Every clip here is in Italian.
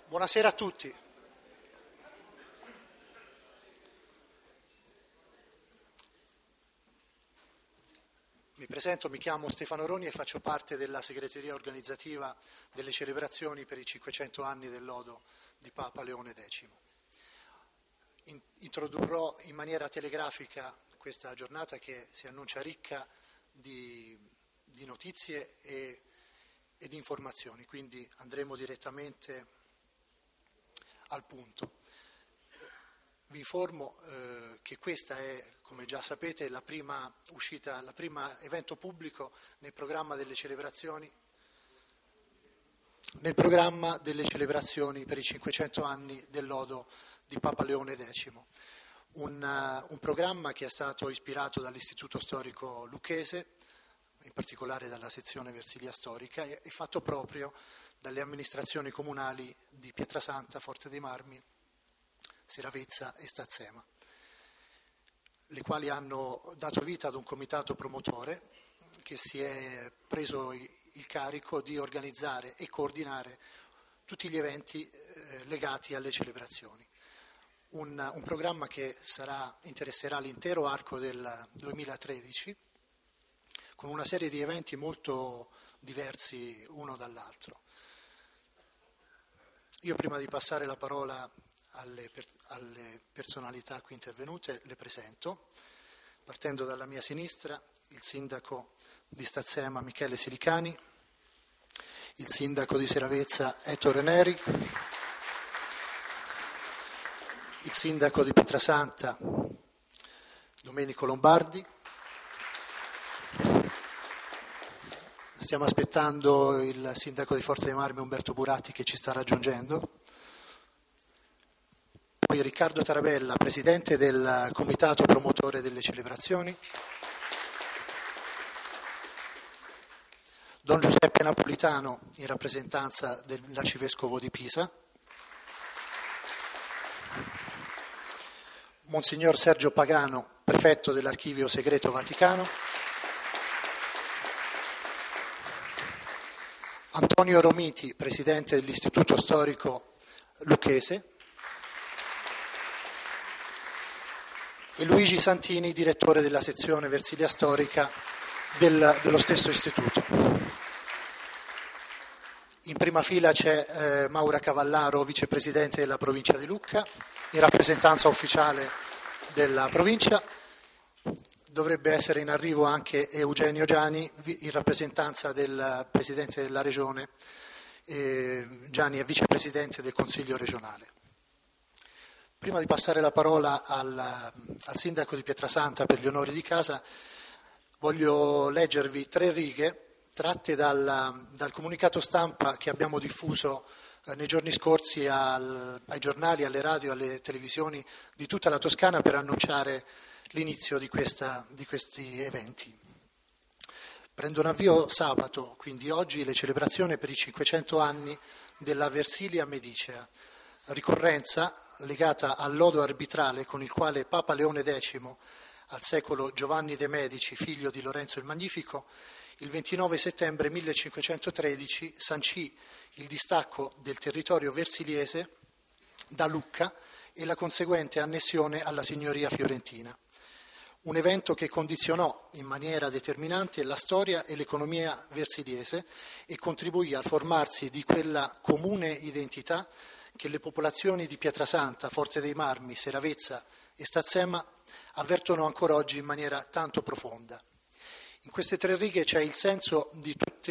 Buonasera a tutti. Mi presento, mi chiamo Stefano Roni e faccio parte della segreteria organizzativa delle celebrazioni per i 500 anni del lodo di Papa Leone X. Introdurrò in maniera telegrafica questa giornata che si annuncia ricca di notizie e di informazioni, quindi andremo direttamente al punto. Vi informo che questa è, come già sapete, la prima uscita, la prima evento pubblico nel programma delle celebrazioni per i 500 anni del lodo di Papa Leone X. Un programma che è stato ispirato dall'Istituto Storico Lucchese, in particolare dalla sezione Versilia Storica, e fatto proprio dalle amministrazioni comunali di Pietrasanta, Forte dei Marmi, Seravezza e Stazzema, le quali hanno dato vita ad un comitato promotore che si è preso il carico di organizzare e coordinare tutti gli eventi legati alle celebrazioni. Un programma che interesserà l'intero arco del 2013, con una serie di eventi molto diversi uno dall'altro. Io, prima di passare la parola alle personalità qui intervenute, le presento, partendo dalla mia sinistra, il sindaco di Stazzema Michele Silicani, il sindaco di Seravezza Ettore Neri, il sindaco di Pietrasanta Domenico Lombardi. Stiamo aspettando il sindaco di Forte dei Marmi Umberto Buratti, che ci sta raggiungendo. Poi Riccardo Tarabella, presidente del comitato promotore delle celebrazioni. Don Giuseppe Napolitano, in rappresentanza dell'arcivescovo di Pisa. Monsignor Sergio Pagano, prefetto dell'Archivio Segreto Vaticano. Antonio Romiti, presidente dell'Istituto Storico Lucchese. E Luigi Santini, direttore della sezione Versilia Storica dello stesso istituto. In prima fila c'è Maura Cavallaro, vicepresidente della provincia di Lucca, in rappresentanza ufficiale della provincia. Dovrebbe essere in arrivo anche Eugenio Giani, in rappresentanza del presidente della regione. Giani è vicepresidente del Consiglio regionale. Prima di passare la parola al sindaco di Pietrasanta per gli onori di casa, voglio leggervi 3 righe tratte dal comunicato stampa che abbiamo diffuso nei giorni scorsi ai giornali, alle radio, alle televisioni di tutta la Toscana per annunciare l'inizio di questi eventi. Prendono avvio sabato, quindi oggi, le celebrazioni per i 500 anni della Versilia Medicea, ricorrenza legata al lodo arbitrale con il quale Papa Leone X, al secolo Giovanni de' Medici, figlio di Lorenzo il Magnifico, il 29 settembre 1513 sancì il distacco del territorio versiliese da Lucca e la conseguente annessione alla signoria fiorentina. Un evento che condizionò in maniera determinante la storia e l'economia versiliese e contribuì al formarsi di quella comune identità che le popolazioni di Pietrasanta, Forte dei Marmi, Seravezza e Stazzema avvertono ancora oggi in maniera tanto profonda. In queste 3 righe c'è il senso di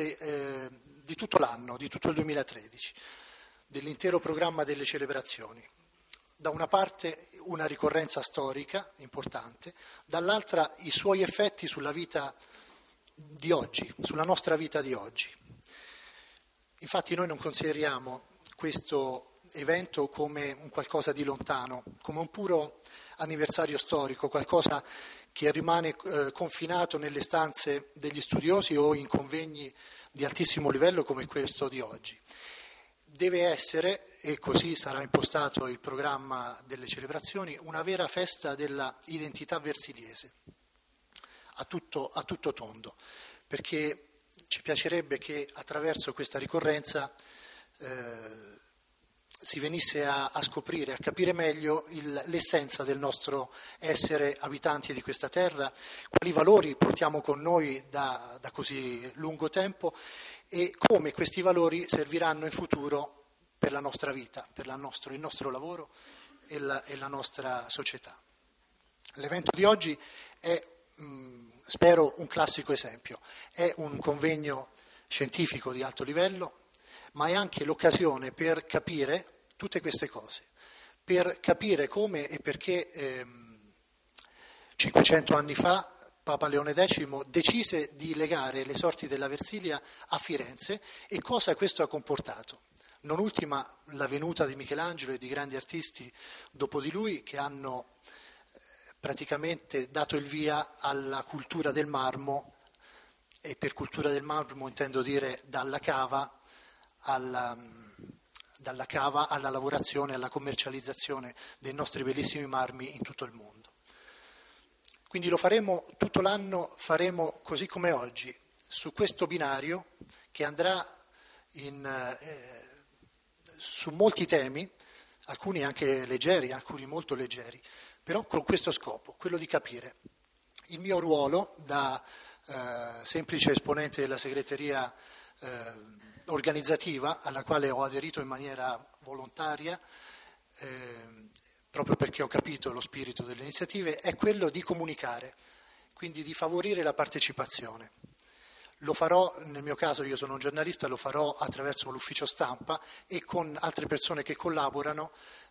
tutto l'anno, di tutto il 2013, dell'intero programma delle celebrazioni. Da una parte una ricorrenza storica importante, dall'altra i suoi effetti sulla vita di oggi, sulla nostra vita di oggi. Infatti noi non consideriamo questo evento come un qualcosa di lontano, come un puro anniversario storico, qualcosa che rimane confinato nelle stanze degli studiosi o in convegni di altissimo livello come questo di oggi. Deve essere, e così sarà impostato il programma delle celebrazioni, una vera festa della identità versiliese, a tutto tondo, perché ci piacerebbe che attraverso questa ricorrenza si venisse a scoprire, a capire meglio l'essenza del nostro essere abitanti di questa terra, quali valori portiamo con noi da così lungo tempo e come questi valori serviranno in futuro per la nostra vita, per il nostro lavoro e la nostra società. L'evento di oggi è, spero, un classico esempio. È un convegno scientifico di alto livello, ma è anche l'occasione per capire tutte queste cose, per capire come e perché 500 anni fa Papa Leone X decise di legare le sorti della Versilia a Firenze e cosa questo ha comportato. Non ultima la venuta di Michelangelo e di grandi artisti dopo di lui che hanno praticamente dato il via alla cultura del marmo, e per cultura del marmo intendo dire dalla cava alla lavorazione, alla commercializzazione dei nostri bellissimi marmi in tutto il mondo. Quindi lo faremo tutto l'anno, faremo così come oggi, su questo binario che andrà su molti temi, alcuni anche leggeri, alcuni molto leggeri, però con questo scopo, quello di capire. Il mio ruolo da semplice esponente della segreteria organizzativa, alla quale ho aderito in maniera volontaria, proprio perché ho capito lo spirito delle iniziative, è quello di comunicare, quindi di favorire la partecipazione. Lo farò, nel mio caso io sono un giornalista, lo farò attraverso l'ufficio stampa e con altre persone che collaborano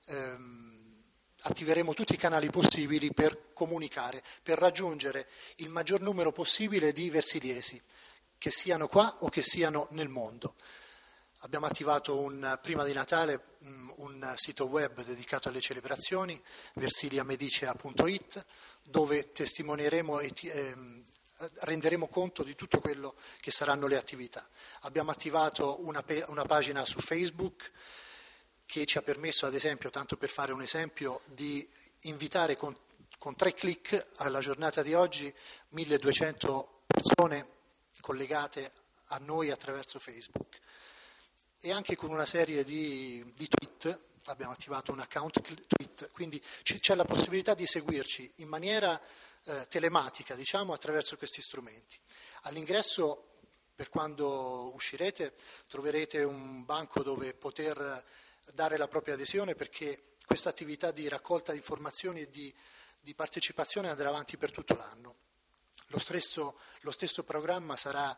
attiveremo tutti i canali possibili per comunicare, per raggiungere il maggior numero possibile di versiliesi, che siano qua o che siano nel mondo. Abbiamo attivato prima di Natale un sito web dedicato alle celebrazioni, versiliamedicea.it, dove testimonieremo e renderemo conto di tutto quello che saranno le attività. Abbiamo attivato una pagina su Facebook che ci ha permesso, ad esempio, tanto per fare un esempio, di invitare con 3 clic alla giornata di oggi 1200 persone collegate a noi attraverso Facebook. E anche con una serie di tweet, abbiamo attivato un account tweet, quindi c'è la possibilità di seguirci in maniera telematica, diciamo, attraverso questi strumenti. All'ingresso, per quando uscirete, troverete un banco dove poter dare la propria adesione, perché questa attività di raccolta di informazioni e di partecipazione andrà avanti per tutto l'anno. Lo stesso programma sarà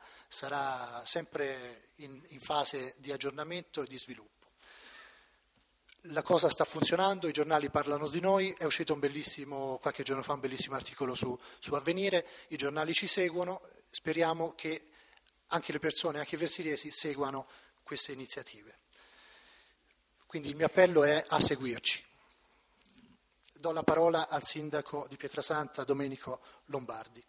sempre in fase di aggiornamento e di sviluppo. La cosa sta funzionando, i giornali parlano di noi, è uscito qualche giorno fa un bellissimo articolo su Avvenire, i giornali ci seguono, speriamo che anche le persone, anche i versiliesi seguano queste iniziative. Quindi il mio appello è a seguirci. Do la parola al sindaco di Pietrasanta, Domenico Lombardi.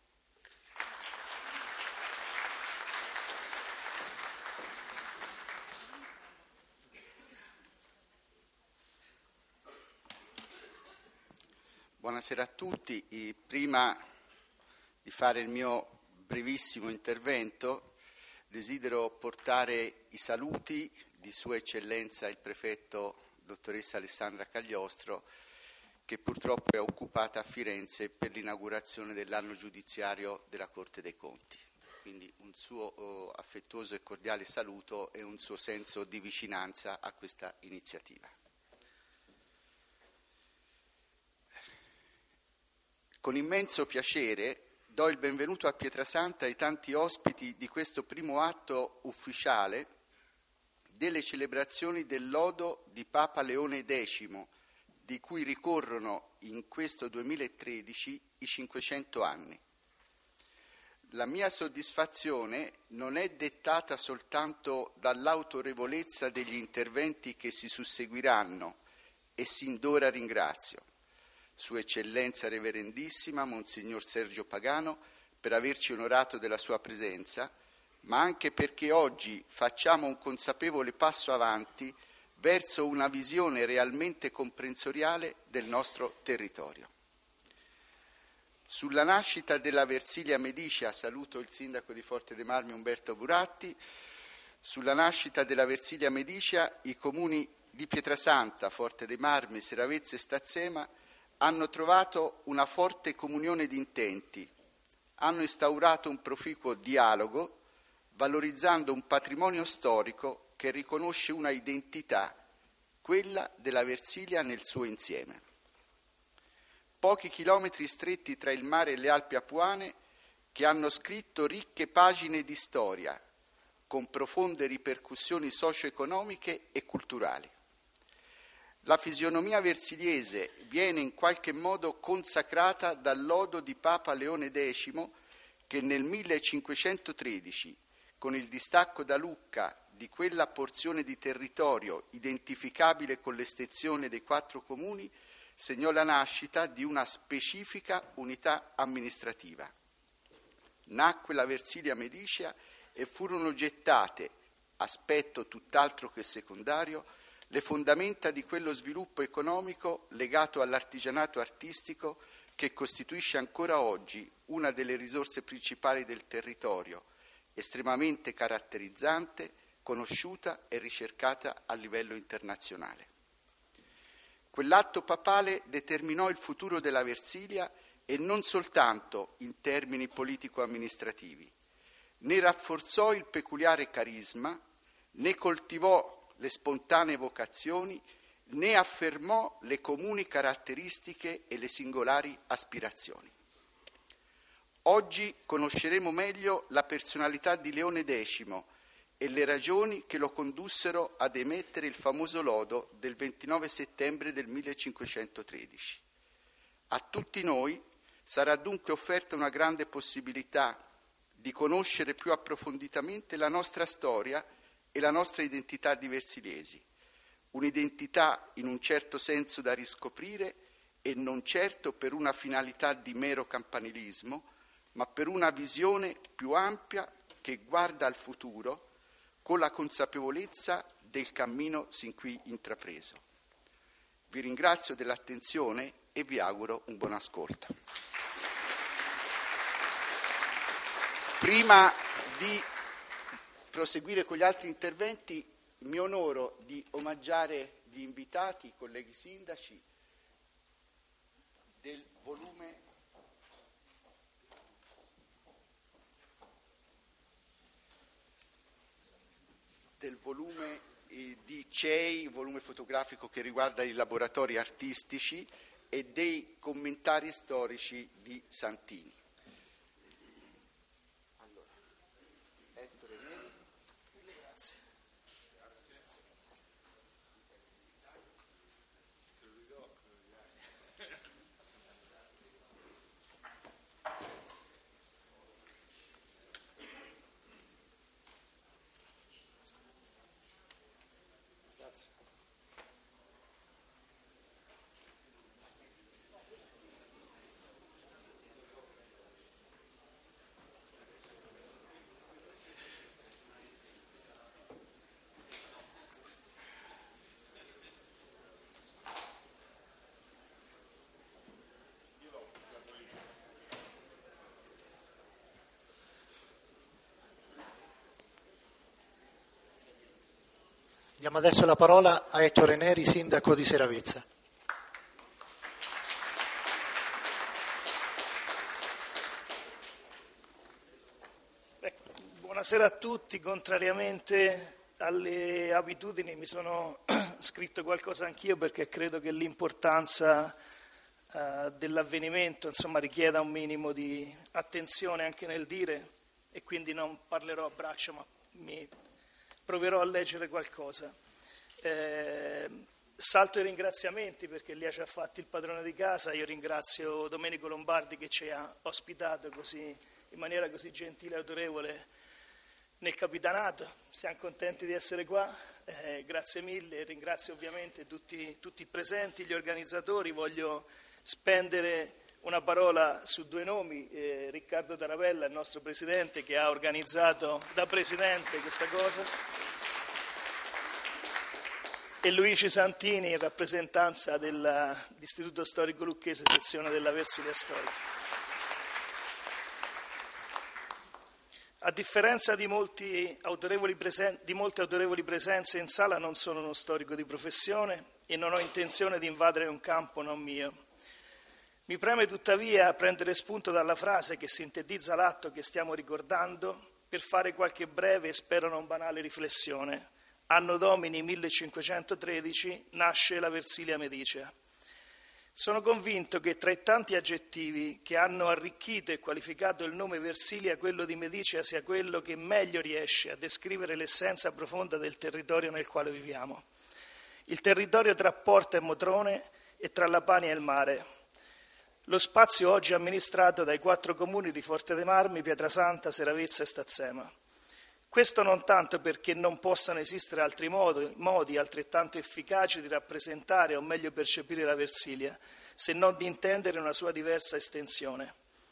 Buonasera a tutti. Prima di fare il mio brevissimo intervento, desidero portare i saluti di Sua Eccellenza il Prefetto, dottoressa Alessandra Cagliostro, che purtroppo è occupata a Firenze per l'inaugurazione dell'anno giudiziario della Corte dei Conti. Quindi un suo affettuoso e cordiale saluto e un suo senso di vicinanza a questa iniziativa. Con immenso piacere do il benvenuto a Pietrasanta ai tanti ospiti di questo primo atto ufficiale delle celebrazioni del lodo di Papa Leone X, di cui ricorrono in questo 2013 i 500 anni. La mia soddisfazione non è dettata soltanto dall'autorevolezza degli interventi che si susseguiranno, e sin d'ora ringrazio Sua Eccellenza Reverendissima, Monsignor Sergio Pagano, per averci onorato della sua presenza, ma anche perché oggi facciamo un consapevole passo avanti verso una visione realmente comprensoriale del nostro territorio. Sulla nascita della Versilia Medicea, saluto il sindaco di Forte dei Marmi Umberto Buratti, sulla nascita della Versilia Medicea i comuni di Pietrasanta, Forte dei Marmi, Seravezza e Stazzema hanno trovato una forte comunione di intenti, hanno instaurato un proficuo dialogo, valorizzando un patrimonio storico che riconosce una identità, quella della Versilia nel suo insieme. Pochi chilometri stretti tra il mare e le Alpi Apuane che hanno scritto ricche pagine di storia, con profonde ripercussioni socio-economiche e culturali. La fisionomia versiliese viene in qualche modo consacrata dal lodo di Papa Leone X che nel 1513, con il distacco da Lucca di quella porzione di territorio identificabile con l'estensione dei 4 comuni, segnò la nascita di una specifica unità amministrativa. Nacque la Versilia Medicea e furono gettate, aspetto tutt'altro che secondario, le fondamenta di quello sviluppo economico legato all'artigianato artistico che costituisce ancora oggi una delle risorse principali del territorio, estremamente caratterizzante, conosciuta e ricercata a livello internazionale. Quell'atto papale determinò il futuro della Versilia e non soltanto in termini politico-amministrativi, né rafforzò il peculiare carisma, né coltivò le spontanee vocazioni, né affermò le comuni caratteristiche e le singolari aspirazioni. Oggi conosceremo meglio la personalità di Leone X e le ragioni che lo condussero ad emettere il famoso lodo del 29 settembre del 1513. A tutti noi sarà dunque offerta una grande possibilità di conoscere più approfonditamente la nostra storia e la nostra identità di versiliesi, un'identità in un certo senso da riscoprire e non certo per una finalità di mero campanilismo, ma per una visione più ampia che guarda al futuro con la consapevolezza del cammino sin qui intrapreso. Vi ringrazio dell'attenzione e vi auguro un buon ascolto. Prima di proseguire con gli altri interventi, mi onoro di omaggiare gli invitati, i colleghi sindaci, del volume di CEI, volume fotografico che riguarda i laboratori artistici, e dei commentari storici di Santini. Diamo adesso la parola a Ettore Neri, sindaco di Seravezza. Buonasera a tutti. Contrariamente alle abitudini mi sono scritto qualcosa anch'io perché credo che l'importanza dell'avvenimento richieda un minimo di attenzione anche nel dire, e quindi non parlerò a braccio ma mi proverò a leggere qualcosa. Salto i ringraziamenti perché li ha già fatti il padrone di casa. Io ringrazio Domenico Lombardi che ci ha ospitato così, in maniera così gentile e autorevole nel capitanato. Siamo contenti di essere qua, grazie mille. Ringrazio ovviamente tutti i presenti, gli organizzatori. Voglio spendere una parola su 2 nomi, Riccardo Tarabella, il nostro presidente, che ha organizzato da presidente questa cosa, e Luigi Santini in rappresentanza dell'Istituto Storico Lucchese, sezione della Versilia Storica. A differenza di molte autorevoli presenze in sala, non sono uno storico di professione e non ho intenzione di invadere un campo non mio. Mi preme tuttavia prendere spunto dalla frase che sintetizza l'atto che stiamo ricordando per fare qualche breve e spero non banale riflessione. Anno Domini 1513 nasce la Versilia Medicea. Sono convinto che tra i tanti aggettivi che hanno arricchito e qualificato il nome Versilia, quello di Medicea sia quello che meglio riesce a descrivere l'essenza profonda del territorio nel quale viviamo. Il territorio tra Porta e Motrone e tra la Pania e il mare. Lo spazio oggi amministrato dai 4 comuni di Forte dei Marmi, Pietrasanta, Seravezza e Stazzema. Questo non tanto perché non possano esistere altri modi altrettanto efficaci di rappresentare o meglio percepire la Versilia, se non di intendere una sua diversa estensione.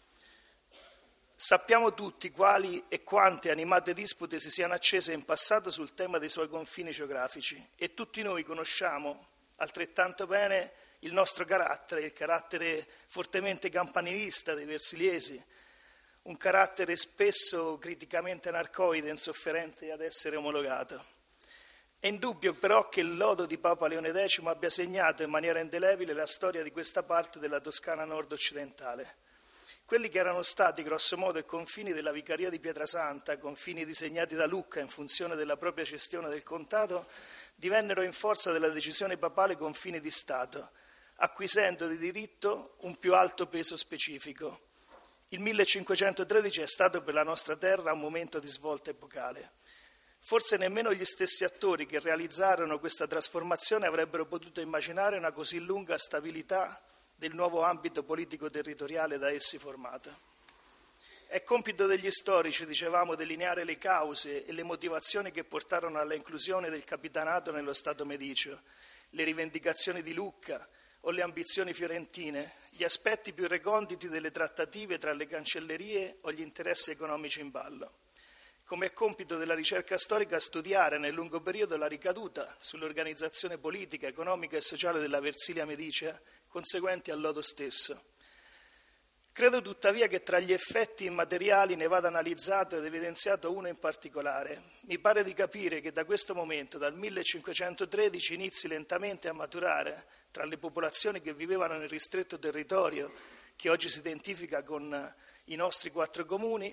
Sappiamo tutti quali e quante animate dispute si siano accese in passato sul tema dei suoi confini geografici e tutti noi conosciamo altrettanto bene il nostro carattere, il carattere fortemente campanilista dei versiliesi, un carattere spesso criticamente anarcoide, insofferente ad essere omologato. È indubbio però che il lodo di Papa Leone X abbia segnato in maniera indelebile la storia di questa parte della Toscana nord-occidentale. Quelli che erano stati grossomodo i confini della Vicaria di Pietrasanta, confini disegnati da Lucca in funzione della propria gestione del contato, divennero in forza della decisione papale confini di Stato, acquisendo di diritto un più alto peso specifico. Il 1513 è stato per la nostra terra un momento di svolta epocale. Forse nemmeno gli stessi attori che realizzarono questa trasformazione avrebbero potuto immaginare una così lunga stabilità del nuovo ambito politico-territoriale da essi formato. È compito degli storici, dicevamo, delineare le cause e le motivazioni che portarono alla inclusione del capitanato nello Stato mediceo, le rivendicazioni di Lucca o le ambizioni fiorentine, gli aspetti più reconditi delle trattative tra le cancellerie o gli interessi economici in ballo. Come è compito della ricerca storica studiare nel lungo periodo la ricaduta sull'organizzazione politica, economica e sociale della Versilia Medicea, conseguenti al lodo stesso. Credo tuttavia che tra gli effetti immateriali ne vada analizzato ed evidenziato uno in particolare. Mi pare di capire che da questo momento, dal 1513, inizi lentamente a maturare tra le popolazioni che vivevano nel ristretto territorio che oggi si identifica con i nostri 4 comuni,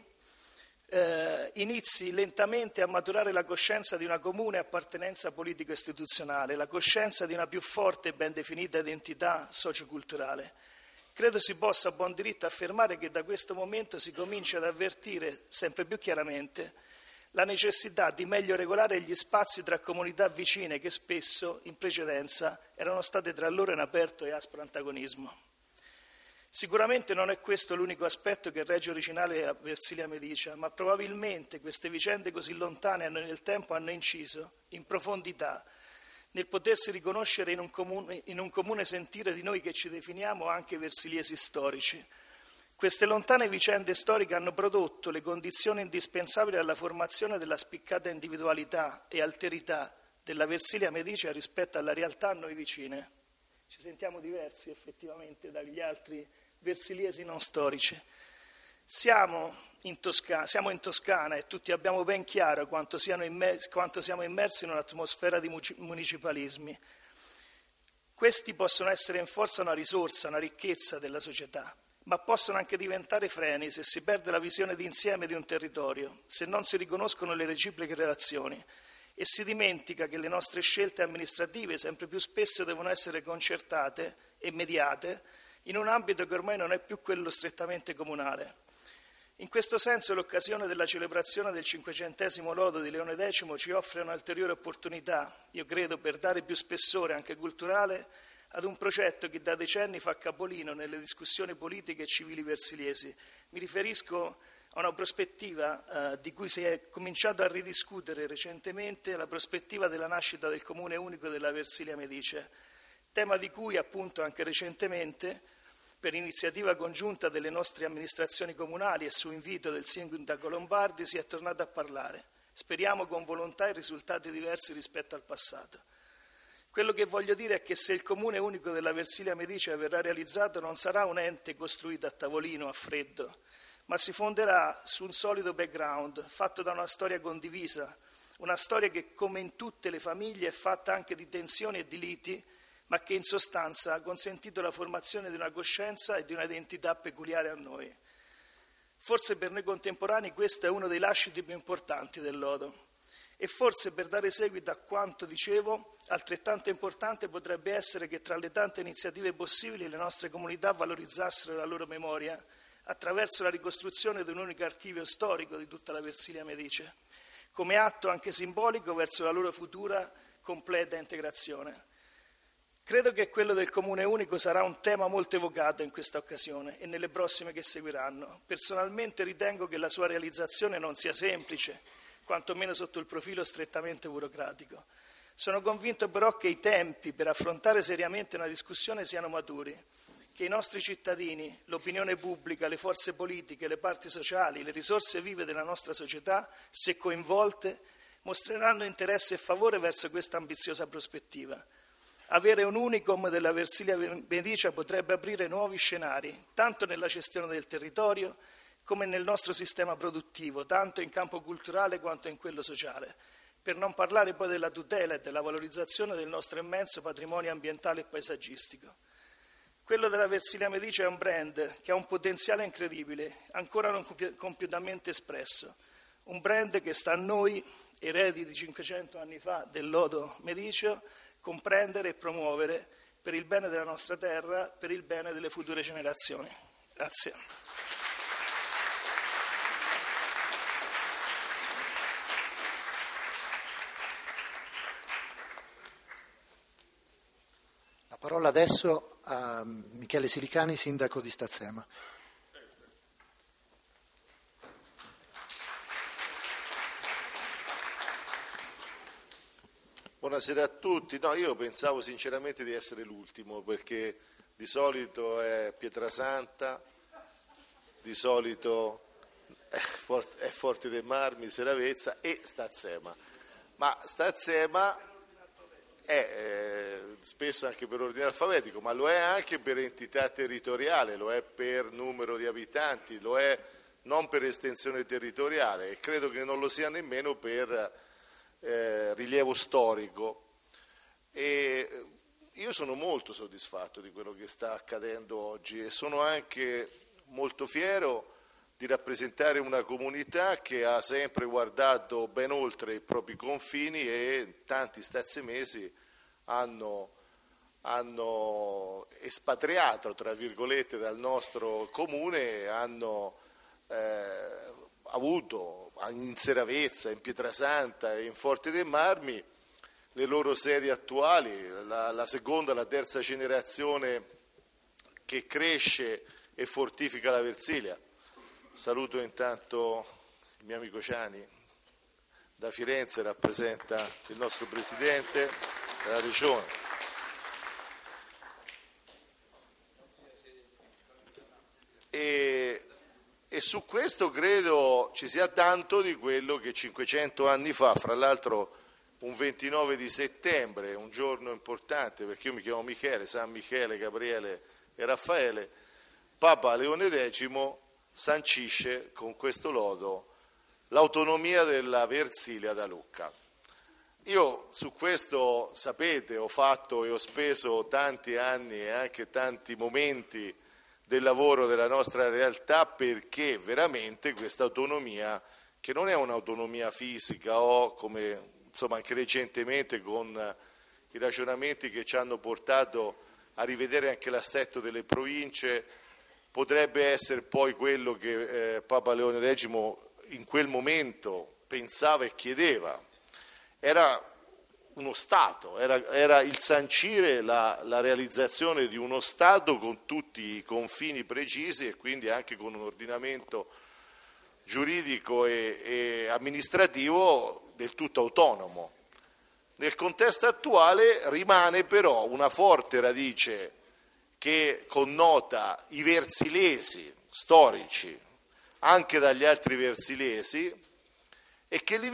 inizi lentamente a maturare la coscienza di una comune appartenenza politico-istituzionale, la coscienza di una più forte e ben definita identità socioculturale. Credo si possa a buon diritto affermare che da questo momento si comincia ad avvertire sempre più chiaramente la necessità di meglio regolare gli spazi tra comunità vicine che spesso, in precedenza, erano state tra loro in aperto e aspro antagonismo. Sicuramente non è questo l'unico aspetto che rende originale la Versilia Medicea, ma probabilmente queste vicende così lontane nel tempo hanno inciso in profondità nel potersi riconoscere in un comune sentire di noi che ci definiamo anche versiliesi storici. Queste lontane vicende storiche hanno prodotto le condizioni indispensabili alla formazione della spiccata individualità e alterità della Versilia Medicea rispetto alla realtà a noi vicine. Ci sentiamo diversi effettivamente dagli altri versiliesi non storici. Siamo in Toscana e tutti abbiamo ben chiaro quanto siamo immersi in un'atmosfera di municipalismi. Questi possono essere in forza una risorsa, una ricchezza della società, ma possono anche diventare freni se si perde la visione d'insieme di un territorio, se non si riconoscono le reciproche relazioni e si dimentica che le nostre scelte amministrative sempre più spesso devono essere concertate e mediate in un ambito che ormai non è più quello strettamente comunale. In questo senso l'occasione della celebrazione del 500° lodo di Leone X ci offre un'ulteriore opportunità, io credo, per dare più spessore anche culturale ad un progetto che da decenni fa capolino nelle discussioni politiche e civili versiliesi. Mi riferisco a una prospettiva di cui si è cominciato a ridiscutere recentemente, la prospettiva della nascita del Comune Unico della Versilia Medicea, tema di cui appunto anche recentemente, per iniziativa congiunta delle nostre amministrazioni comunali e su invito del sindaco Lombardi, si è tornato a parlare. Speriamo con volontà e risultati diversi rispetto al passato. Quello che voglio dire è che se il Comune Unico della Versilia Medicea verrà realizzato non sarà un ente costruito a tavolino, a freddo, ma si fonderà su un solido background fatto da una storia condivisa, una storia che, come in tutte le famiglie, è fatta anche di tensioni e di liti, ma che in sostanza ha consentito la formazione di una coscienza e di un'identità peculiare a noi. Forse per noi contemporanei questo è uno dei lasciti più importanti del lodo. E forse, per dare seguito a quanto dicevo, altrettanto importante potrebbe essere che tra le tante iniziative possibili le nostre comunità valorizzassero la loro memoria attraverso la ricostruzione di un unico archivio storico di tutta la Versilia Medice, come atto anche simbolico verso la loro futura completa integrazione. Credo che quello del comune unico sarà un tema molto evocato in questa occasione e nelle prossime che seguiranno. Personalmente ritengo che la sua realizzazione non sia semplice, quantomeno sotto il profilo strettamente burocratico. Sono convinto però che i tempi per affrontare seriamente una discussione siano maturi, che i nostri cittadini, l'opinione pubblica, le forze politiche, le parti sociali, le risorse vive della nostra società, se coinvolte, mostreranno interesse e favore verso questa ambiziosa prospettiva. Avere un unicum della Versilia Medicia potrebbe aprire nuovi scenari, tanto nella gestione del territorio come nel nostro sistema produttivo, tanto in campo culturale quanto in quello sociale, per non parlare poi della tutela e della valorizzazione del nostro immenso patrimonio ambientale e paesaggistico. Quello della Versilia Medice è un brand che ha un potenziale incredibile, ancora non compiutamente espresso, un brand che sta a noi, eredi di 500 anni fa del lodo mediceo, comprendere e promuovere per il bene della nostra terra, per il bene delle future generazioni. Grazie. La parola adesso a Michele Silicani, sindaco di Stazzema. Buonasera a tutti. No, io pensavo sinceramente di essere l'ultimo, perché di solito è Pietrasanta, di solito è Forte dei Marmi, Seravezza e Stazzema. Ma Stazzema è spesso anche per ordine alfabetico, ma lo è anche per entità territoriale, lo è per numero di abitanti, lo è non per estensione territoriale e credo che non lo sia nemmeno per rilievo storico. E io sono molto soddisfatto di quello che sta accadendo oggi e sono anche molto fiero di rappresentare una comunità che ha sempre guardato ben oltre i propri confini e tanti stazzemesi hanno espatriato, tra virgolette, dal nostro comune, hanno avuto in Seravezza, in Pietrasanta e in Forte dei Marmi le loro sedi attuali, la seconda, la terza generazione che cresce e fortifica la Versilia. Saluto intanto il mio amico Ciani da Firenze, rappresenta il nostro Presidente della Regione. E su questo credo ci sia tanto di quello che 500 anni fa, fra l'altro un 29 di settembre, un giorno importante perché io mi chiamo Michele, San Michele, Gabriele e Raffaele, Papa Leone X sancisce con questo lodo l'autonomia della Versilia da Lucca. Io su questo, sapete, ho fatto e ho speso tanti anni e anche tanti momenti del lavoro della nostra realtà, perché veramente questa autonomia, che non è un'autonomia fisica o come insomma anche recentemente con i ragionamenti che ci hanno portato a rivedere anche l'assetto delle province, potrebbe essere poi quello che Papa Leone X in quel momento pensava e chiedeva. Era uno Stato, era il sancire la realizzazione di uno Stato con tutti i confini precisi e quindi anche con un ordinamento giuridico e amministrativo del tutto autonomo. Nel contesto attuale rimane però una forte radice che connota i versilesi storici anche dagli altri versilesi e che li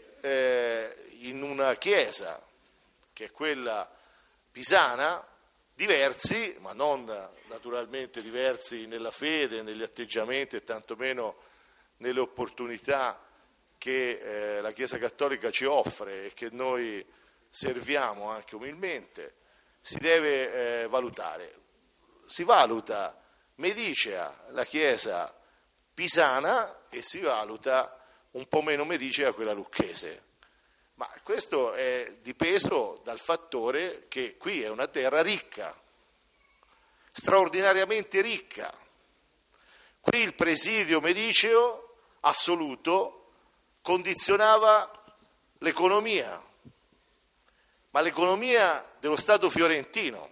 vede in una chiesa che è quella pisana diversi, ma non naturalmente diversi nella fede, negli atteggiamenti e tantomeno nelle opportunità che la Chiesa Cattolica ci offre e che noi serviamo anche umilmente, si deve valutare. Si valuta medicea la Chiesa pisana e si valuta un po' meno medicea quella lucchese. Ma questo è dipeso dal fattore che qui è una terra ricca, straordinariamente ricca. Qui il presidio mediceo assoluto condizionava l'economia, ma l'economia dello Stato fiorentino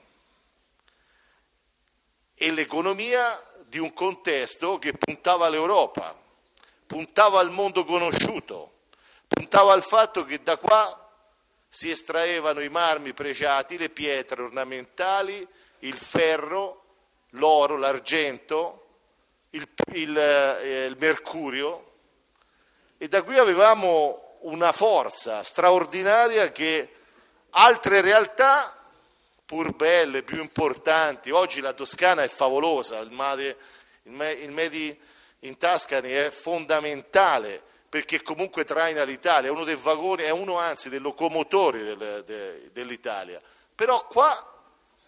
e l'economia di un contesto che puntava all'Europa, puntava al mondo conosciuto, puntava al fatto che da qua si estraevano i marmi pregiati, le pietre ornamentali, il ferro, l'oro, l'argento, il mercurio, e da qui avevamo una forza straordinaria che altre realtà, pur belle, più importanti, oggi la Toscana è favolosa, il Made in Tuscany è fondamentale perché comunque traina l'Italia, è uno dei vagoni, è uno anzi dei locomotori dell'Italia, però qua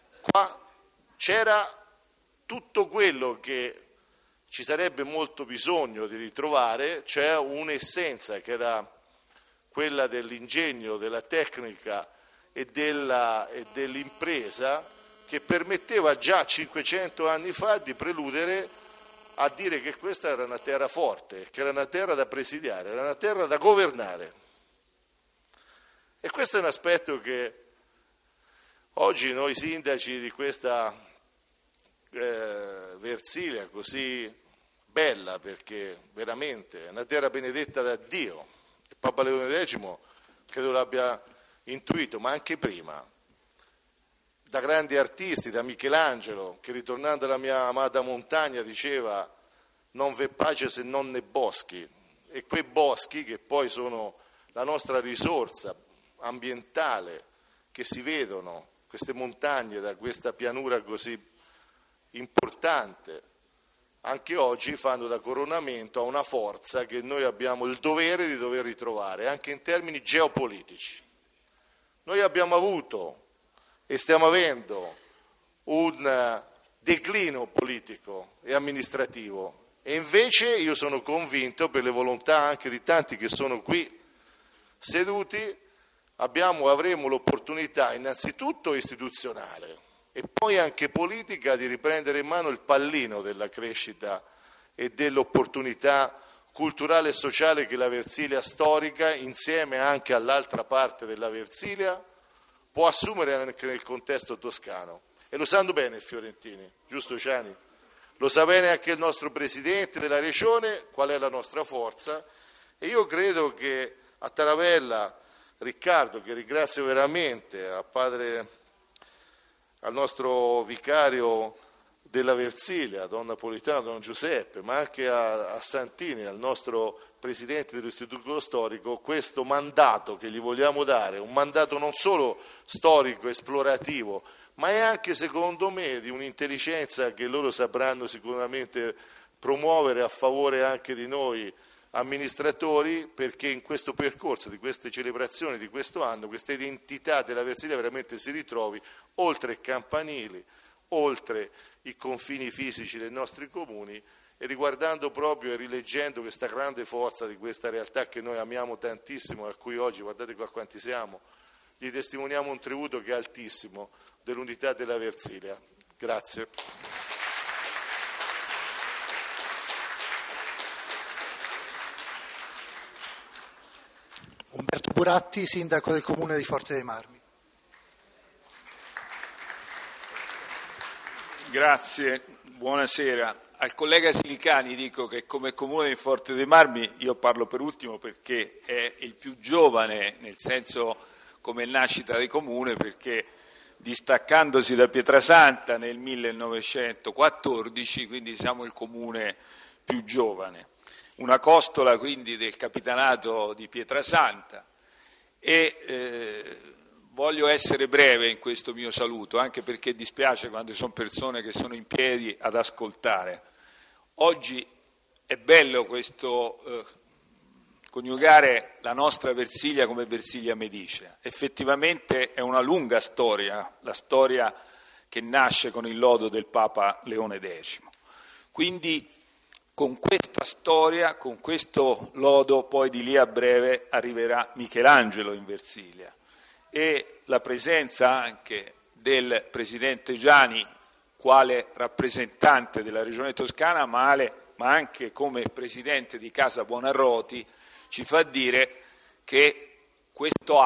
c'era tutto quello che ci sarebbe molto bisogno di ritrovare, c'è un'essenza che era quella dell'ingegno, della tecnica e dell'impresa che permetteva già 500 anni fa di preludere a dire che questa era una terra forte, che era una terra da presidiare, era una terra da governare. E questo è un aspetto che oggi noi sindaci di questa Versilia così bella, perché veramente è una terra benedetta da Dio, e Papa Leone X credo l'abbia intuito, ma anche prima, da grandi artisti, da Michelangelo, che ritornando alla mia amata montagna diceva non v'è pace se non nei boschi, e quei boschi che poi sono la nostra risorsa ambientale, che si vedono, queste montagne da questa pianura così importante, anche oggi fanno da coronamento a una forza che noi abbiamo il dovere di dover ritrovare, anche in termini geopolitici. Noi abbiamo avuto e stiamo avendo un declino politico e amministrativo, e invece io sono convinto, per le volontà anche di tanti che sono qui seduti, avremo l'opportunità innanzitutto istituzionale e poi anche politica di riprendere in mano il pallino della crescita e dell'opportunità culturale e sociale che la Versilia storica, insieme anche all'altra parte della Versilia, può assumere anche nel contesto toscano. E lo sanno bene i fiorentini, giusto Ciani? Lo sa bene anche il nostro Presidente della Regione, qual è la nostra forza, e io credo che a Taravella, Riccardo, che ringrazio veramente, al nostro vicario della Versilia, Don Napolitano, Don Giuseppe, ma anche a Santini, al nostro Presidente dell'Istituto Storico, questo mandato che gli vogliamo dare, un mandato non solo storico, esplorativo, ma è anche, secondo me, di un'intelligenza che loro sapranno sicuramente promuovere a favore anche di noi amministratori, perché in questo percorso di queste celebrazioni di questo anno questa identità della Versilia veramente si ritrovi oltre i campanili, oltre i confini fisici dei nostri comuni, e riguardando proprio e rileggendo questa grande forza di questa realtà che noi amiamo tantissimo, a cui oggi, guardate qua quanti siamo, gli testimoniamo un tributo che è altissimo dell'unità della Versilia. Grazie. Umberto Buratti, sindaco del comune di Forte dei Marmi. Grazie, buonasera. Al collega Silicani dico che come comune di Forte dei Marmi, io parlo per ultimo perché è il più giovane, nel senso come nascita di comune, perché distaccandosi da Pietrasanta nel 1914, quindi siamo il comune più giovane. Una costola quindi del capitanato di Pietrasanta, e voglio essere breve in questo mio saluto, anche perché dispiace quando ci sono persone che sono in piedi ad ascoltare. Oggi è bello questo coniugare la nostra Versilia come Versilia Medicea. Effettivamente è una lunga storia, la storia che nasce con il lodo del Papa Leone X. Quindi con questa storia, con questo lodo, poi di lì a breve arriverà Michelangelo in Versilia e la presenza anche del Presidente Giani quale rappresentante della Regione Toscana, ma anche come Presidente di Casa Buonarroti, ci fa dire che questo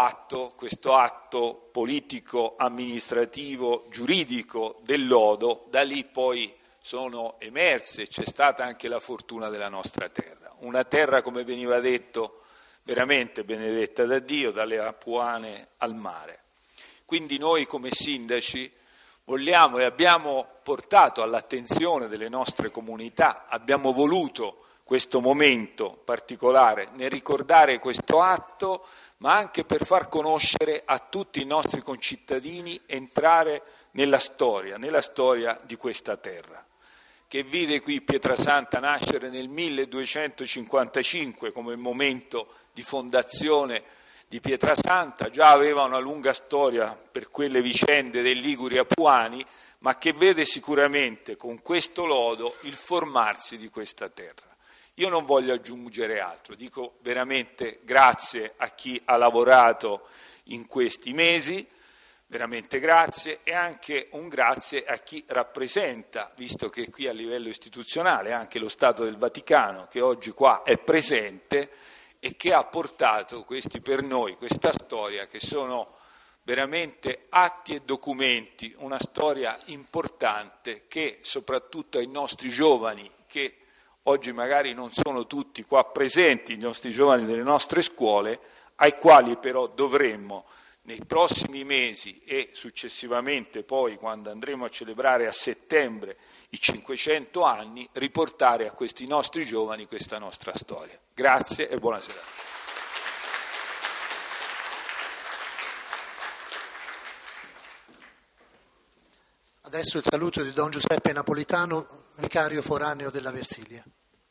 atto politico, amministrativo, giuridico del lodo, da lì poi sono emerse, c'è stata anche la fortuna della nostra terra. Una terra, come veniva detto, veramente benedetta da Dio, dalle Apuane al mare. Quindi noi come sindaci vogliamo e abbiamo portato all'attenzione delle nostre comunità, abbiamo voluto questo momento particolare nel ricordare questo atto, ma anche per far conoscere a tutti i nostri concittadini, entrare nella storia di questa terra, che vide qui Pietrasanta nascere nel 1255 come momento di fondazione di Pietrasanta, già aveva una lunga storia per quelle vicende dei Liguri Apuani, ma che vede sicuramente con questo lodo il formarsi di questa terra. Io non voglio aggiungere altro, dico veramente grazie a chi ha lavorato in questi mesi, veramente grazie, e anche un grazie a chi rappresenta, visto che qui a livello istituzionale anche lo Stato del Vaticano, che oggi qua è presente e che ha portato per noi questa storia, che sono veramente atti e documenti, una storia importante che soprattutto ai nostri giovani, che oggi magari non sono tutti qua presenti, i nostri giovani delle nostre scuole, ai quali però dovremmo nei prossimi mesi e successivamente poi quando andremo a celebrare a settembre i 500 anni, riportare a questi nostri giovani questa nostra storia. Grazie e buonasera. Adesso il saluto di Don Giuseppe Napolitano, vicario foraneo della Versilia.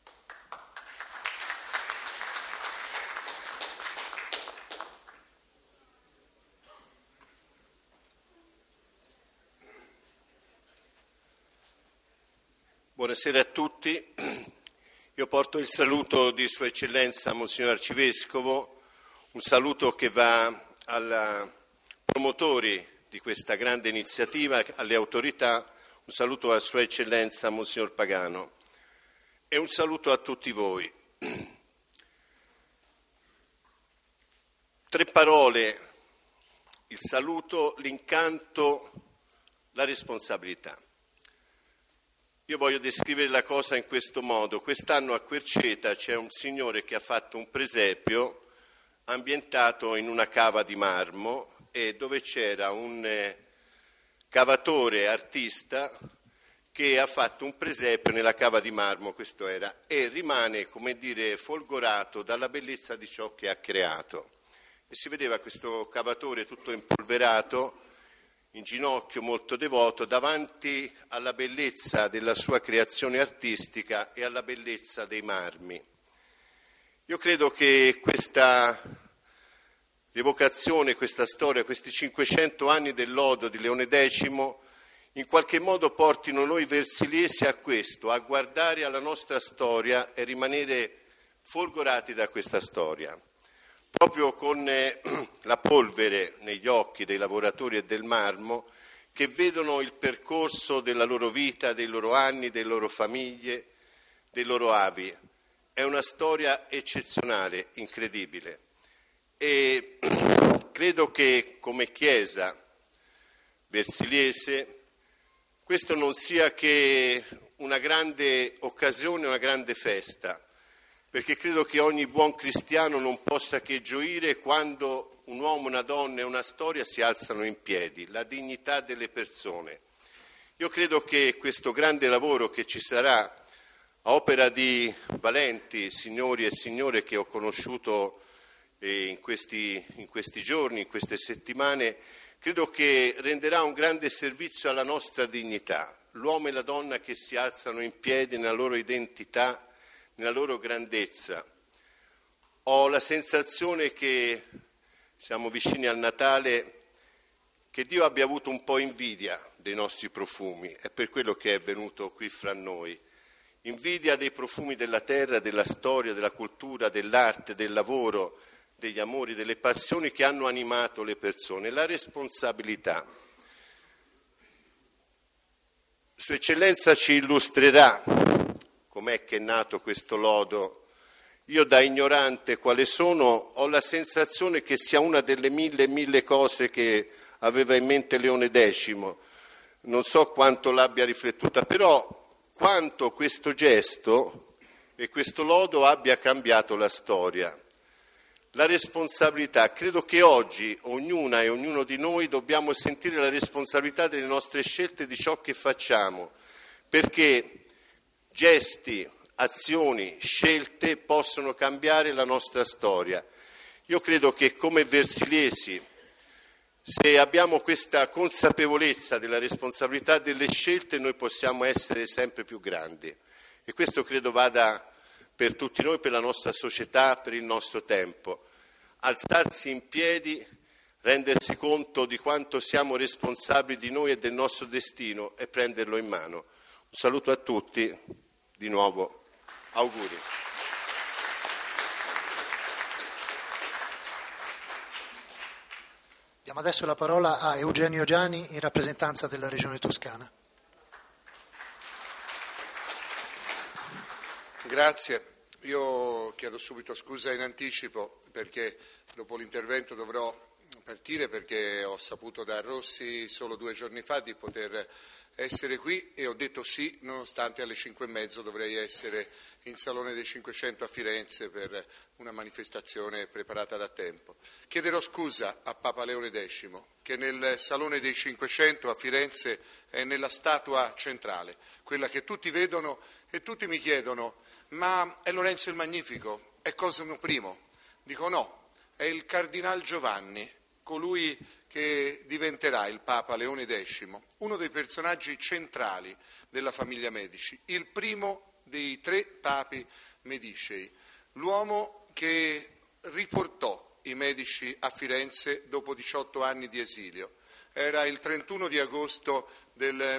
Buonasera a tutti, io porto il saluto di Sua Eccellenza Monsignor Arcivescovo, un saluto che va ai promotori di questa grande iniziativa, alle autorità, un saluto a Sua Eccellenza Monsignor Pagano e un saluto a tutti voi. 3 parole, il saluto, l'incanto, la responsabilità. Io voglio descrivere la cosa in questo modo. Quest'anno a Querceta c'è un signore che ha fatto un presepio ambientato in una cava di marmo e dove c'era un cavatore artista che ha fatto un presepio nella cava di marmo, questo era, e rimane, come dire, folgorato dalla bellezza di ciò che ha creato. E si vedeva questo cavatore tutto impolverato, in ginocchio, molto devoto, davanti alla bellezza della sua creazione artistica e alla bellezza dei marmi. Io credo che questa rievocazione, questa storia, questi 500 anni del lodo di Leone X, in qualche modo portino noi versiliesi a questo, a guardare alla nostra storia e rimanere folgorati da questa storia. Proprio con la polvere negli occhi dei lavoratori e del marmo che vedono il percorso della loro vita, dei loro anni, delle loro famiglie, dei loro avi. È una storia eccezionale, incredibile. E credo che come Chiesa versiliese questo non sia che una grande occasione, una grande festa, perché credo che ogni buon cristiano non possa che gioire quando un uomo, una donna e una storia si alzano in piedi, la dignità delle persone. Io credo che questo grande lavoro che ci sarà a opera di valenti signori e signore che ho conosciuto e in questi giorni, in queste settimane, credo che renderà un grande servizio alla nostra dignità. L'uomo e la donna che si alzano in piedi nella loro identità, nella loro grandezza. Ho la sensazione che siamo vicini al Natale, che Dio abbia avuto un po' invidia dei nostri profumi, è per quello che è venuto qui fra noi. Invidia dei profumi della terra, della storia, della cultura, dell'arte, del lavoro, degli amori, delle passioni che hanno animato le persone, la responsabilità. Sua Eccellenza ci illustrerà com'è che è nato questo lodo. Io da ignorante quale sono ho la sensazione che sia una delle mille cose che aveva in mente Leone X. Non so quanto l'abbia riflettuta, però quanto questo gesto e questo lodo abbia cambiato la storia. La responsabilità, credo che oggi ognuna e ognuno di noi dobbiamo sentire la responsabilità delle nostre scelte, di ciò che facciamo, perché gesti, azioni, scelte possono cambiare la nostra storia. Io credo che come Versiliesi, se abbiamo questa consapevolezza della responsabilità delle scelte, noi possiamo essere sempre più grandi. E questo credo vada per tutti noi, per la nostra società, per il nostro tempo. Alzarsi in piedi, rendersi conto di quanto siamo responsabili di noi e del nostro destino e prenderlo in mano. Un saluto a tutti, di nuovo, auguri. Diamo adesso la parola a Eugenio Giani in rappresentanza della Regione Toscana. Grazie. Io chiedo subito scusa in anticipo perché dopo l'intervento dovrò partire, perché ho saputo da Rossi solo 2 giorni fa di poter essere qui e ho detto sì, nonostante alle 5:30 dovrei essere in Salone dei 500 a Firenze per una manifestazione preparata da tempo. Chiederò scusa a Papa Leone X, che nel Salone dei 500 a Firenze è nella statua centrale, quella che tutti vedono e tutti mi chiedono: ma è Lorenzo il Magnifico? È Cosimo I? Dico no, è il Cardinal Giovanni, colui che diventerà il Papa Leone X, uno dei personaggi centrali della famiglia Medici, il primo dei 3 papi medicei, l'uomo che riportò i Medici a Firenze dopo 18 anni di esilio. Era il 31 di agosto del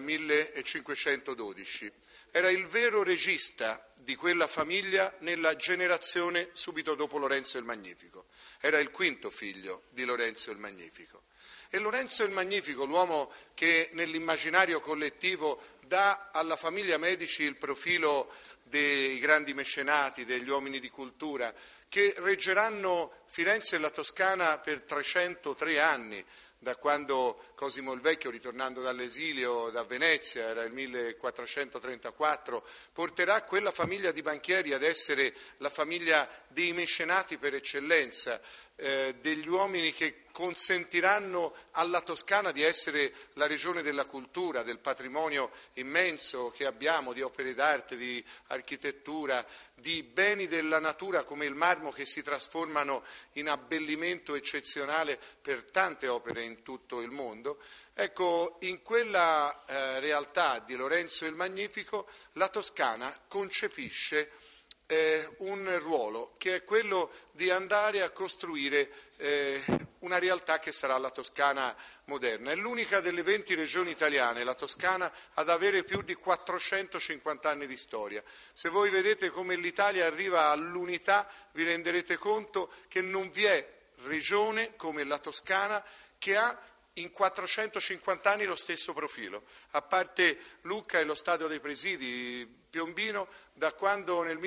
1512. Era il vero regista di quella famiglia nella generazione subito dopo Lorenzo il Magnifico. Era il 5° figlio di Lorenzo il Magnifico. E Lorenzo il Magnifico, l'uomo che nell'immaginario collettivo dà alla famiglia Medici il profilo dei grandi mecenati, degli uomini di cultura, che reggeranno Firenze e la Toscana per 303 anni, da quando Cosimo il Vecchio, ritornando dall'esilio da Venezia, era il 1434, porterà quella famiglia di banchieri ad essere la famiglia dei mecenati per eccellenza, degli uomini che consentiranno alla Toscana di essere la regione della cultura, del patrimonio immenso che abbiamo, di opere d'arte, di architettura, di beni della natura come il marmo che si trasformano in abbellimento eccezionale per tante opere in tutto il mondo. Ecco, in quella realtà di Lorenzo il Magnifico la Toscana concepisce un ruolo che è quello di andare a costruire una realtà che sarà la Toscana moderna. È l'unica delle 20 regioni italiane, la Toscana, ad avere più di 450 anni di storia. Se voi vedete come l'Italia arriva all'unità, vi renderete conto che non vi è regione come la Toscana che ha in 450 anni lo stesso profilo, a parte Lucca e lo Stadio dei Presidi, Piombino, da quando nel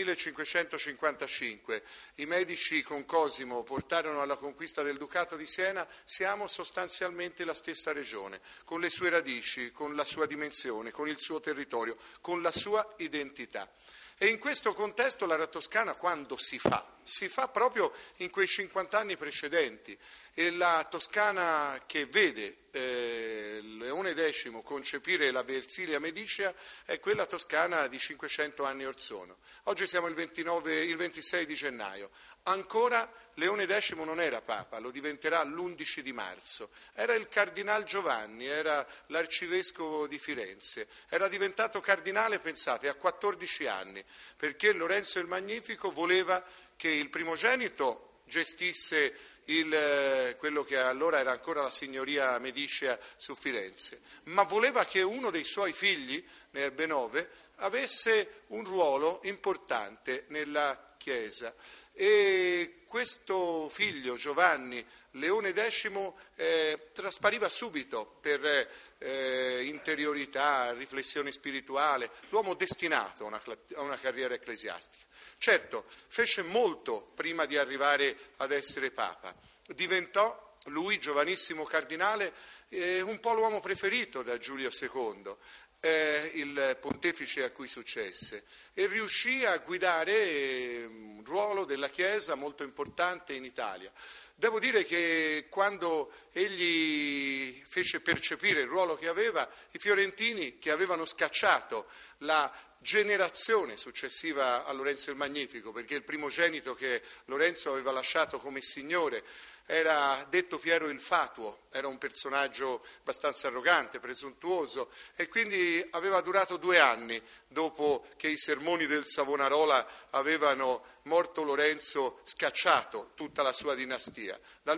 1555 i Medici con Cosimo portarono alla conquista del Ducato di Siena, siamo sostanzialmente la stessa regione, con le sue radici, con la sua dimensione, con il suo territorio, con la sua identità. E in questo contesto la Toscana quando si fa proprio in quei 50 anni precedenti, e la Toscana che vede Leone X concepire la Versilia Medicea è quella toscana di 500 anni or sono. Oggi siamo il 26 di gennaio. Ancora Leone X non era Papa, lo diventerà l'11 di marzo. Era il Cardinal Giovanni, era l'arcivescovo di Firenze. Era diventato cardinale, pensate, a 14 anni, perché Lorenzo il Magnifico voleva che il primogenito gestisse quello che allora era ancora la signoria medicea su Firenze, ma voleva che uno dei suoi figli, ne ebbe 9, avesse un ruolo importante nella Chiesa. E questo figlio, Giovanni, Leone X, traspariva subito per interiorità, riflessione spirituale, l'uomo destinato a una carriera ecclesiastica. Certo, fece molto prima di arrivare ad essere Papa. Diventò, lui, giovanissimo cardinale, un po' l'uomo preferito da Giulio II, il pontefice a cui successe, e riuscì a guidare un ruolo della Chiesa molto importante in Italia. Devo dire che quando egli fece percepire il ruolo che aveva, i fiorentini, che avevano scacciato la generazione successiva a Lorenzo il Magnifico, perché il primogenito che Lorenzo aveva lasciato come signore era detto Piero il Fatuo, era un personaggio abbastanza arrogante, presuntuoso, e quindi aveva durato 2 anni dopo che i sermoni del Savonarola avevano morto Lorenzo, scacciato tutta la sua dinastia. Dal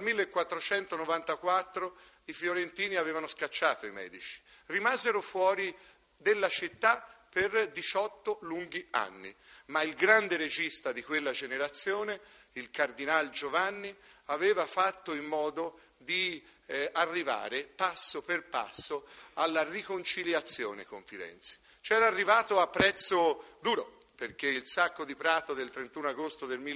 1494 i fiorentini avevano scacciato i Medici, rimasero fuori della città per 18 lunghi anni, ma il grande regista di quella generazione, il Cardinal Giovanni, aveva fatto in modo di arrivare passo per passo alla riconciliazione con Firenze. C'era arrivato a prezzo duro, perché il sacco di Prato del 31 agosto del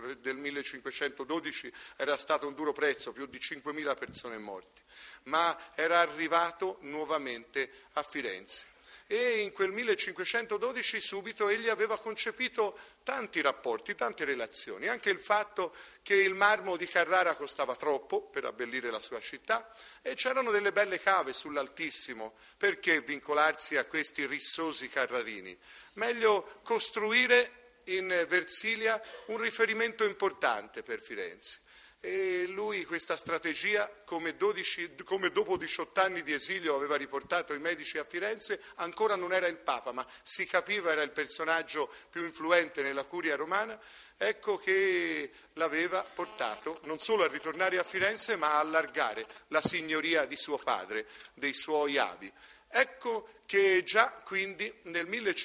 1512 era stato un duro prezzo, più di 5.000 persone morte, ma era arrivato nuovamente a Firenze. E in quel 1512 subito egli aveva concepito tanti rapporti, tante relazioni, anche il fatto che il marmo di Carrara costava troppo per abbellire la sua città e c'erano delle belle cave sull'Altissimo. Perché vincolarsi a questi rissosi carrarini? Meglio costruire in Versilia un riferimento importante per Firenze. E lui questa strategia, come dopo 18 anni di esilio aveva riportato i Medici a Firenze, ancora non era il Papa, ma si capiva era il personaggio più influente nella curia romana, ecco che l'aveva portato non solo a ritornare a Firenze, ma a allargare la signoria di suo padre, dei suoi avi. Ecco che già quindi nel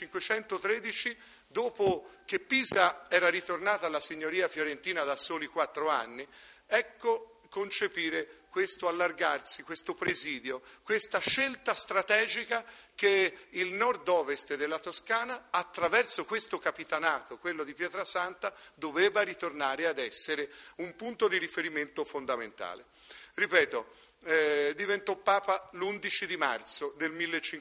1513, dopo che Pisa era ritornata alla signoria fiorentina da soli 4 anni, ecco concepire questo allargarsi, questo presidio, questa scelta strategica che il nord-ovest della Toscana, attraverso questo capitanato, quello di Pietrasanta, doveva ritornare ad essere un punto di riferimento fondamentale. Ripeto, diventò Papa l'11 di marzo del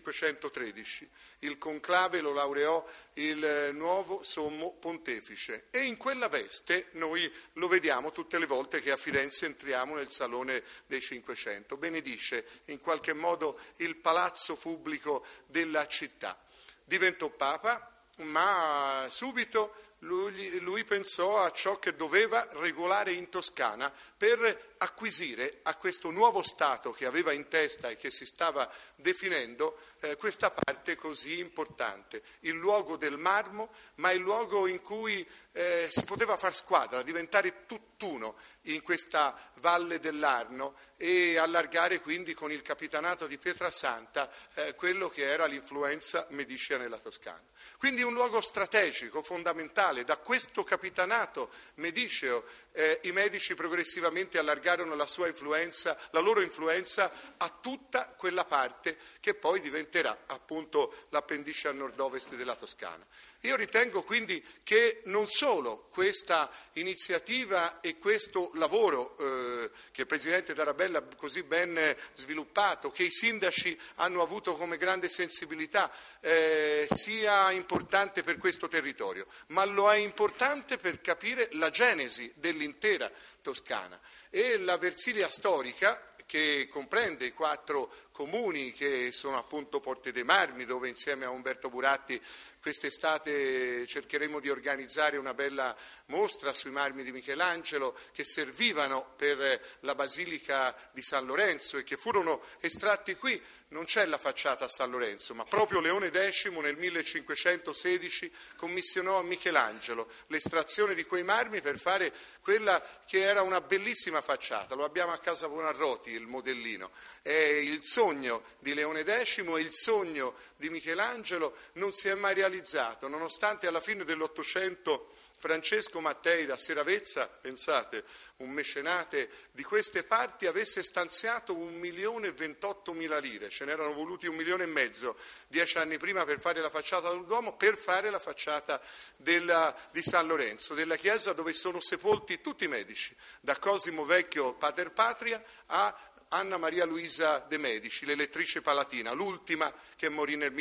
1513, il conclave lo laureò il nuovo sommo pontefice e in quella veste noi lo vediamo tutte le volte che a Firenze entriamo nel Salone dei 500, benedice in qualche modo il palazzo pubblico della città. Diventò Papa, ma subito lui pensò a ciò che doveva regolare in Toscana per acquisire a questo nuovo Stato che aveva in testa e che si stava definendo questa parte così importante, il luogo del marmo, ma il luogo in cui si poteva far squadra, diventare tutt'uno in questa valle dell'Arno e allargare quindi con il capitanato di Pietrasanta quello che era l'influenza medicea nella Toscana. Quindi un luogo strategico, fondamentale. Da questo capitanato mediceo i Medici progressivamente allargarono la loro influenza a tutta quella parte che poi diventerà appunto l'appendice a nord-ovest della Toscana. Io ritengo quindi che non solo questa iniziativa e questo lavoro che il Presidente Tarabella ha così ben sviluppato, che i sindaci hanno avuto come grande sensibilità, sia importante per questo territorio, ma lo è importante per capire la genesi dell'intera Toscana. E la Versilia storica, che comprende i 4 comuni che sono appunto Forte dei Marmi, dove insieme a Umberto Buratti quest'estate cercheremo di organizzare una bella mostra sui marmi di Michelangelo che servivano per la Basilica di San Lorenzo e che furono estratti qui. Non c'è la facciata a San Lorenzo, ma proprio Leone X nel 1516 commissionò a Michelangelo l'estrazione di quei marmi per fare quella che era una bellissima facciata. Lo abbiamo a casa Buonarroti, il modellino. È il sogno di Leone X e il sogno di Michelangelo non si è mai realizzato, nonostante alla fine dell'Ottocento Francesco Mattei da Seravezza, pensate, un mecenate di queste parti, avesse stanziato 1.028.000 lire, ce n'erano voluti 1,5 milioni 10 anni prima per fare la facciata del Duomo, per fare la facciata di San Lorenzo, della chiesa dove sono sepolti tutti i medici, da Cosimo Vecchio Pater Patria a Anna Maria Luisa de' Medici, l'elettrice palatina, l'ultima che morì nel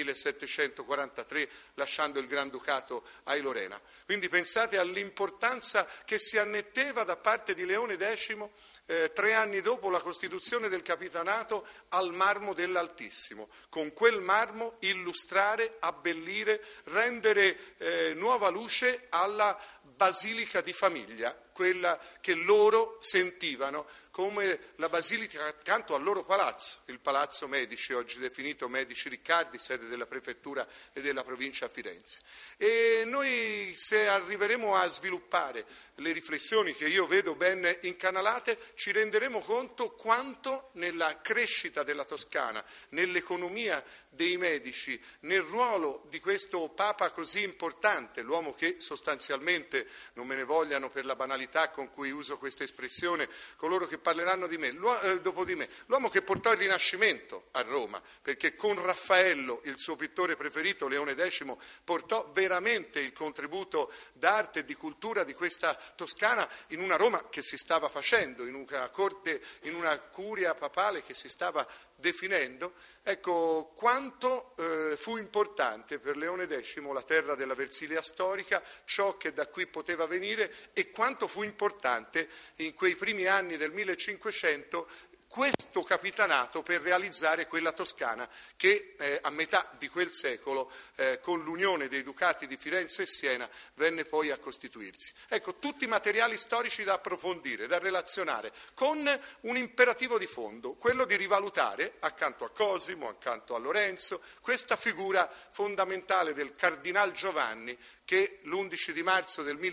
1743 lasciando il Granducato ai Lorena. Quindi pensate all'importanza che si annetteva da parte di Leone X 3 anni dopo la costituzione del Capitanato al marmo dell'Altissimo. Con quel marmo illustrare, abbellire, rendere nuova luce alla Basilica di Famiglia, quella che loro sentivano come la basilica accanto al loro palazzo, il Palazzo Medici, oggi definito Medici Riccardi, sede della prefettura e della provincia a Firenze. E noi, se arriveremo a sviluppare le riflessioni che io vedo ben incanalate, ci renderemo conto quanto nella crescita della Toscana, nell'economia dei Medici, nel ruolo di questo Papa così importante, l'uomo che sostanzialmente, non me ne vogliano per la banalità con cui uso questa espressione coloro che parleranno di me, dopo di me, l'uomo che portò il Rinascimento a Roma, perché con Raffaello, il suo pittore preferito, Leone X, portò veramente il contributo d'arte e di cultura di questa Toscana in una Roma che si stava facendo, in una corte, in una curia papale che si stava definendo. Ecco quanto fu importante per Leone X la terra della Versilia storica, ciò che da qui poteva venire, e quanto fu importante in quei primi anni del 1500 questo capitanato per realizzare quella Toscana che a metà di quel secolo, con l'unione dei ducati di Firenze e Siena, venne poi a costituirsi. Ecco, tutti materiali storici da approfondire, da relazionare, con un imperativo di fondo, quello di rivalutare, accanto a Cosimo, accanto a Lorenzo, questa figura fondamentale del Cardinal Giovanni, che l'11 di marzo del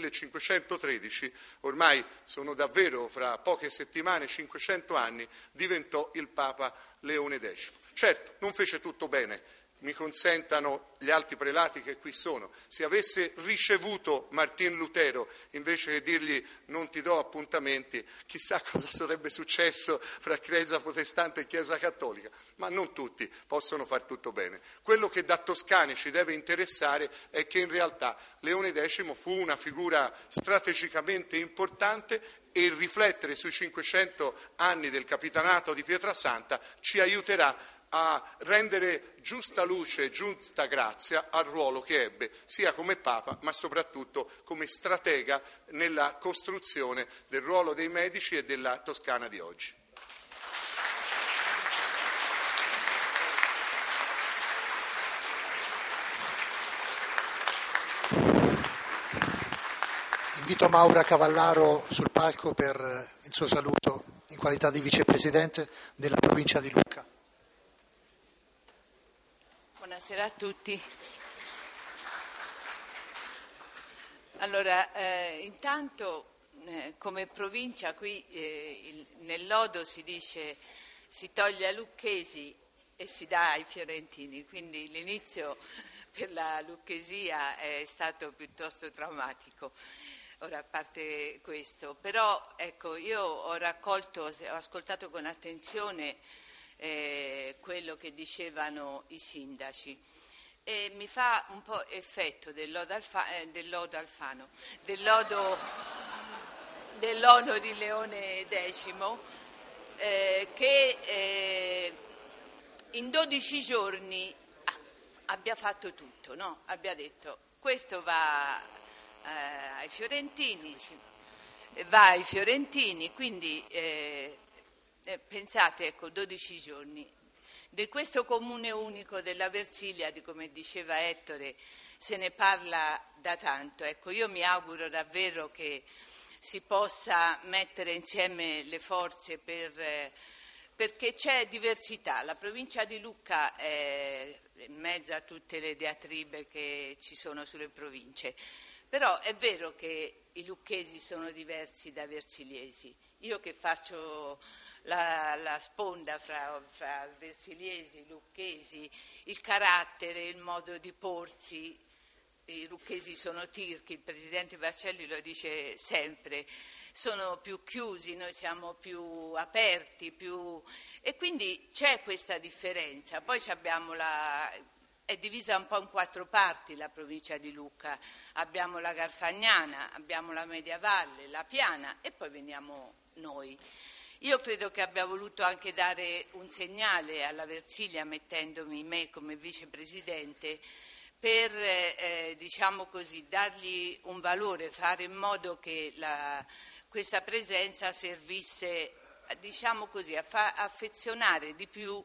1513, ormai sono davvero fra poche settimane 500 anni, diventò il Papa Leone X. Certo, non fece tutto bene, mi consentano gli alti prelati che qui sono, se avesse ricevuto Martin Lutero invece che dirgli non ti do appuntamenti, chissà cosa sarebbe successo fra Chiesa protestante e Chiesa cattolica, ma non tutti possono far tutto bene. Quello che da toscani ci deve interessare è che in realtà Leone X fu una figura strategicamente importante e riflettere sui 500 anni del capitanato di Pietrasanta ci aiuterà a rendere giusta luce e giusta grazia al ruolo che ebbe sia come Papa ma soprattutto come stratega nella costruzione del ruolo dei Medici e della Toscana di oggi. Invito Maura Cavallaro sul palco per il suo saluto in qualità di vicepresidente della provincia di Lucca. Buonasera a tutti. Allora, intanto come provincia qui nel lodo si dice si toglie ai lucchesi e si dà ai fiorentini, quindi l'inizio per la lucchesia è stato piuttosto traumatico. Ora, a parte questo, però ecco, io ho ascoltato con attenzione quello che dicevano i sindaci e mi fa un po' effetto dell'ono di Leone X che in 12 giorni abbia fatto tutto, no? Abbia detto questo va ai fiorentini, quindi pensate, ecco, 12 giorni. Di questo comune unico della Versilia, come diceva Ettore, se ne parla da tanto. Ecco, io mi auguro davvero che si possa mettere insieme le forze perché c'è diversità. La provincia di Lucca è in mezzo a tutte le diatribe che ci sono sulle province, però è vero che i lucchesi sono diversi dai versiliesi. Io che faccio la sponda fra versiliesi, lucchesi, il carattere, il modo di porsi, i lucchesi sono tirchi, il presidente Baccelli lo dice sempre, sono più chiusi, noi siamo più aperti, e quindi c'è questa differenza. Poi abbiamo è divisa un po' in 4 parti la provincia di Lucca, abbiamo la Garfagnana, abbiamo la Mediavalle, la Piana e poi veniamo noi. Io credo che abbia voluto anche dare un segnale alla Versilia mettendomi me come vicepresidente per, diciamo così, dargli un valore, fare in modo che questa presenza servisse, diciamo così, a affezionare di più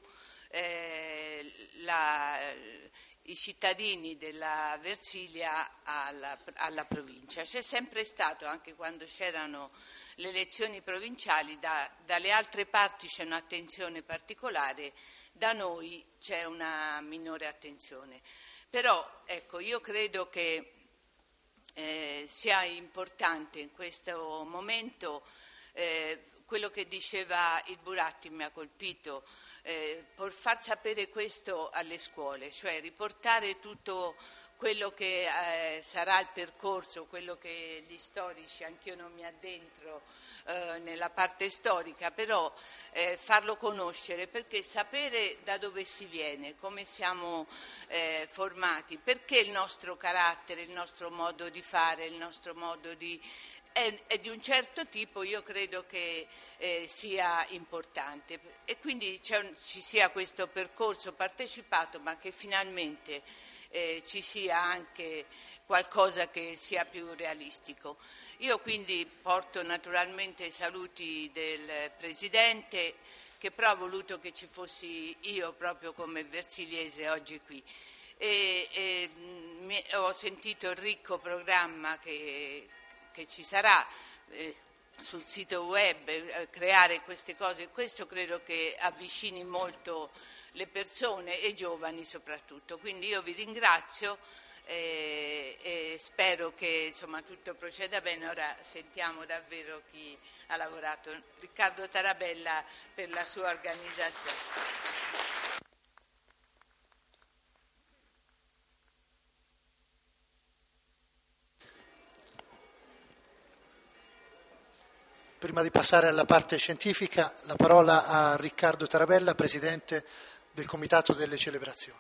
i cittadini della Versilia alla provincia. C'è sempre stato, anche quando c'erano le elezioni provinciali, dalle altre parti c'è un'attenzione particolare, da noi c'è una minore attenzione. Però ecco, io credo che sia importante in questo momento quello che diceva il Buratti, mi ha colpito, per far sapere questo alle scuole, cioè riportare tutto quello che sarà il percorso, quello che gli storici, anch'io non mi addentro nella parte storica, però farlo conoscere, perché sapere da dove si viene, come siamo formati, perché il nostro carattere, il nostro modo di fare, il nostro modo è di un certo tipo, io credo che sia importante e quindi ci sia questo percorso partecipato, ma che finalmente ci sia anche qualcosa che sia più realistico. Io quindi porto naturalmente i saluti del Presidente, che però ha voluto che ci fossi io proprio come versiliese oggi qui. Ho sentito il ricco programma che ci sarà sul sito web, creare queste cose, questo credo che avvicini molto le persone e i giovani soprattutto. Quindi io vi ringrazio e spero che insomma tutto proceda bene. Ora sentiamo davvero chi ha lavorato. Riccardo Tarabella per la sua organizzazione. Prima di passare alla parte scientifica, la parola a Riccardo Tarabella, Presidente del Comitato delle Celebrazioni.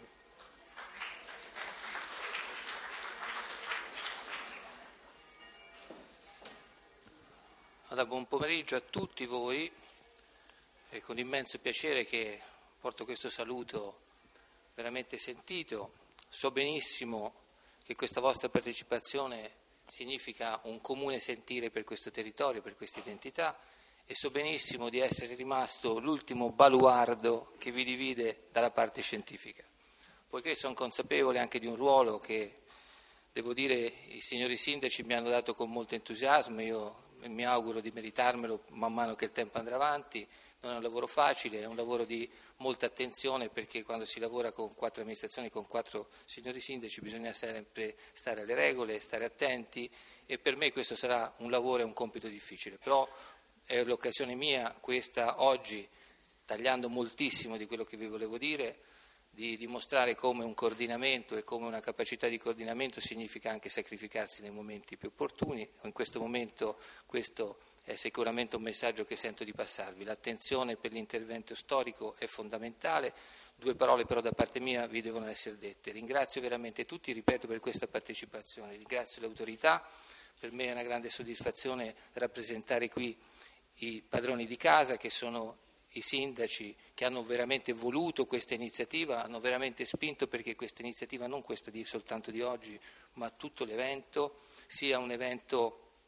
Allora, buon pomeriggio a tutti voi, è con immenso piacere che porto questo saluto veramente sentito. So benissimo che questa vostra partecipazione significa un comune sentire per questo territorio, per questa identità, e so benissimo di essere rimasto l'ultimo baluardo che vi divide dalla parte scientifica, poiché sono consapevole anche di un ruolo che, devo dire, i signori sindaci mi hanno dato con molto entusiasmo. Io mi auguro di meritarmelo man mano che il tempo andrà avanti. Non è un lavoro facile, è un lavoro di molta attenzione, perché quando si lavora con 4 amministrazioni, con 4 signori sindaci, bisogna sempre stare alle regole, stare attenti, e per me questo sarà un lavoro e un compito difficile, però è l'occasione mia questa oggi, tagliando moltissimo di quello che vi volevo dire, di dimostrare come un coordinamento e come una capacità di coordinamento significa anche sacrificarsi nei momenti più opportuni. In questo momento questo è sicuramente un messaggio che sento di passarvi. L'attenzione per l'intervento storico è fondamentale. 2 parole però da parte mia vi devono essere dette. Ringrazio veramente tutti, ripeto, per questa partecipazione, ringrazio le autorità. Per me è una grande soddisfazione rappresentare qui i padroni di casa, che sono i sindaci che hanno veramente voluto questa iniziativa, hanno veramente spinto perché questa iniziativa, non questa soltanto di oggi, ma tutto l'evento, sia un evento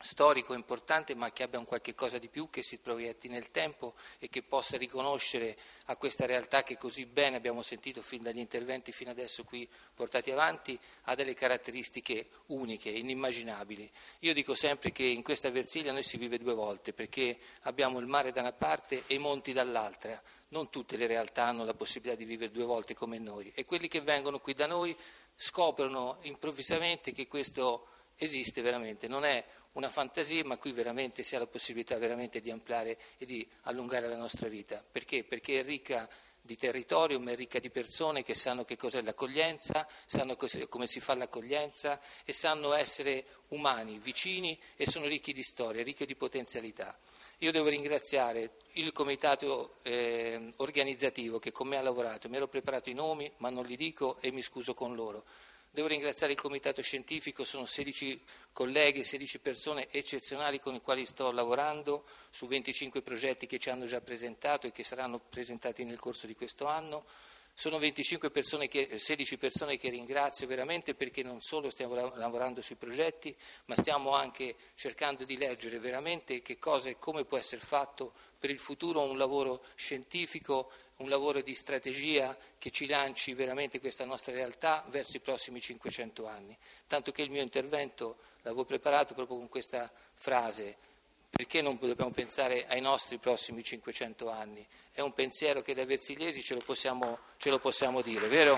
storico importante, ma che abbia un qualche cosa di più, che si proietti nel tempo e che possa riconoscere a questa realtà che così bene abbiamo sentito fin dagli interventi fino adesso qui portati avanti, ha delle caratteristiche uniche, inimmaginabili. Io dico sempre che in questa Versilia noi si vive 2 volte, perché abbiamo il mare da una parte e i monti dall'altra. Non tutte le realtà hanno la possibilità di vivere 2 volte come noi, e quelli che vengono qui da noi scoprono improvvisamente che questo esiste veramente, non è una fantasia, ma qui veramente si ha la possibilità veramente di ampliare e di allungare la nostra vita. Perché? Perché è ricca di territorio, ma è ricca di persone che sanno che cos'è l'accoglienza, sanno come si fa l'accoglienza e sanno essere umani, vicini, e sono ricchi di storia, ricchi di potenzialità. Io devo ringraziare il comitato organizzativo che con me ha lavorato, mi ero preparato i nomi ma non li dico e mi scuso con loro. Devo ringraziare il comitato scientifico, sono 16 colleghi, 16 persone eccezionali con i quali sto lavorando su 25 progetti che ci hanno già presentato e che saranno presentati nel corso di questo anno. Sono 16 persone che ringrazio veramente, perché non solo stiamo lavorando sui progetti, ma stiamo anche cercando di leggere veramente che cosa e come può essere fatto per il futuro un lavoro scientifico, un lavoro di strategia che ci lanci veramente questa nostra realtà verso i prossimi 500 anni. Tanto che il mio intervento l'avevo preparato proprio con questa frase: perché non dobbiamo pensare ai nostri prossimi 500 anni? È un pensiero che da versigliesi ce lo possiamo dire, vero?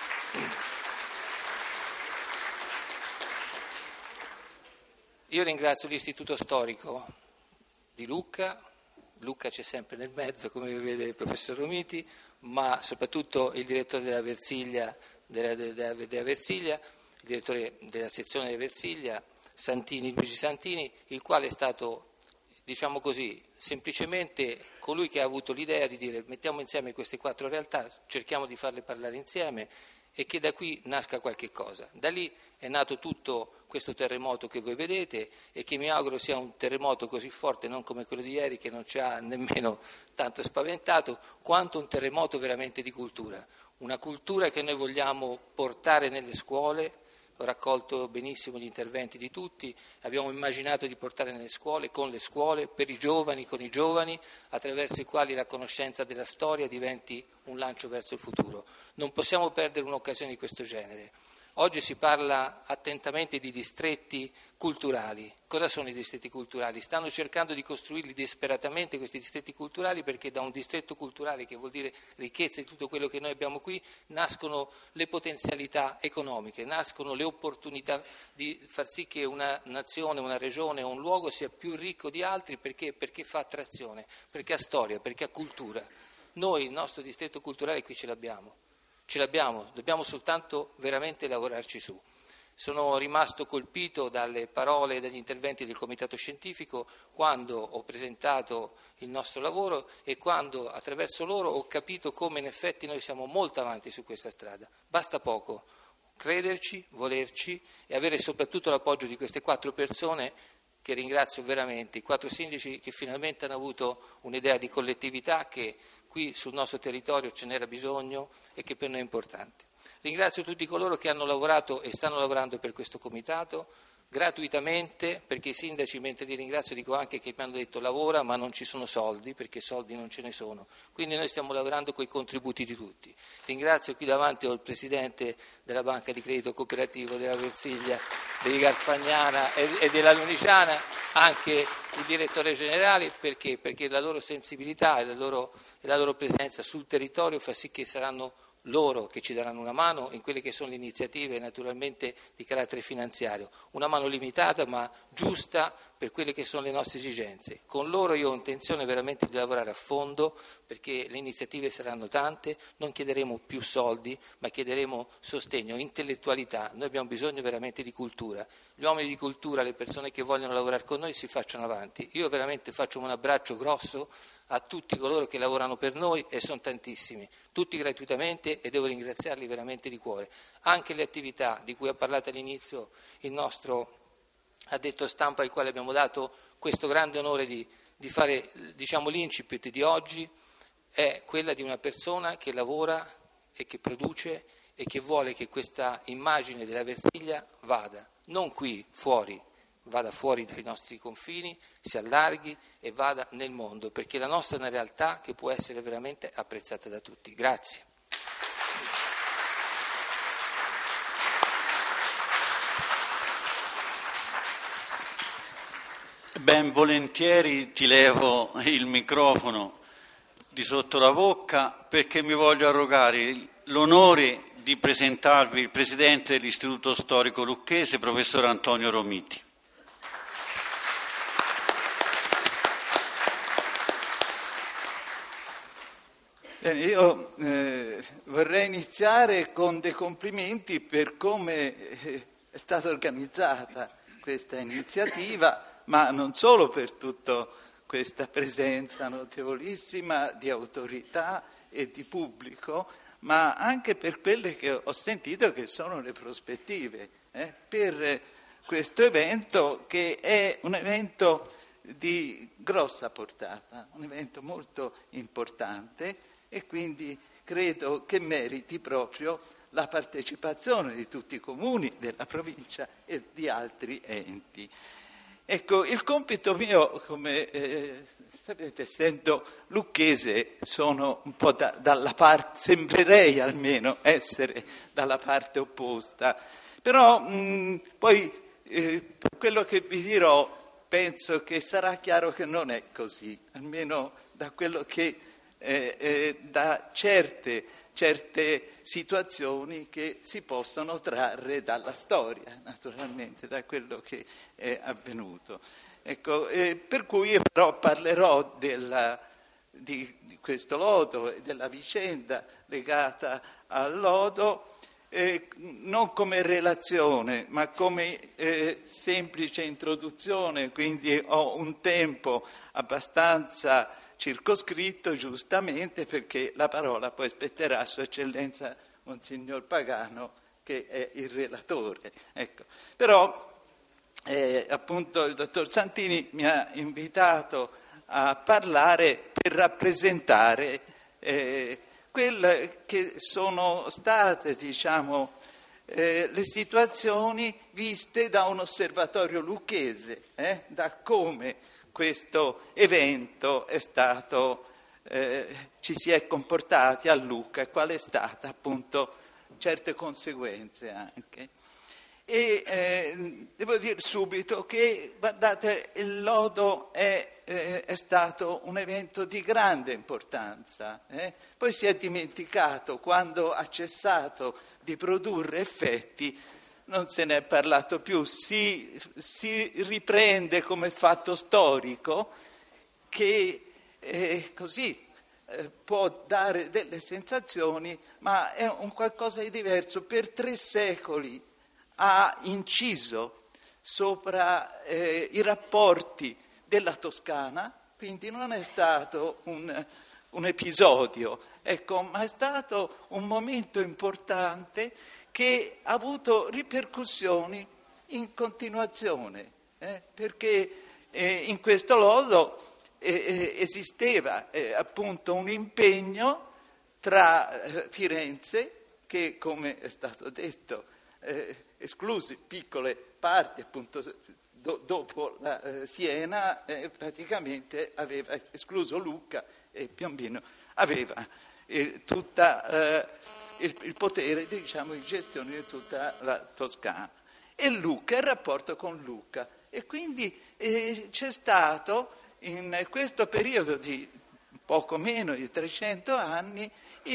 Io ringrazio l'Istituto Storico di Lucca. Lucca c'è sempre nel mezzo, come vede il professor Romiti, ma soprattutto il direttore della Versilia, della Versilia, il direttore della sezione della Versilia, Luigi Santini, il quale è stato, diciamo così, semplicemente colui che ha avuto l'idea di dire: mettiamo insieme queste 4 realtà, cerchiamo di farle parlare insieme e che da qui nasca qualche cosa. Da lì è nato tutto questo terremoto che voi vedete e che mi auguro sia un terremoto così forte, non come quello di ieri che non ci ha nemmeno tanto spaventato, quanto un terremoto veramente di cultura. Una cultura che noi vogliamo portare nelle scuole. Ho raccolto benissimo gli interventi di tutti, abbiamo immaginato di portare nelle scuole, con le scuole, per i giovani, con i giovani, attraverso i quali la conoscenza della storia diventi un lancio verso il futuro. Non possiamo perdere un'occasione di questo genere. Oggi si parla attentamente di distretti culturali. Cosa sono i distretti culturali? Stanno cercando di costruirli disperatamente questi distretti culturali, perché da un distretto culturale, che vuol dire ricchezza di tutto quello che noi abbiamo qui, nascono le potenzialità economiche, nascono le opportunità di far sì che una nazione, una regione o un luogo sia più ricco di altri. Perché fa attrazione, perché ha storia, perché ha cultura. Noi il nostro distretto culturale qui ce l'abbiamo, dobbiamo soltanto veramente lavorarci su. Sono rimasto colpito dalle parole e dagli interventi del comitato scientifico quando ho presentato il nostro lavoro e quando attraverso loro ho capito come in effetti noi siamo molto avanti su questa strada. Basta poco crederci, volerci e avere soprattutto l'appoggio di queste 4 persone che ringrazio veramente, i 4 sindaci che finalmente hanno avuto un'idea di collettività che qui sul nostro territorio ce n'era bisogno e che per noi è importante. Ringrazio tutti coloro che hanno lavorato e stanno lavorando per questo comitato, gratuitamente, perché i sindaci, mentre li ringrazio, dico anche che mi hanno detto lavora ma non ci sono soldi, perché soldi non ce ne sono. Quindi noi stiamo lavorando con i contributi di tutti. Ringrazio qui davanti ho il Presidente della Banca di Credito Cooperativo della Versilia, di Garfagnana e della Luniciana, anche il direttore generale, perché la loro sensibilità e la loro presenza sul territorio fa sì che saranno loro che ci daranno una mano in quelle che sono le iniziative naturalmente di carattere finanziario, una mano limitata ma giusta per quelle che sono le nostre esigenze. Con loro io ho intenzione veramente di lavorare a fondo, perché le iniziative saranno tante, non chiederemo più soldi ma chiederemo sostegno, intellettualità. Noi abbiamo bisogno veramente di cultura. Gli uomini di cultura, le persone che vogliono lavorare con noi si facciano avanti. Io veramente faccio un abbraccio grosso a tutti coloro che lavorano per noi e sono tantissimi, tutti gratuitamente, e devo ringraziarli veramente di cuore. Anche le attività di cui ha parlato all'inizio il nostro addetto stampa, al quale abbiamo dato questo grande onore di fare, diciamo, l'incipit di oggi, è quella di una persona che lavora e che produce e che vuole che questa immagine della Versilia vada, non qui fuori, vada fuori dai nostri confini, si allarghi e vada nel mondo, perché la nostra è una realtà che può essere veramente apprezzata da tutti. Grazie. Ben volentieri ti levo il microfono di sotto la bocca, perché mi voglio arrogare l'onore di presentarvi il presidente dell'Istituto Storico Lucchese, professor Antonio Romiti. Bene, io vorrei iniziare con dei complimenti per come è stata organizzata questa iniziativa, ma non solo per tutta questa presenza notevolissima di autorità e di pubblico, ma anche per quelle che ho sentito che sono le prospettive per questo evento, che è un evento di grossa portata, un evento molto importante, e quindi credo che meriti proprio la partecipazione di tutti i comuni della provincia e di altri enti. Ecco, il compito mio, come sapete, essendo lucchese, sono un po' dalla parte, sembrerei almeno essere dalla parte opposta, però poi per quello che vi dirò penso che sarà chiaro che non è così, almeno da quello che da certe situazioni che si possono trarre dalla storia, naturalmente, da quello che è avvenuto. Ecco, per cui io però parlerò di questo lodo e della vicenda legata al lodo, non come relazione, ma come semplice introduzione, quindi ho un tempo abbastanza circoscritto, giustamente, perché la parola poi spetterà a Sua Eccellenza Monsignor Pagano, che è il relatore. Ecco. Però appunto il dottor Santini mi ha invitato a parlare per rappresentare quelle che sono state, diciamo, le situazioni viste da un osservatorio lucchese, da come questo evento è stato, ci si è comportati a Lucca e qual è stata appunto certe conseguenze anche. E devo dire subito che, guardate, il lodo è stato un evento di grande importanza, poi si è dimenticato, quando ha cessato di produrre effetti, non se ne è parlato più, si riprende come fatto storico che così può dare delle sensazioni, ma è un qualcosa di diverso. Per 3 secoli ha inciso sopra i rapporti della Toscana, quindi non è stato un episodio, ecco, ma è stato un momento importante che ha avuto ripercussioni in continuazione, perché in questo lodo esisteva appunto un impegno tra Firenze, che come è stato detto, esclusi piccole parti, appunto dopo la Siena praticamente aveva escluso Lucca e Piombino aveva tutta il potere, diciamo, di gestione di tutta la Toscana. E Lucca, il rapporto con Lucca. E quindi c'è stato in questo periodo di poco meno di 300 anni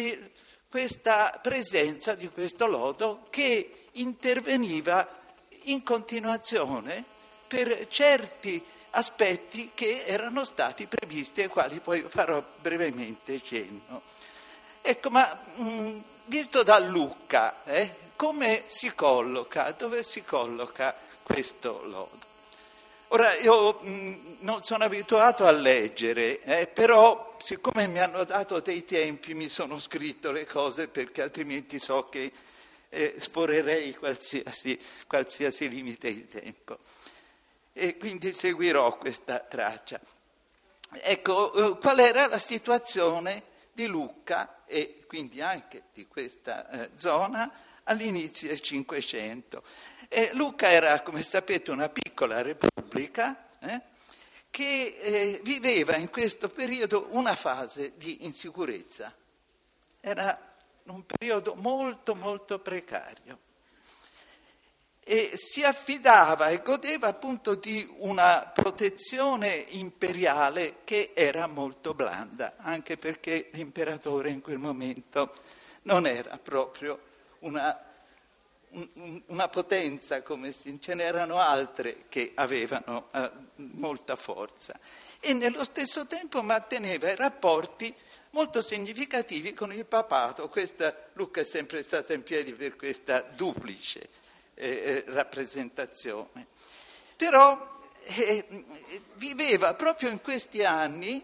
questa presenza di questo lodo che interveniva in continuazione per certi aspetti che erano stati previsti, ai quali poi farò brevemente cenno. Ecco, ma visto da Lucca, come si colloca, dove si colloca questo lodo? Ora, io non sono abituato a leggere, però siccome mi hanno dato dei tempi mi sono scritto le cose, perché altrimenti so che sforerei qualsiasi limite di tempo. E quindi seguirò questa traccia. Ecco, qual era la situazione di Lucca e quindi anche di questa zona all'inizio del Cinquecento? Lucca era, come sapete, una piccola piccola repubblica che viveva in questo periodo una fase di insicurezza. Era un periodo molto, molto precario. E si affidava e godeva appunto di una protezione imperiale che era molto blanda, anche perché l'imperatore in quel momento non era proprio una potenza, come ce n'erano altre che avevano molta forza. E nello stesso tempo manteneva i rapporti molto significativi con il papato. Lucca è sempre stata in piedi per questa duplice rappresentazione. Però viveva proprio in questi anni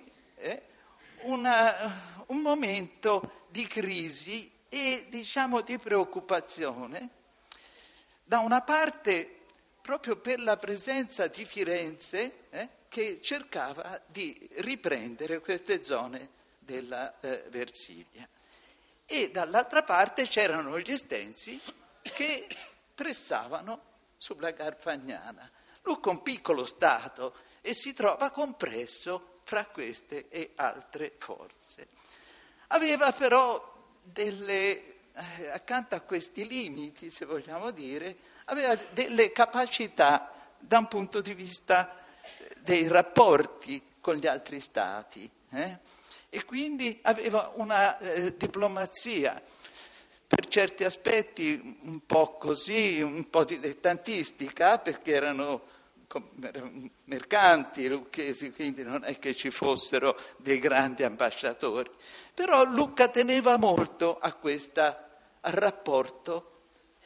un momento di crisi e diciamo di preoccupazione, da una parte proprio per la presenza di Firenze che cercava di riprendere queste zone della Versilia, e dall'altra parte c'erano gli Estensi che pressavano sulla Garfagnana. Lucca è un piccolo stato e si trova compresso fra queste e altre forze. Aveva però accanto a questi limiti, se vogliamo dire, aveva delle capacità da un punto di vista dei rapporti con gli altri stati, e quindi aveva una diplomazia per certi aspetti un po' così, un po' dilettantistica, perché erano mercanti lucchesi, quindi non è che ci fossero dei grandi ambasciatori. Però Lucca teneva molto al rapporto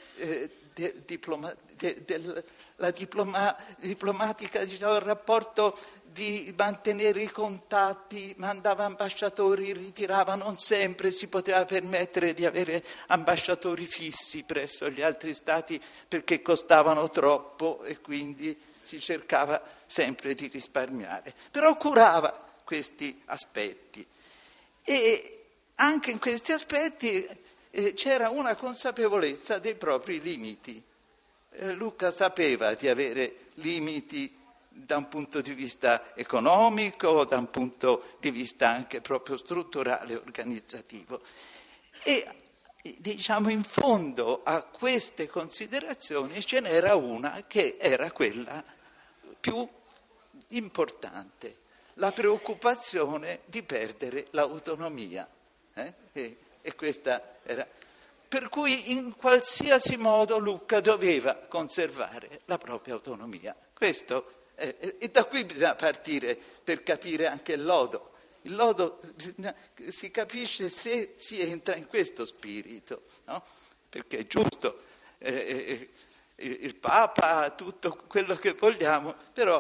diplomatica, diciamo, il rapporto di mantenere i contatti, mandava ambasciatori, ritirava, non sempre si poteva permettere di avere ambasciatori fissi presso gli altri stati perché costavano troppo e quindi si cercava sempre di risparmiare. Però curava questi aspetti e anche in questi aspetti c'era una consapevolezza dei propri limiti. Lucca sapeva di avere limiti da un punto di vista economico, da un punto di vista anche proprio strutturale e organizzativo. E diciamo in fondo a queste considerazioni ce n'era una che era quella più importante, la preoccupazione di perdere l'autonomia. E questa era. Per cui in qualsiasi modo Lucca doveva conservare la propria autonomia. Questo e da qui bisogna partire per capire anche il lodo. Il lodo si capisce se si entra in questo spirito, no? Perché è giusto, il Papa, tutto quello che vogliamo, però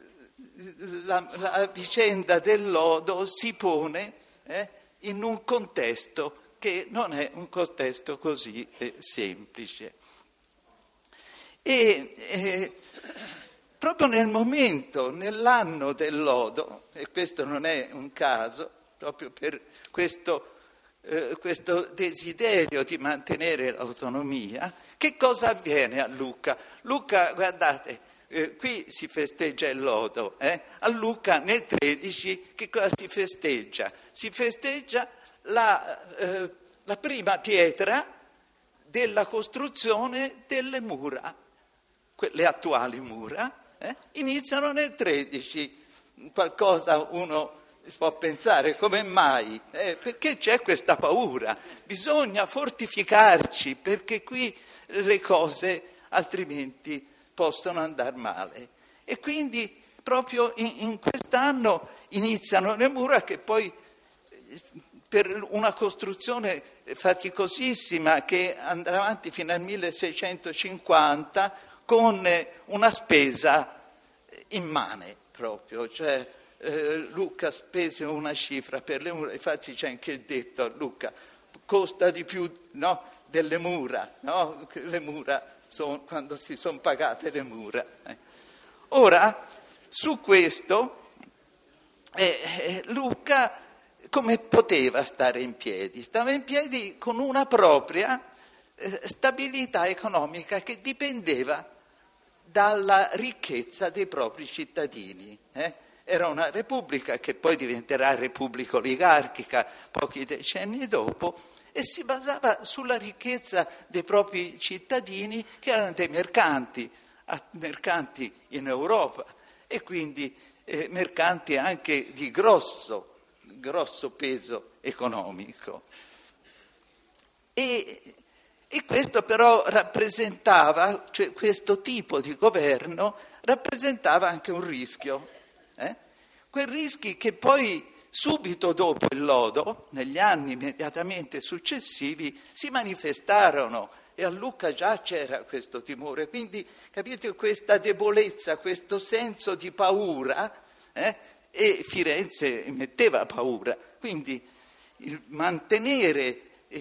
la vicenda del lodo si pone in un contesto che non è un contesto così semplice. Proprio nel momento, nell'anno del lodo, e questo non è un caso, proprio per questo desiderio di mantenere l'autonomia, che cosa avviene a Lucca? Lucca, guardate, qui si festeggia il lodo, a Lucca nel 13 che cosa si festeggia? Si festeggia la prima pietra della costruzione delle mura, le attuali mura, iniziano nel 13, qualcosa uno può pensare, come mai? Perché c'è questa paura, bisogna fortificarci perché qui le cose altrimenti possono andare male. E quindi proprio in quest'anno iniziano le mura che poi per una costruzione faticosissima che andrà avanti fino al 1650 con una spesa immane proprio, cioè Lucca spese una cifra per le mura, infatti c'è anche il detto a Lucca, costa di più, no, delle mura, no? Le mura quando si sono pagate le mura. Ora, su questo Lucca come poteva stare in piedi? Stava in piedi con una propria stabilità economica che dipendeva dalla ricchezza dei propri cittadini. Era una repubblica che poi diventerà repubblica oligarchica pochi decenni dopo, e si basava sulla ricchezza dei propri cittadini, che erano dei mercanti in Europa, e quindi mercanti anche di grosso peso economico. E questo però rappresentava, cioè questo tipo di governo rappresentava anche un rischio. Quei rischi che poi subito dopo il lodo, negli anni immediatamente successivi, si manifestarono, e a Lucca già c'era questo timore. Quindi capite questa debolezza, questo senso di paura, e Firenze metteva paura. Quindi il mantenere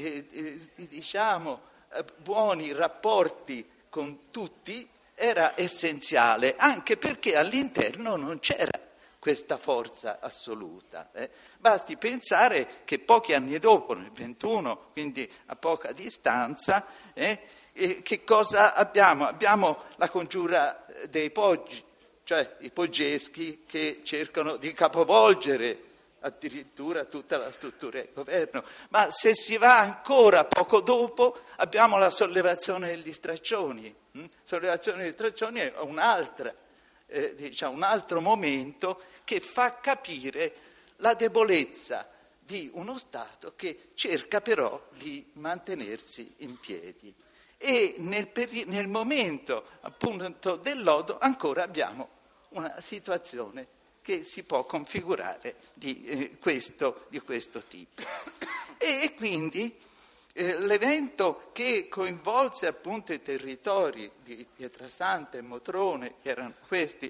buoni rapporti con tutti era essenziale, anche perché all'interno non c'era questa forza assoluta. Basti pensare che pochi anni dopo, nel 21, quindi a poca distanza, che cosa abbiamo? Abbiamo la congiura dei Poggi, cioè i poggeschi che cercano di capovolgere addirittura tutta la struttura del governo. Ma se si va ancora poco dopo, abbiamo la sollevazione degli straccioni. Sollevazione degli straccioni è un'altra, un altro momento che fa capire la debolezza di uno Stato che cerca però di mantenersi in piedi. E nel momento appunto del lodo ancora abbiamo una situazione che si può configurare di questo tipo. E quindi l'evento che coinvolse appunto i territori di Pietrasanta e Motrone, che erano questi,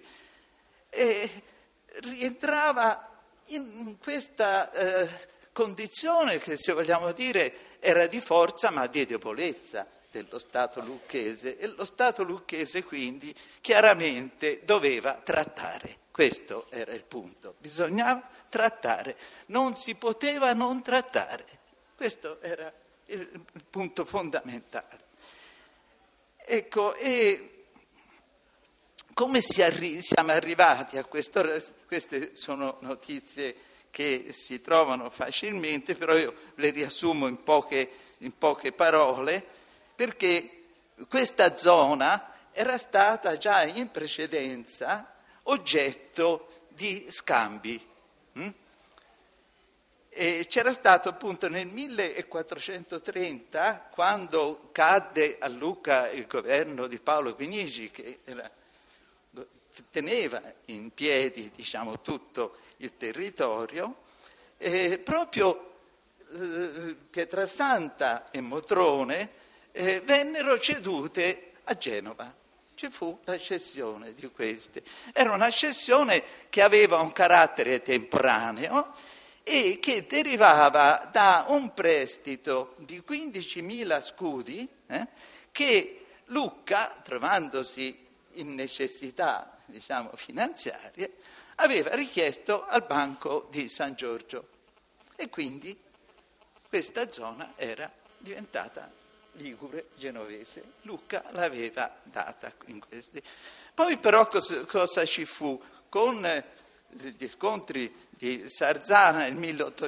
rientrava in questa condizione che, se vogliamo dire, era di forza ma di debolezza dello Stato lucchese, e lo Stato lucchese quindi chiaramente doveva trattare. Questo era il punto, bisognava trattare, non si poteva non trattare, questo era il punto fondamentale. Ecco, e come siamo arrivati a questo? Queste sono notizie che si trovano facilmente, però io le riassumo in poche parole, perché questa zona era stata già in precedenza oggetto di scambi. E c'era stato appunto nel 1430, quando cadde a Lucca il governo di Paolo Quinigi, che teneva in piedi tutto il territorio, proprio Pietrasanta e Motrone vennero cedute a Genova. Ci fu la cessione di queste. Era una cessione che aveva un carattere temporaneo e che derivava da un prestito di 15.000 scudi che Lucca, trovandosi in necessità finanziarie, aveva richiesto al Banco di San Giorgio, e quindi questa zona era diventata ligure, genovese. Lucca l'aveva data in questi. Poi però cosa ci fu? Con gli scontri di Sarzana nel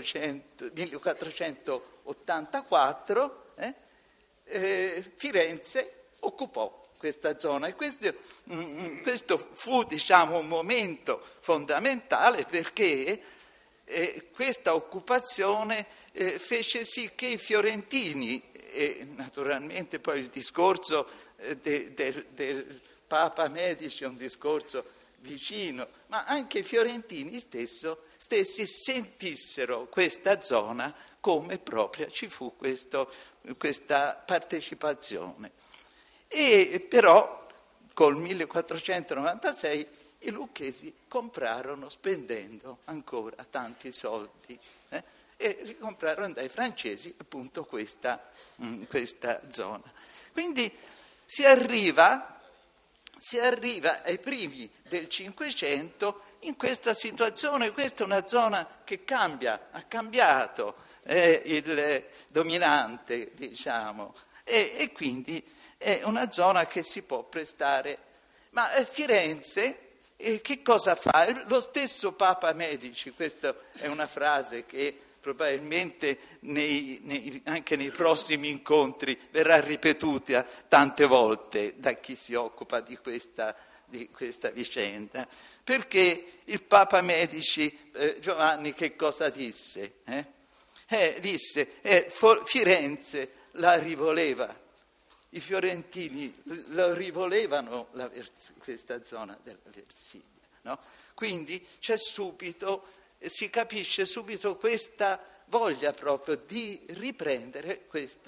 1484, Firenze occupò questa zona, e questo fu un momento fondamentale, perché questa occupazione fece sì che i fiorentini, e naturalmente poi il discorso del Papa Medici è un discorso vicino, ma anche i fiorentini stessi sentissero questa zona come propria, ci fu questa partecipazione. E però col 1496 i lucchesi comprarono, spendendo ancora tanti soldi, e ricomprarono dai francesi appunto questa zona. Quindi si arriva ai primi del Cinquecento in questa situazione. Questa è una zona che ha cambiato il dominante, e quindi è una zona che si può prestare. Ma Firenze che cosa fa? Lo stesso Papa Medici, questa è una frase che probabilmente anche nei prossimi incontri verrà ripetuta tante volte da chi si occupa di questa vicenda, perché il Papa Medici, Giovanni, che cosa disse? Disse, Firenze la rivoleva, i fiorentini lo rivolevano questa zona della Versilia, no? Quindi si capisce subito questa voglia proprio di riprendere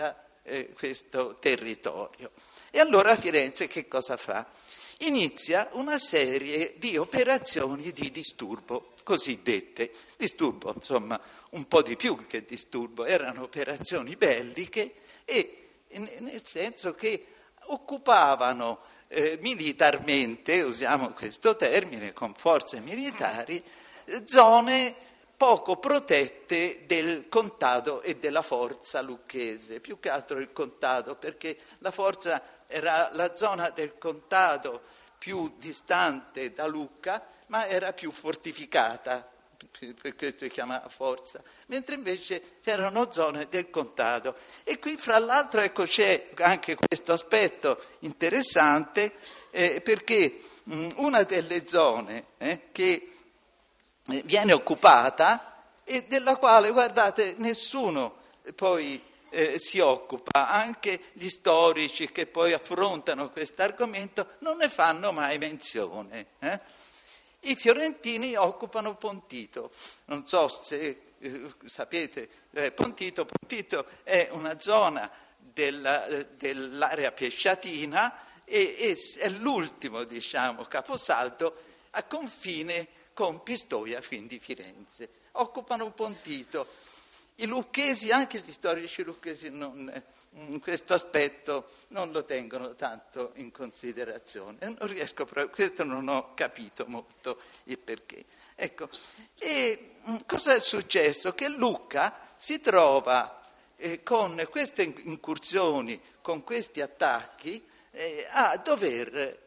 questo territorio. E allora Firenze che cosa fa? Inizia una serie di operazioni di disturbo, cosiddette. Disturbo, insomma, un po' di più che disturbo, erano operazioni belliche e nel senso che occupavano militarmente, usiamo questo termine, con forze militari, zone poco protette del contado e della forza lucchese, più che altro il contado, perché la forza era la zona del contado più distante da Lucca, ma era più fortificata, per questo si chiama forza, mentre invece c'erano zone del contado. E qui fra l'altro c'è anche questo aspetto interessante, perché una delle zone che viene occupata e della quale, guardate, nessuno poi si occupa, anche gli storici che poi affrontano questo argomento non ne fanno mai menzione. I fiorentini occupano Pontito, non so se sapete, Pontito è una zona dell'area pesciatina e è l'ultimo, diciamo, caposaldo a confine con Pistoia, quindi Firenze. Occupano Pontito. I lucchesi, anche gli storici lucchesi, in questo aspetto non lo tengono tanto in considerazione. Non riesco proprio, questo non ho capito molto il perché. Ecco, e cosa è successo? Che Lucca si trova con queste incursioni, con questi attacchi, a dover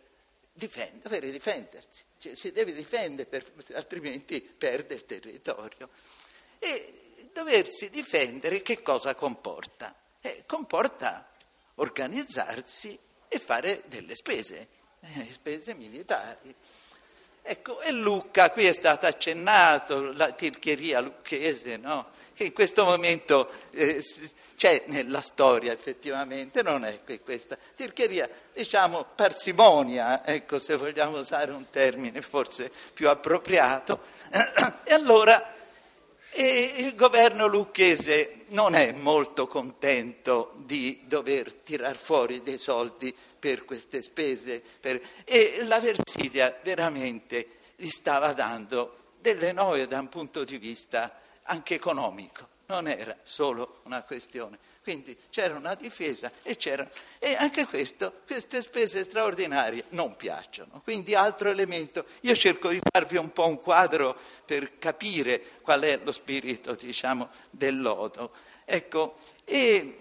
difendersi. Cioè, si deve difendere, altrimenti perde il territorio. E doversi difendere che cosa comporta? Comporta organizzarsi e fare delle spese militari. Ecco, e Lucca, qui è stato accennato, la tirchieria lucchese, no? Che in questo momento c'è nella storia effettivamente, non è questa tirchieria, diciamo parsimonia, ecco, se vogliamo usare un termine forse più appropriato. E allora il governo lucchese non è molto contento di dover tirar fuori dei soldi per queste spese, e la Versilia veramente gli stava dando delle noie da un punto di vista anche economico, non era solo una questione. Quindi c'era una difesa e anche queste spese straordinarie non piacciono. Quindi altro elemento, io cerco di farvi un po' un quadro per capire qual è lo spirito, diciamo, del lodo. Ecco, e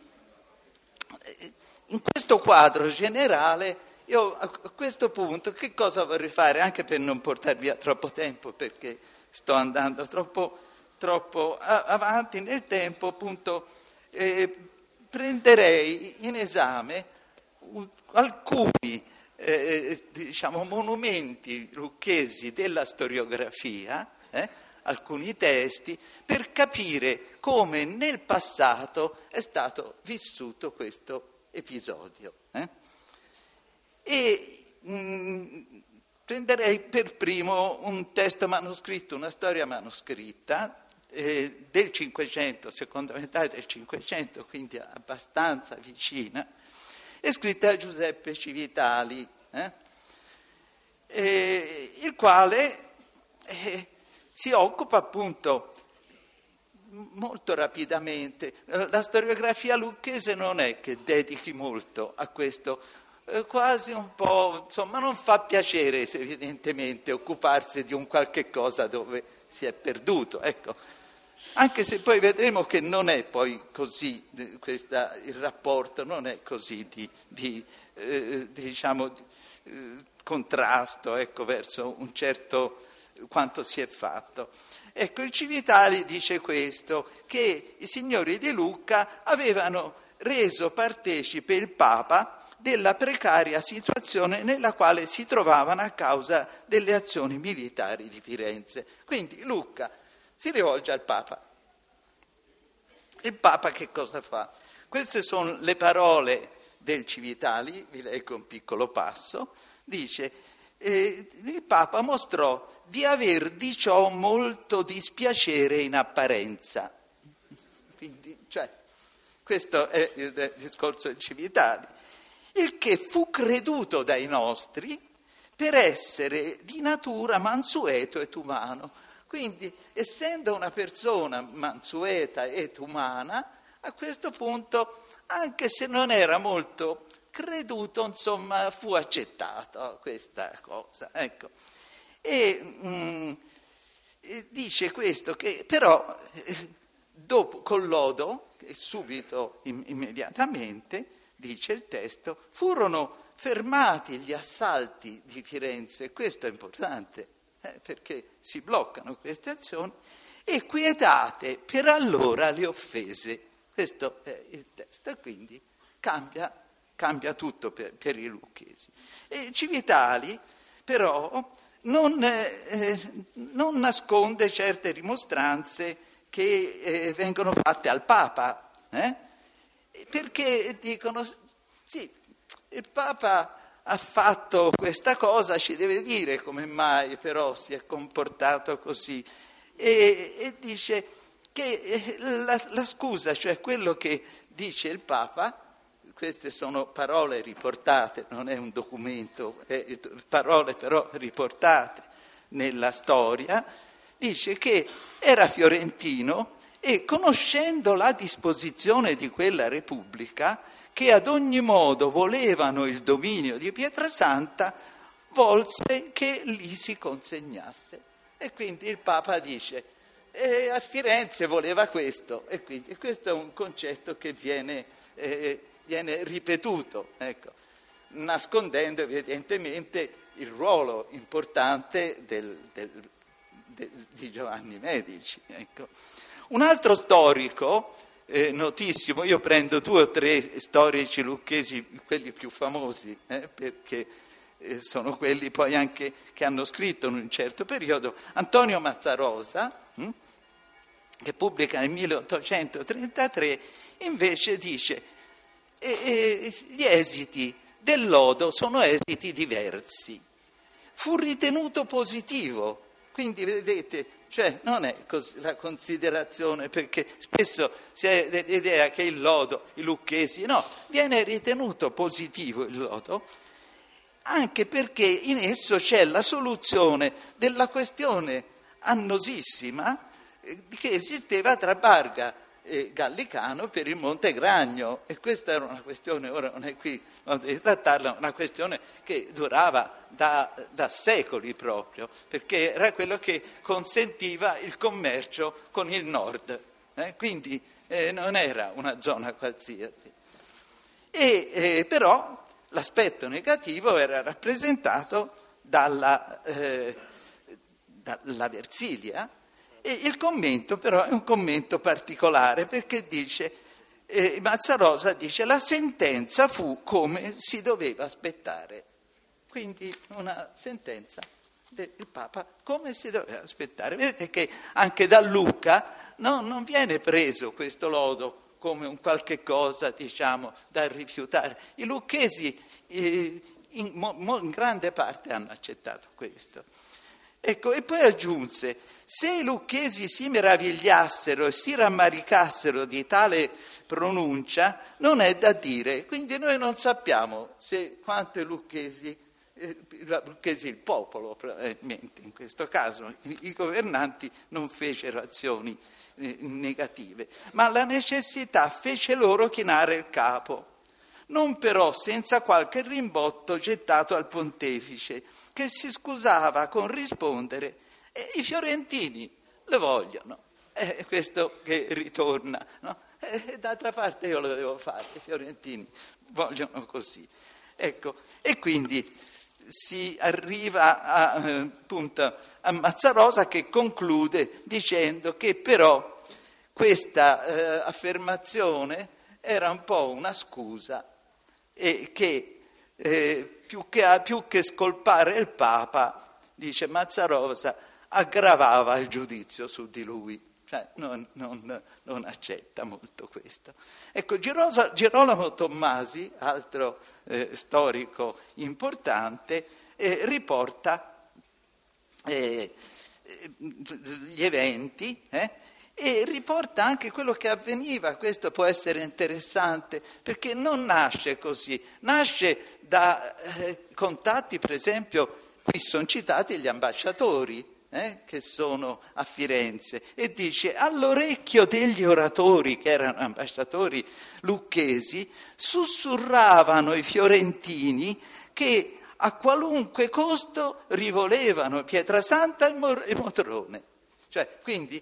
in questo quadro generale io a questo punto che cosa vorrei fare, anche per non portar via troppo tempo, perché sto andando troppo avanti nel tempo, appunto, prenderei in esame alcuni diciamo monumenti lucchesi della storiografia, alcuni testi, per capire come nel passato è stato vissuto questo episodio. E prenderei per primo un testo manoscritto, una storia manoscritta del Cinquecento, seconda metà del Cinquecento, quindi abbastanza vicina, è scritta da Giuseppe Civitali, il quale si occupa appunto molto rapidamente. La storiografia lucchese non è che dedichi molto a questo, quasi un po', insomma, non fa piacere evidentemente occuparsi di un qualche cosa dove si è perduto, ecco. Anche se poi vedremo che non è poi così, il rapporto non è così diciamo contrasto, ecco, verso un certo quanto si è fatto. Ecco, il Civitali dice questo, che i signori di Lucca avevano reso partecipe il Papa della precaria situazione nella quale si trovavano a causa delle azioni militari di Firenze. Quindi Lucca si rivolge al Papa. Il Papa che cosa fa? Queste sono le parole del Civitali, vi leggo un piccolo passo, dice: il Papa mostrò di aver di ciò molto dispiacere in apparenza. Quindi, questo è il discorso del Civitali, il che fu creduto dai nostri per essere di natura mansueto et umano. Quindi, essendo una persona mansueta et umana, a questo punto, anche se non era molto creduto, insomma, fu accettato questa cosa. Ecco. E dice questo, che però dopo, col lodo, che subito, immediatamente, dice il testo, furono fermati gli assalti di Firenze, questo è importante, perché si bloccano queste azioni, e quietate per allora le offese. Questo è il testo, e quindi cambia tutto per i lucchesi. E Civitali però non nasconde certe rimostranze che vengono fatte al Papa, perché dicono, sì, il Papa ha fatto questa cosa, ci deve dire come mai però si è comportato così, e dice che la scusa, cioè quello che dice il Papa, queste sono parole riportate, non è un documento, parole però riportate nella storia, dice che era fiorentino e, conoscendo la disposizione di quella Repubblica, che ad ogni modo volevano il dominio di Pietrasanta, volse che lì si consegnasse. E quindi il Papa dice, a Firenze voleva questo, e quindi questo è un concetto che viene ripetuto, ecco, nascondendo evidentemente il ruolo importante di Giovanni Medici. Ecco. Un altro storico notissimo, io prendo 2 o 3 storici lucchesi, quelli più famosi, perché sono quelli poi anche che hanno scritto in un certo periodo, Antonio Mazzarosa, che pubblica nel 1833, invece dice gli esiti del lodo sono esiti diversi. Fu ritenuto positivo, quindi vedete, cioè non è così la considerazione, perché spesso si ha l'idea che il lodo, i lucchesi, no, viene ritenuto positivo il lodo, anche perché in esso c'è la soluzione della questione annosissima che esisteva tra Barga e Gallicano per il Monte Gragno, e questa era una questione, ora non è qui di trattarla, una questione che durava da secoli proprio, perché era quello che consentiva il commercio con il nord, quindi non era una zona qualsiasi. Però l'aspetto negativo era rappresentato dalla Versilia, e il commento però è un commento particolare, perché dice, Mazzarosa dice, la sentenza fu come si doveva aspettare. Quindi una sentenza del Papa come si doveva aspettare. Vedete che anche da Lucca non viene preso questo lodo come un qualche cosa, diciamo, da rifiutare. I lucchesi in grande parte hanno accettato questo. Ecco, e poi aggiunse, se i lucchesi si meravigliassero e si rammaricassero di tale pronuncia, non è da dire. Quindi noi non sappiamo quanto i lucchesi, il popolo probabilmente in questo caso, i governanti non fecero azioni negative, ma la necessità fece loro chinare il capo, non però senza qualche rimbotto gettato al pontefice, che si scusava con rispondere, i fiorentini le vogliono, è questo che ritorna, no? D'altra parte io lo devo fare, i fiorentini vogliono così. Ecco, e quindi si arriva appunto a Mazzarosa, che conclude dicendo che però questa affermazione era un po' una scusa e che più che scolpare il Papa, dice Mazzarosa, aggravava il giudizio su di lui. Cioè non accetta molto questo. Ecco, Girolamo Tommasi, altro storico importante, riporta gli eventi e riporta anche quello che avveniva. Questo può essere interessante, perché non nasce così, nasce da contatti, per esempio, qui sono citati gli ambasciatori, che sono a Firenze, e dice: all'orecchio degli oratori, che erano ambasciatori lucchesi, sussurravano i fiorentini che a qualunque costo rivolevano Pietrasanta e Motrone. Cioè, quindi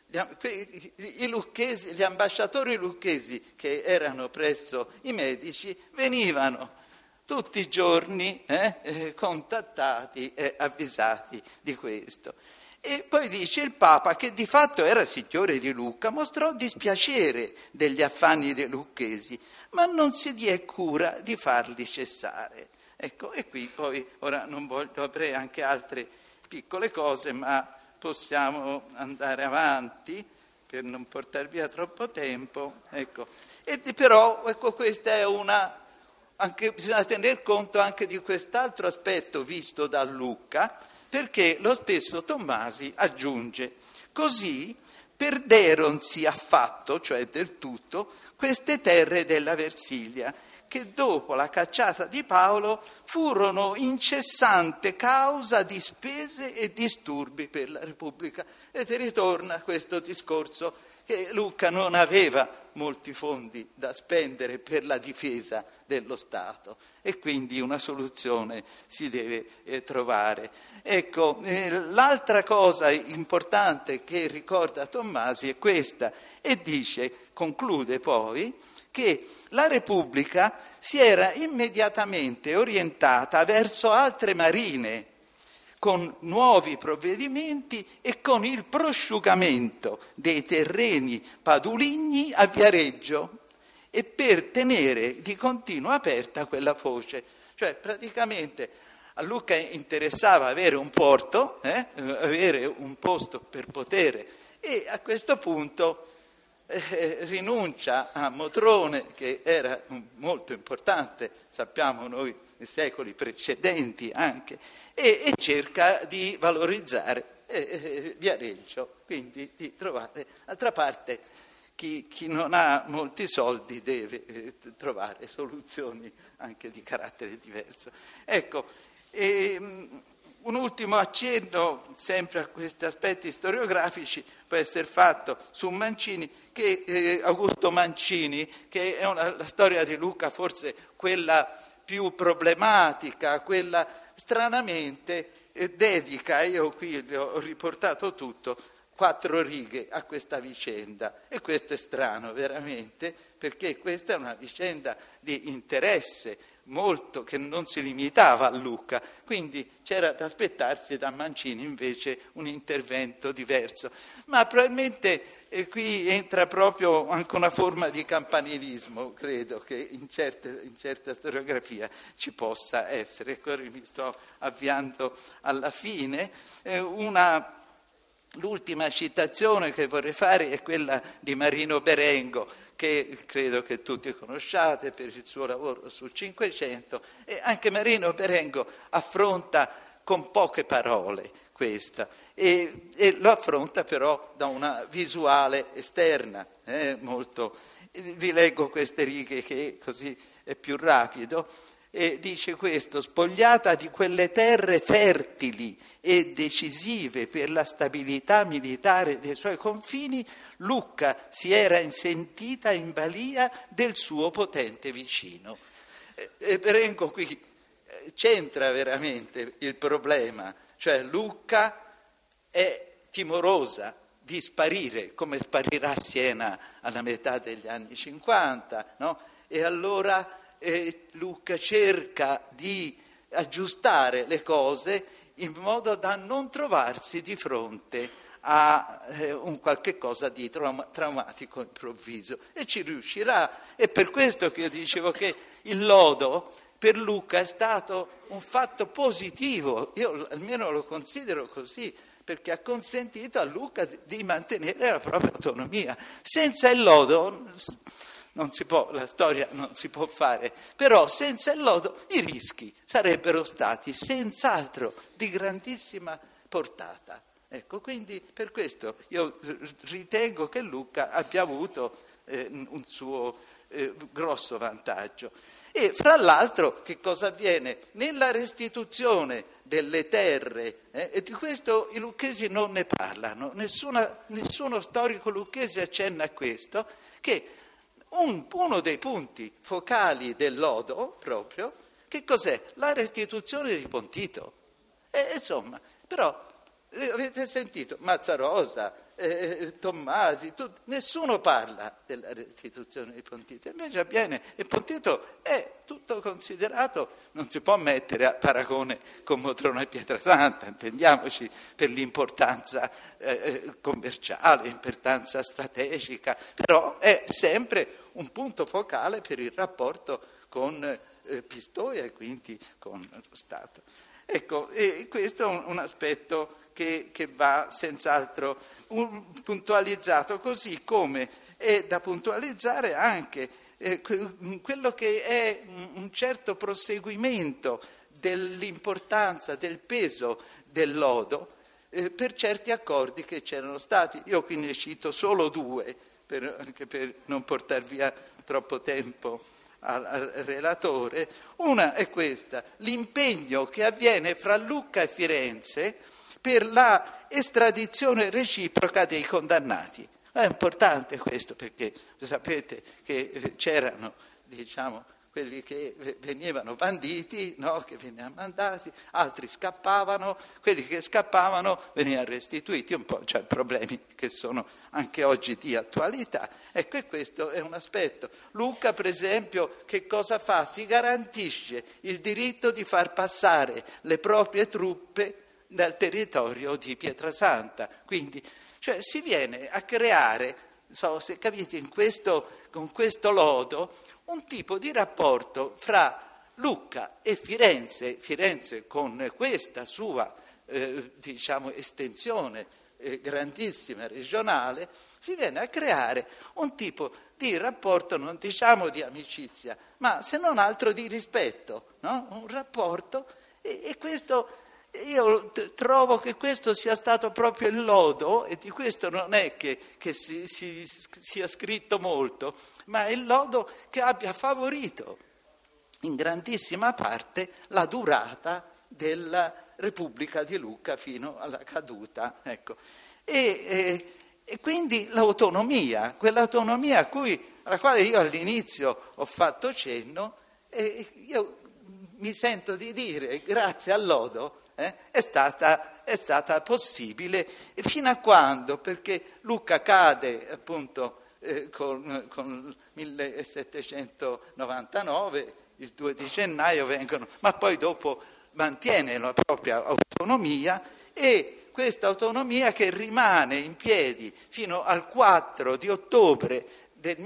gli ambasciatori lucchesi che erano presso i Medici venivano tutti i giorni contattati e avvisati di questo. E poi dice: il Papa, che di fatto era signore di Lucca, mostrò dispiacere degli affanni dei lucchesi, ma non si diè cura di farli cessare. Ecco, e qui poi, ora non voglio, avrei anche altre piccole cose, ma possiamo andare avanti per non portare via troppo tempo. Ecco. E però, ecco, questa è una... Anche, bisogna tener conto anche di quest'altro aspetto visto da Lucca, perché lo stesso Tommasi aggiunge: così perderonsi affatto, cioè del tutto, queste terre della Versilia, che dopo la cacciata di Paolo furono incessante causa di spese e disturbi per la Repubblica. E ritorna questo discorso che Lucca non aveva molti fondi da spendere per la difesa dello Stato e quindi una soluzione si deve trovare. Ecco, l'altra cosa importante che ricorda Tommasi è questa, e dice, conclude poi, che la Repubblica si era immediatamente orientata verso altre marine, con nuovi provvedimenti e con il prosciugamento dei terreni paduligni a Viareggio, e per tenere di continuo aperta quella foce. Cioè praticamente a Lucca interessava avere un porto, avere un posto per potere, e a questo punto rinuncia a Motrone, che era molto importante, sappiamo noi, nei secoli precedenti anche, e cerca di valorizzare Viareggio, quindi di trovare. D'altra parte chi non ha molti soldi deve trovare soluzioni anche di carattere diverso. Ecco, un ultimo accenno sempre a questi aspetti storiografici può essere fatto su Mancini, che Augusto Mancini, che è la storia di Lucca forse quella più problematica, quella stranamente dedica, io qui ho riportato tutto, 4 righe a questa vicenda, e questo è strano veramente, perché questa è una vicenda di interesse molto, che non si limitava a Lucca, quindi c'era da aspettarsi da Mancini invece un intervento diverso, ma probabilmente qui entra proprio anche una forma di campanilismo, credo che in certa storiografia ci possa essere. Ecco, mi sto avviando alla fine. L'ultima citazione che vorrei fare è quella di Marino Berengo, che credo che tutti conosciate per il suo lavoro sul Cinquecento, e anche Marino Berengo affronta con poche parole questa, e lo affronta però da una visuale esterna, molto. Vi leggo queste righe che così è più rapido. E dice questo: spogliata di quelle terre fertili e decisive per la stabilità militare dei suoi confini, Lucca si era insentita in balia del suo potente vicino. Berengo qui c'entra veramente il problema, cioè Lucca è timorosa di sparire, come sparirà Siena alla metà degli anni 50, no? E allora Lucca cerca di aggiustare le cose in modo da non trovarsi di fronte a un qualche cosa di traumatico improvviso, e ci riuscirà. È per questo che io dicevo che il lodo per Luca è stato un fatto positivo, io almeno lo considero così, perché ha consentito a Luca di mantenere la propria autonomia. Senza il lodo non si può, la storia non si può fare, però senza il lodo i rischi sarebbero stati senz'altro di grandissima portata. Ecco, quindi per questo io ritengo che Luca abbia avuto un suo grosso vantaggio. E fra l'altro che cosa avviene? Nella restituzione delle terre, e di questo i lucchesi non ne parlano, nessuno storico lucchese accenna a questo, che uno dei punti focali del lodo proprio, che cos'è? La restituzione di Pontito. Insomma, però avete sentito Mazzarosa, Tommasi, nessuno parla della restituzione di Pontito, invece avviene, e Pontito è tutto considerato, non si può mettere a paragone con Motrone e Pietrasanta, intendiamoci, per l'importanza commerciale, l'importanza strategica, però è sempre un punto focale per il rapporto con Pistoia e quindi con lo Stato. Ecco, e questo è un aspetto che va senz'altro puntualizzato, così come è da puntualizzare anche quello che è un certo proseguimento dell'importanza, del peso del lodo per certi accordi che c'erano stati. Io qui ne cito solo due, anche per non portar via troppo tempo al relatore. Una è questa: l'impegno che avviene fra Lucca e Firenze per la estradizione reciproca dei condannati. È importante questo, perché sapete che c'erano, quelli che venivano banditi, no? Che venivano mandati, altri scappavano, quelli che scappavano venivano restituiti, un po', cioè problemi che sono anche oggi di attualità. Ecco, e questo è un aspetto. Lucca, per esempio, che cosa fa? Si garantisce il diritto di far passare le proprie truppe dal territorio di Pietrasanta, quindi cioè si viene a creare, se capite, con questo lodo un tipo di rapporto fra Lucca e Firenze con questa sua estensione grandissima regionale, si viene a creare un tipo di rapporto, non diciamo di amicizia, ma se non altro di rispetto, no? Un rapporto, e questo. Io trovo che questo sia stato proprio il lodo, e di questo non è che si sia scritto molto, ma è il lodo che abbia favorito in grandissima parte la durata della Repubblica di Lucca fino alla caduta. Ecco. E quindi l'autonomia, quell'autonomia alla quale io all'inizio ho fatto cenno, io mi sento di dire, grazie al lodo, è stata possibile, fino a quando? Perché Lucca cade appunto con 1799, il 2 di gennaio vengono, ma poi dopo mantiene la propria autonomia, e questa autonomia che rimane in piedi fino al 4 di ottobre del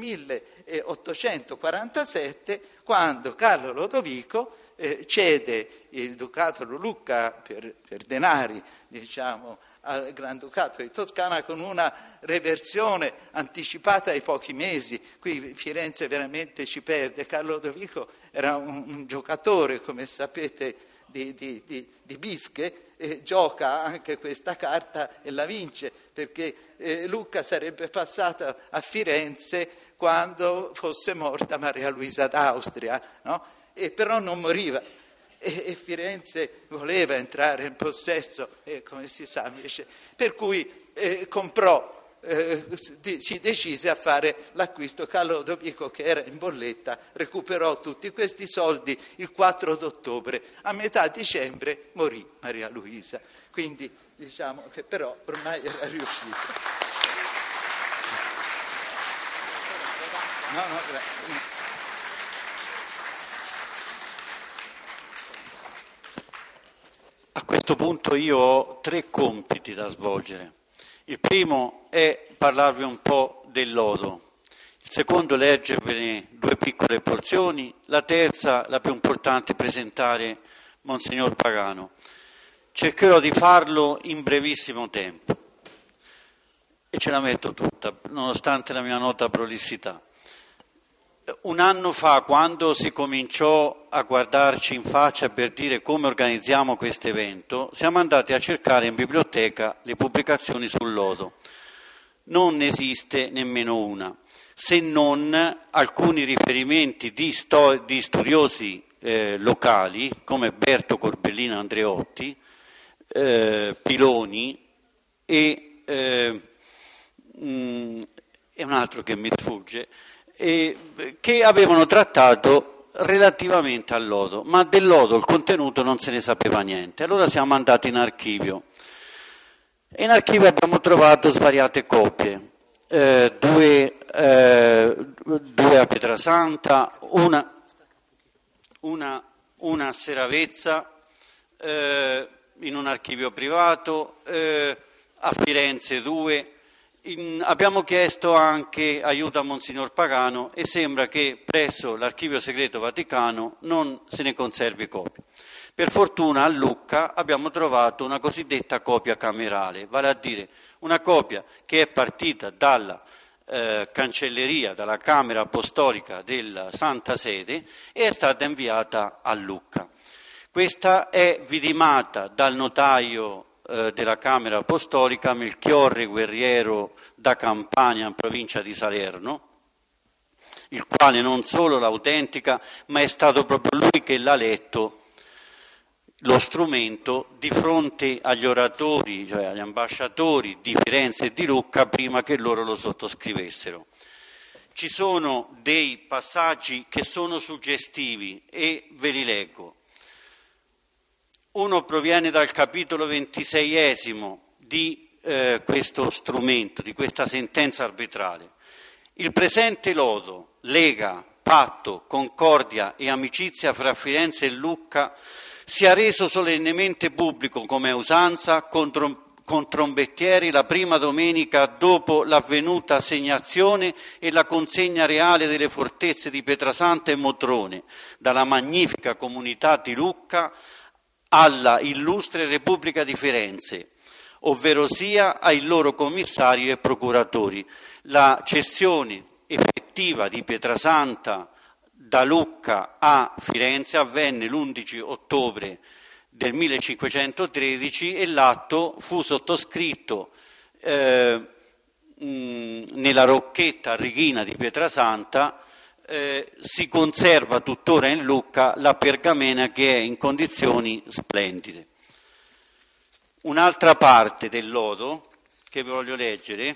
1847, quando Carlo Lodovico cede il Ducato di Lucca per denari, al Granducato di Toscana, con una reversione anticipata di pochi mesi. Qui Firenze veramente ci perde. Carlo Lodovico era un giocatore, come sapete, di bische, gioca anche questa carta e la vince, perché Lucca sarebbe passata a Firenze quando fosse morta Maria Luisa d'Austria, no? E però non moriva, e Firenze voleva entrare in possesso, come si sa, invece, per cui si decise a fare l'acquisto. Carlo Lodovico, che era in bolletta, recuperò tutti questi soldi il 4 d'ottobre, a metà dicembre morì Maria Luisa, quindi diciamo che però ormai era riuscito. No, grazie. questo punto io ho 3 compiti da svolgere. Il primo è parlarvi un po' del lodo, il secondo leggervene 2 piccole porzioni, la terza, la più importante, presentare Monsignor Pagano. Cercherò di farlo in brevissimo tempo e ce la metto tutta, nonostante la mia nota prolissità. Un anno fa, quando si cominciò a guardarci in faccia per dire come organizziamo questo evento, siamo andati a cercare in biblioteca le pubblicazioni sul lodo. Non esiste nemmeno una, se non alcuni riferimenti di studiosi locali come Berto Corbellino Andreotti, Piloni e un altro che mi sfugge, che avevano trattato relativamente al lodo, ma del lodo il contenuto non se ne sapeva niente. Allora siamo andati in archivio e in archivio abbiamo trovato svariate copie, 2 a Pietrasanta, una a Seravezza, in un archivio privato, a Firenze 2. Abbiamo chiesto anche aiuto a Monsignor Pagano e sembra che presso l'Archivio Segreto Vaticano non se ne conservi copia. Per fortuna a Lucca abbiamo trovato una cosiddetta copia camerale, vale a dire una copia che è partita dalla cancelleria, dalla Camera Apostolica della Santa Sede e è stata inviata a Lucca. Questa è vidimata dal notaio della Camera Apostolica Melchiorre Guerriero da Campania, in provincia di Salerno, il quale non solo l'autentica, ma è stato proprio lui che l'ha letto lo strumento di fronte agli oratori, cioè agli ambasciatori di Firenze e di Lucca, prima che loro lo sottoscrivessero. Ci sono dei passaggi che sono suggestivi e ve li leggo. Uno proviene dal capitolo 26esimo di questo strumento, di questa sentenza arbitrale. Il presente lodo, lega, patto, concordia e amicizia fra Firenze e Lucca sia reso solennemente pubblico come usanza con trombettieri la prima domenica dopo l'avvenuta assegnazione e la consegna reale delle fortezze di Pietrasanta e Motrone dalla magnifica comunità di Lucca alla illustre Repubblica di Firenze, ovverosia ai loro commissari e procuratori. La cessione effettiva di Pietrasanta da Lucca a Firenze avvenne l'11 ottobre del 1513 e l'atto fu sottoscritto nella rocchetta Righina di Pietrasanta. Si conserva tuttora in Lucca la pergamena che è in condizioni splendide. Un'altra parte del lodo che vi voglio leggere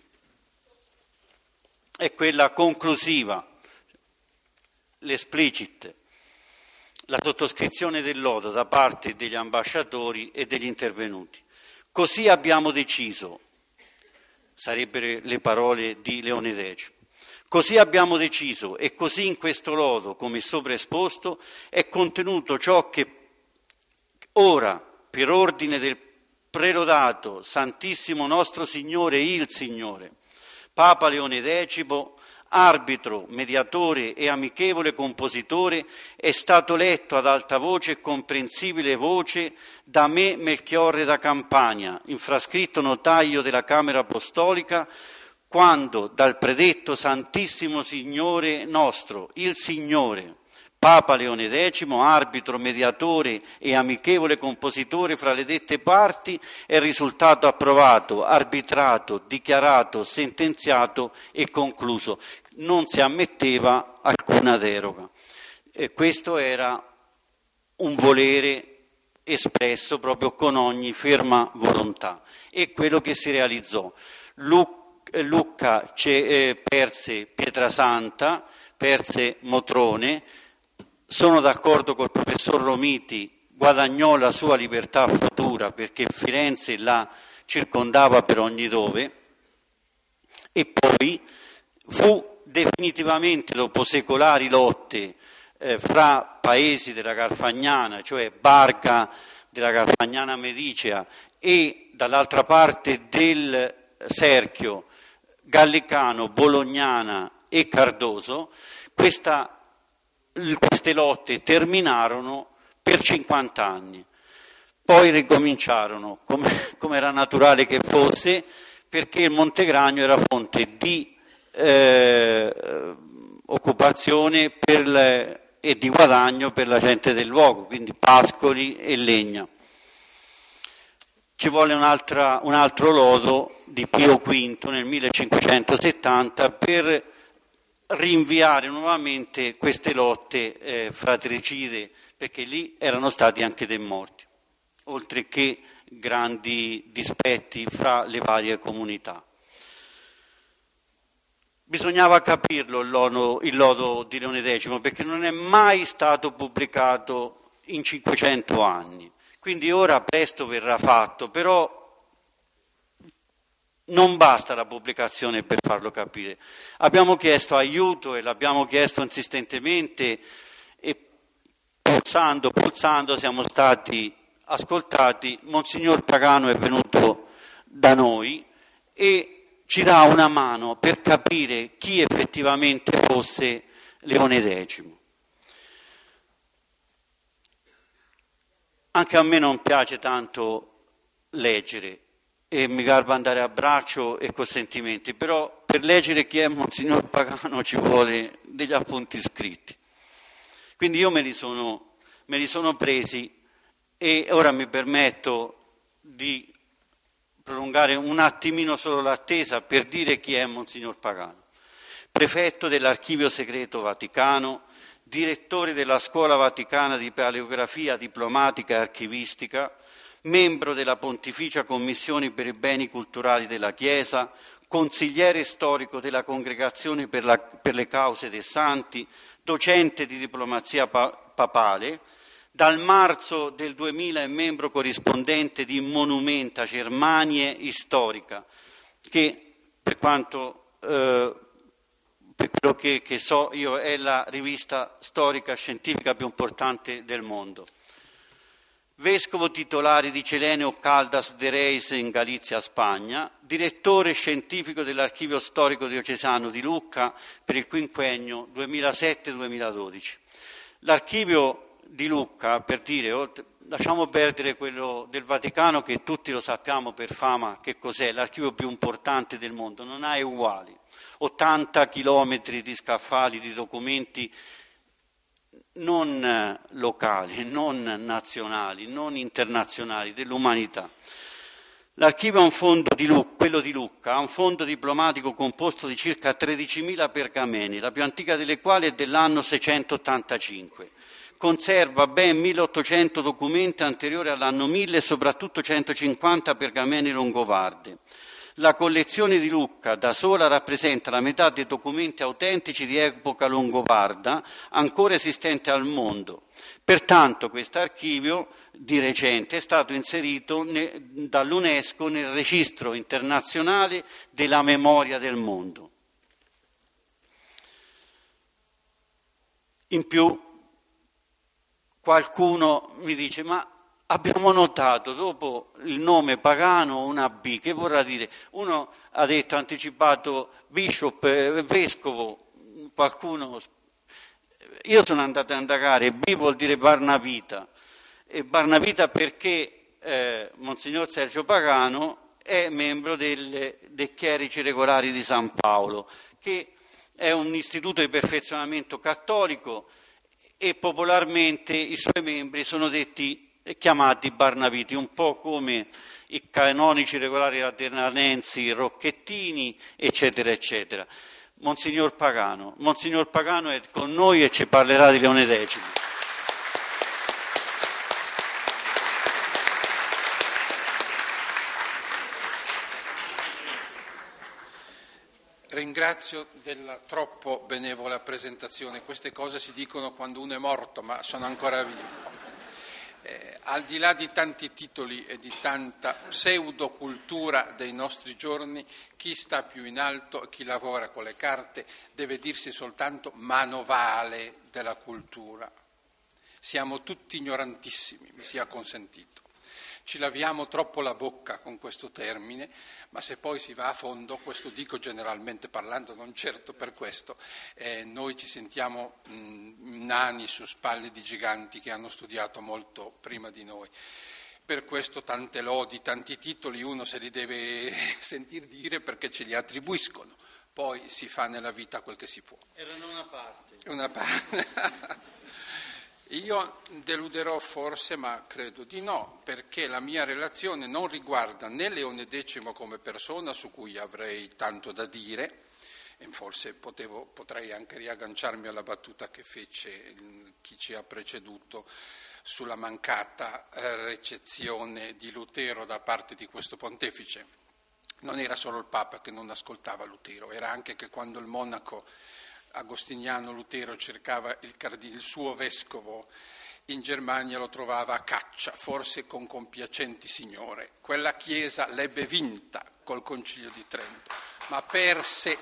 è quella conclusiva, l'explicit, la sottoscrizione del lodo da parte degli ambasciatori e degli intervenuti. Così abbiamo deciso, sarebbero le parole di Leone X. Così abbiamo deciso e così in questo lodo, come sopra esposto, è contenuto ciò che ora, per ordine del prelodato Santissimo nostro Signore, il Signore, Papa Leone X, arbitro, mediatore e amichevole compositore, è stato letto ad alta voce e comprensibile voce da me Melchiorre da Campania, infrascritto notaio della Camera Apostolica, quando dal predetto Santissimo Signore nostro, il Signore, Papa Leone X, arbitro, mediatore e amichevole compositore fra le dette parti, è risultato approvato, arbitrato, dichiarato, sentenziato e concluso. Non si ammetteva alcuna deroga. E questo era un volere espresso proprio con ogni ferma volontà e quello che si realizzò. Lucca perse Pietrasanta, perse Motrone. Sono d'accordo col professor Romiti, guadagnò la sua libertà futura perché Firenze la circondava per ogni dove e poi fu definitivamente, dopo secolari lotte fra paesi della Carfagnana, cioè Barca, della Carfagnana Medicea e dall'altra parte del cerchio Gallicano, Bolognana e Cardoso, queste lotte terminarono per 50 anni. Poi ricominciarono, come era naturale che fosse, perché il Montegranio era fonte di occupazione e di guadagno per la gente del luogo, quindi pascoli e legna. Ci volle un altro lodo di Pio V nel 1570 per rinviare nuovamente queste lotte fratricide, perché lì erano stati anche dei morti, oltre che grandi dispetti fra le varie comunità. Bisognava capirlo il lodo di Leone X, perché non è mai stato pubblicato in 500 anni. Quindi ora presto verrà fatto, però non basta la pubblicazione per farlo capire. Abbiamo chiesto aiuto e l'abbiamo chiesto insistentemente e pulsando siamo stati ascoltati. Monsignor Pagano è venuto da noi e ci dà una mano per capire chi effettivamente fosse Leone X. Anche a me non piace tanto leggere e mi garba andare a braccio e con sentimenti, però per leggere chi è Monsignor Pagano ci vuole degli appunti scritti. Quindi io me li sono presi e ora mi permetto di prolungare un attimino solo l'attesa per dire chi è Monsignor Pagano. Prefetto dell'Archivio Segreto Vaticano, direttore della Scuola Vaticana di Paleografia Diplomatica e Archivistica, membro della Pontificia Commissione per i Beni Culturali della Chiesa, consigliere storico della Congregazione per le Cause dei Santi, docente di diplomazia papale, dal marzo del 2000 è membro corrispondente di Monumenta Germanie Historica, che per quello che so io è la rivista storica scientifica più importante del mondo. Vescovo titolare di Celeneo Caldas de Reis in Galizia, Spagna, direttore scientifico dell'Archivio Storico Diocesano di Lucca per il quinquennio 2007-2012. L'Archivio di Lucca, per dire, lasciamo perdere quello del Vaticano che tutti lo sappiamo per fama che cos'è, l'archivio più importante del mondo, non ha uguali. 80 chilometri di scaffali di documenti non locali, non nazionali, non internazionali, dell'umanità. L'archivio ha un fondo di Lucca, quello di Lucca, ha un fondo diplomatico composto di circa 13.000 pergameni, la più antica delle quali è dell'anno 685. Conserva ben 1.800 documenti anteriori all'anno 1000 e soprattutto 150 pergamene longobarde. La collezione di Lucca da sola rappresenta la metà dei documenti autentici di epoca longobarda ancora esistente al mondo. Pertanto questo archivio di recente è stato inserito dall'UNESCO nel registro internazionale della memoria del mondo. In più qualcuno mi dice: ma abbiamo notato dopo il nome Pagano una B, che vorrà dire? Uno ha detto, anticipato, bishop, vescovo, qualcuno. Io sono andato a indagare, B vuol dire Barnavita, e Barnavita perché Monsignor Sergio Pagano è membro dei Chierici Regolari di San Paolo, che è un istituto di perfezionamento cattolico e popolarmente i suoi membri sono chiamati Barnaviti, un po' come i canonici regolari lateranensi, Rocchettini, eccetera, eccetera. Monsignor Pagano è con noi e ci parlerà di Leone X. Ringrazio della troppo benevola presentazione. Queste cose si dicono quando uno è morto, ma sono ancora vivo. Al di là di tanti titoli e di tanta pseudocultura dei nostri giorni, chi sta più in alto, chi lavora con le carte, deve dirsi soltanto manovale della cultura. Siamo tutti ignorantissimi, mi sia consentito. Ci laviamo troppo la bocca con questo termine, ma se poi si va a fondo, questo dico generalmente parlando, non certo per questo, noi ci sentiamo nani su spalle di giganti che hanno studiato molto prima di noi. Per questo tante lodi, tanti titoli uno se li deve sentir dire perché ce li attribuiscono, poi si fa nella vita quel che si può. Erano una parte. Una parte. Io deluderò forse, ma credo di no, perché la mia relazione non riguarda né Leone X come persona, su cui avrei tanto da dire, e forse potrei anche riagganciarmi alla battuta che fece chi ci ha preceduto sulla mancata recezione di Lutero da parte di questo pontefice. Non era solo il Papa che non ascoltava Lutero, era anche che quando il monaco agostiniano Lutero cercava il suo vescovo in Germania lo trovava a caccia, forse con compiacenti signore. Quella chiesa l'ebbe vinta col Concilio di Trento, ma perse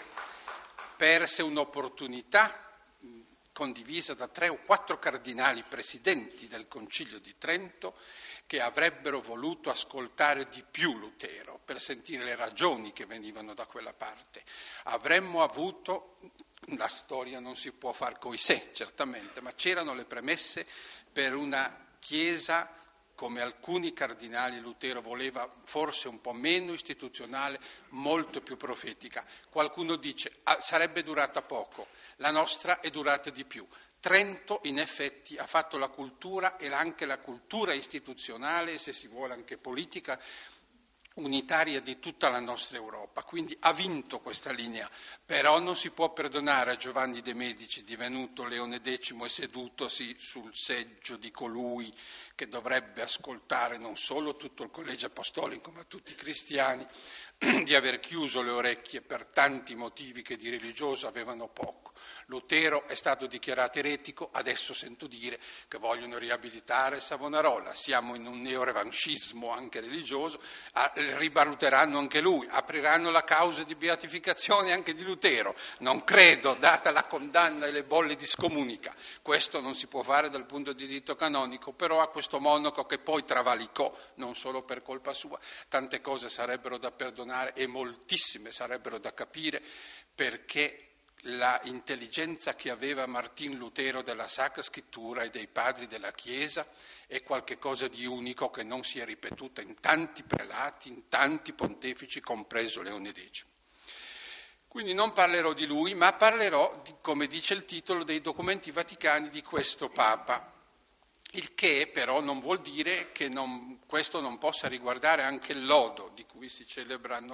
un'opportunità condivisa da 3 o 4 cardinali presidenti del Concilio di Trento che avrebbero voluto ascoltare di più Lutero per sentire le ragioni che venivano da quella parte. Avremmo avuto, la storia non si può far coi sé certamente, ma c'erano le premesse per una Chiesa come alcuni cardinali Lutero voleva, forse un po' meno istituzionale, molto più profetica. Qualcuno dice sarebbe durata poco, la nostra è durata di più. Trento in effetti ha fatto la cultura e anche la cultura istituzionale, e se si vuole anche politica, unitaria di tutta la nostra Europa, quindi ha vinto questa linea, però non si può perdonare a Giovanni de' Medici, divenuto Leone X e sedutosi sul seggio di colui che dovrebbe ascoltare non solo tutto il collegio apostolico ma tutti i cristiani, di aver chiuso le orecchie per tanti motivi che di religioso avevano poco. Lutero è stato dichiarato eretico, adesso sento dire che vogliono riabilitare Savonarola, siamo in un neorevanchismo anche religioso, rivaluteranno anche lui, apriranno la causa di beatificazione anche di Lutero, non credo, data la condanna e le bolle di scomunica, questo non si può fare dal punto di diritto canonico, però a questo monaco che poi travalicò, non solo per colpa sua, tante cose sarebbero da perdonare e moltissime sarebbero da capire, perché la intelligenza che aveva Martin Lutero della Sacra Scrittura e dei padri della Chiesa è qualcosa di unico che non si è ripetuta in tanti prelati, in tanti pontefici, compreso Leone X. Quindi non parlerò di lui, ma parlerò, come dice il titolo, dei documenti vaticani di questo Papa. Il che però non vuol dire che questo non possa riguardare anche il lodo di cui si celebrano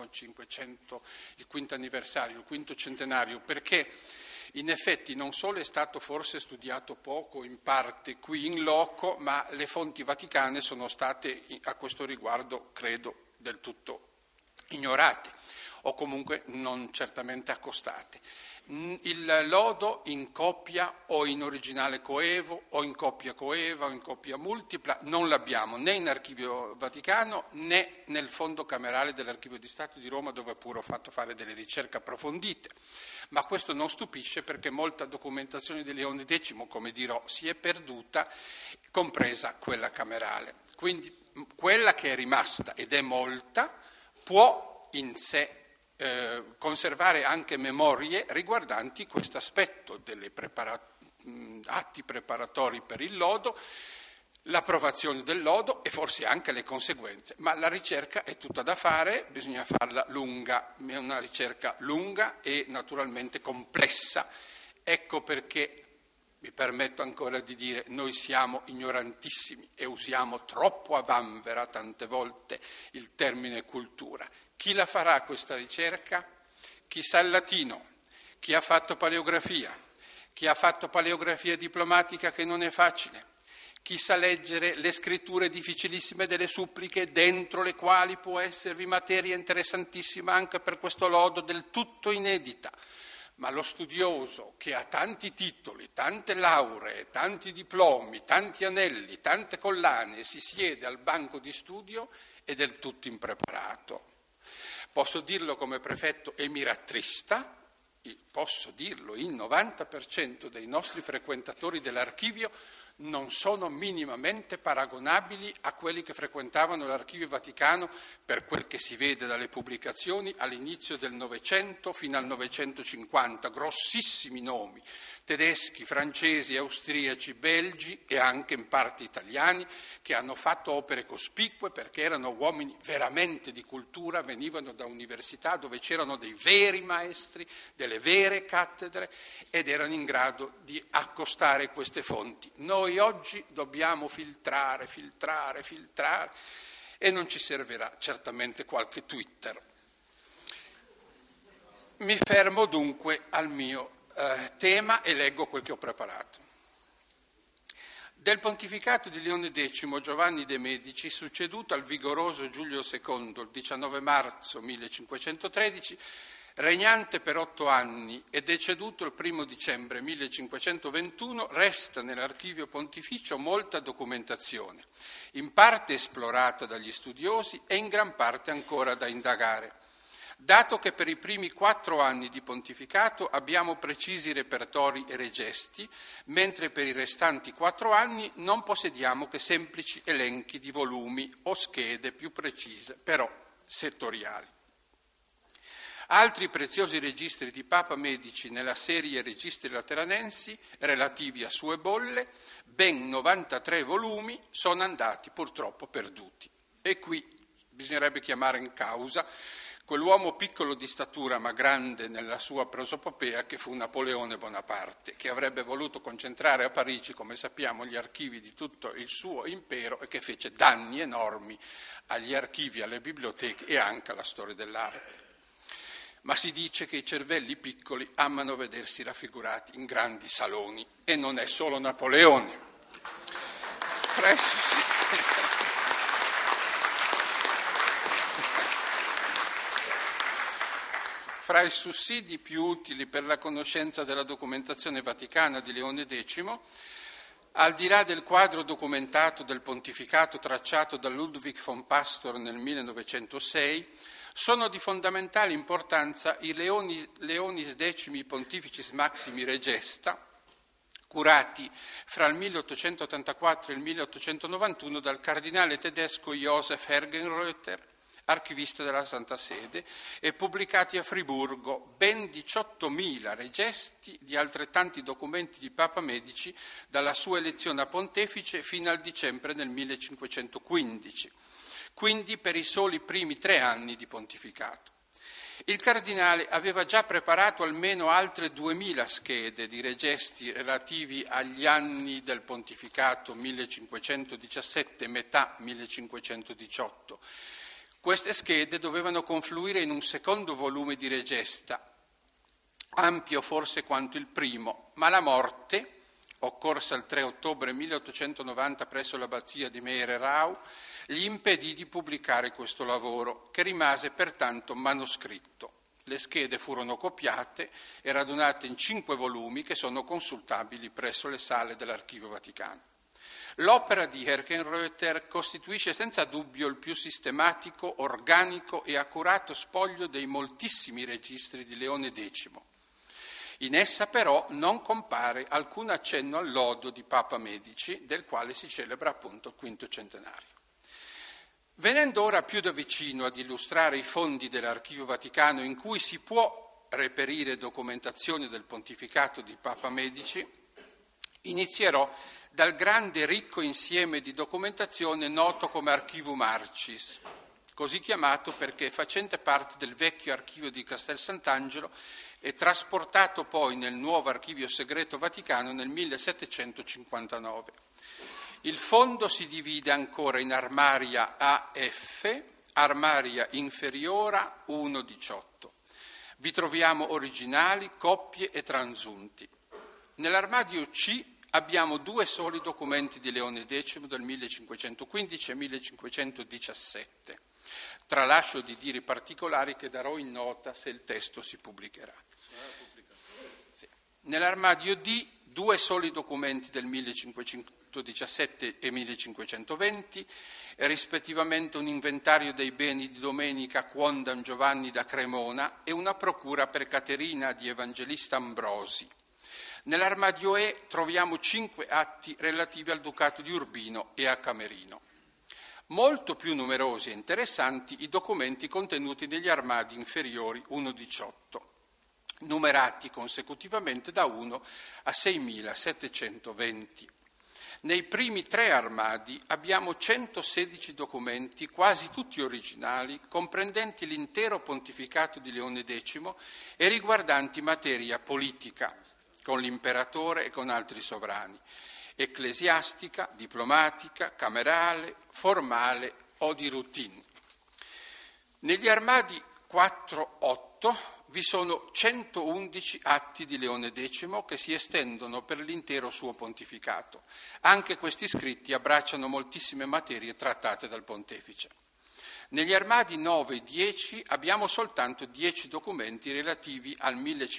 il quinto anniversario, il quinto centenario, perché in effetti non solo è stato forse studiato poco in parte qui in loco, ma le fonti vaticane sono state a questo riguardo, credo, del tutto ignorate o comunque non certamente accostate. Il lodo in coppia o in originale coevo o in coppia coeva o in coppia multipla non l'abbiamo né in Archivio Vaticano né nel fondo camerale dell'Archivio di Stato di Roma, dove pure ho fatto fare delle ricerche approfondite, ma questo non stupisce perché molta documentazione di Leone X, come dirò, si è perduta, compresa quella camerale. Quindi quella che è rimasta, ed è molta, può in sé conservare anche memorie riguardanti questo aspetto delle atti preparatori per il lodo, l'approvazione del lodo e forse anche le conseguenze, ma la ricerca è tutta da fare, bisogna farla lunga, è una ricerca lunga e naturalmente complessa. Ecco perché mi permetto ancora di dire, noi siamo ignorantissimi e usiamo troppo a vanvera tante volte il termine cultura. Chi la farà questa ricerca? Chi sa il latino, chi ha fatto paleografia diplomatica che non è facile, chi sa leggere le scritture difficilissime delle suppliche, dentro le quali può esservi materia interessantissima anche per questo lodo del tutto inedita. Ma lo studioso che ha tanti titoli, tante lauree, tanti diplomi, tanti anelli, tante collane, si siede al banco di studio è del tutto impreparato. Posso dirlo come prefetto emirattrista, posso dirlo, il 90% dei nostri frequentatori dell'archivio non sono minimamente paragonabili a quelli che frequentavano l'Archivio Vaticano, per quel che si vede dalle pubblicazioni, all'inizio del Novecento fino al 950, grossissimi nomi, tedeschi, francesi, austriaci, belgi e anche in parte italiani, che hanno fatto opere cospicue perché erano uomini veramente di cultura, venivano da università dove c'erano dei veri maestri, delle vere cattedre, ed erano in grado di accostare queste fonti. Noi oggi dobbiamo filtrare e non ci servirà certamente qualche Twitter. Mi fermo dunque al mio tema e leggo quel che ho preparato. Del pontificato di Leone X, Giovanni de' Medici, succeduto al vigoroso Giulio II il 19 marzo 1513, regnante per 8 anni e deceduto il 1 dicembre 1521, resta nell'archivio pontificio molta documentazione, in parte esplorata dagli studiosi e in gran parte ancora da indagare. Dato che per i primi 4 anni di pontificato abbiamo precisi repertori e regesti, mentre per i restanti 4 anni non possediamo che semplici elenchi di volumi o schede più precise, però settoriali. Altri preziosi registri di Papa Medici nella serie Registri Lateranensi, relativi a sue bolle, ben 93 volumi, sono andati purtroppo perduti. E qui bisognerebbe chiamare in causa quell'uomo piccolo di statura ma grande nella sua prosopopea che fu Napoleone Bonaparte, che avrebbe voluto concentrare a Parigi, come sappiamo, gli archivi di tutto il suo impero e che fece danni enormi agli archivi, alle biblioteche e anche alla storia dell'arte. Ma si dice che i cervelli piccoli amano vedersi raffigurati in grandi saloni e non è solo Napoleone. Fra i sussidi più utili per la conoscenza della documentazione vaticana di Leone X, al di là del quadro documentato del pontificato tracciato da Ludwig von Pastor nel 1906, sono di fondamentale importanza i Leonis Decimi Pontificis Maximi Regesta, curati fra il 1884 e il 1891 dal cardinale tedesco Josef Hergenröther, archivista della Santa Sede, e pubblicati a Friburgo, ben 18.000 regesti di altrettanti documenti di Papa Medici dalla sua elezione a pontefice fino al dicembre del 1515, quindi per i soli primi 3 anni di pontificato. Il cardinale aveva già preparato almeno altre 2.000 schede di regesti relativi agli anni del pontificato 1517, metà 1518. Queste schede dovevano confluire in un secondo volume di regesta, ampio forse quanto il primo, ma la morte, occorsa il 3 ottobre 1890 presso l'abbazia di Meyer-Rau, gli impedì di pubblicare questo lavoro, che rimase pertanto manoscritto. Le schede furono copiate e radunate in 5 volumi che sono consultabili presso le sale dell'Archivio Vaticano. L'opera di Hergenröther costituisce senza dubbio il più sistematico, organico e accurato spoglio dei moltissimi registri di Leone X. In essa però non compare alcun accenno al lodo di Papa Medici, del quale si celebra appunto il quinto centenario. Venendo ora più da vicino ad illustrare i fondi dell'Archivio Vaticano in cui si può reperire documentazione del pontificato di Papa Medici, inizierò dal grande e ricco insieme di documentazione noto come Archivum Arcis, così chiamato perché facente parte del vecchio archivio di Castel Sant'Angelo e trasportato poi nel nuovo archivio segreto Vaticano nel 1759. Il fondo si divide ancora in armaria AF, armaria inferiora 1-18. Vi troviamo originali, coppie e transunti. Nell'armadio C abbiamo 2 soli documenti di Leone X del 1515 e 1517. Tralascio di dire i particolari che darò in nota se il testo si pubblicherà. Sì. Nell'armadio D 2 soli documenti del 1517 e 1520, e rispettivamente un inventario dei beni di Domenica Quondam Giovanni da Cremona e una procura per Caterina di Evangelista Ambrosi. Nell'armadio E troviamo 5 atti relativi al Ducato di Urbino e a Camerino. Molto più numerosi e interessanti i documenti contenuti negli armadi inferiori 1-18, numerati consecutivamente da 1 a 6.720. Nei primi 3 armadi abbiamo 116 documenti, quasi tutti originali, comprendenti l'intero pontificato di Leone X e riguardanti materia politica, con l'imperatore e con altri sovrani, ecclesiastica, diplomatica, camerale, formale o di routine. Negli armadi 4-8 vi sono 111 atti di Leone X che si estendono per l'intero suo pontificato. Anche questi scritti abbracciano moltissime materie trattate dal pontefice. Negli armadi 9 e 10 abbiamo soltanto 10 documenti relativi al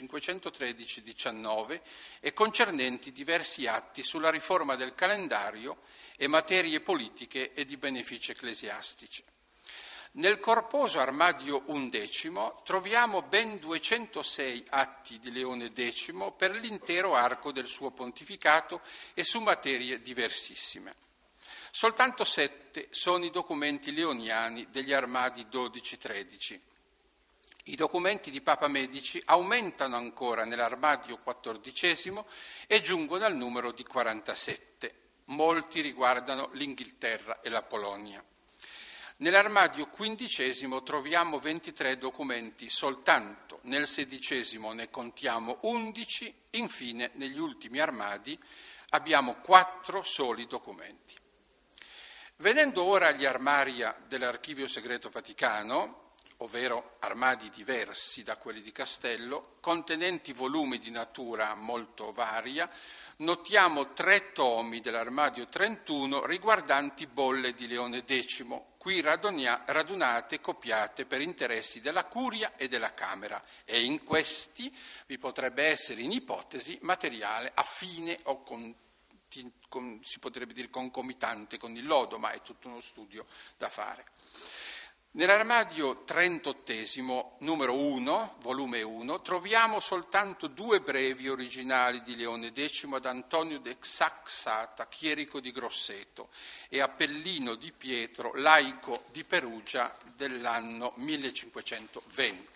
1513-19 e concernenti diversi atti sulla riforma del calendario e materie politiche e di benefici ecclesiastici. Nel corposo armadio 11 troviamo ben 206 atti di Leone X per l'intero arco del suo pontificato e su materie diversissime. Soltanto 7 sono i documenti leoniani degli armadi 12-13. I documenti di Papa Medici aumentano ancora nell'armadio 14 e giungono al numero di 47. Molti riguardano l'Inghilterra e la Polonia. Nell'armadio 15 troviamo 23 documenti soltanto, nel 16 ne contiamo 11, infine negli ultimi armadi abbiamo 4 soli documenti. Venendo ora agli armaria dell'Archivio Segreto Vaticano, ovvero armadi diversi da quelli di Castello, contenenti volumi di natura molto varia, notiamo 3 tomi dell'armadio 31 riguardanti bolle di Leone X, qui radunate e copiate per interessi della Curia e della Camera, e in questi vi potrebbe essere in ipotesi materiale affine o si potrebbe dire concomitante con il lodo, ma è tutto uno studio da fare. Nell'armadio 38, numero 1, volume 1, troviamo soltanto 2 brevi originali di Leone X ad Antonio de Saxata, chierico di Grosseto, e Appellino di Pietro, laico di Perugia dell'anno 1520.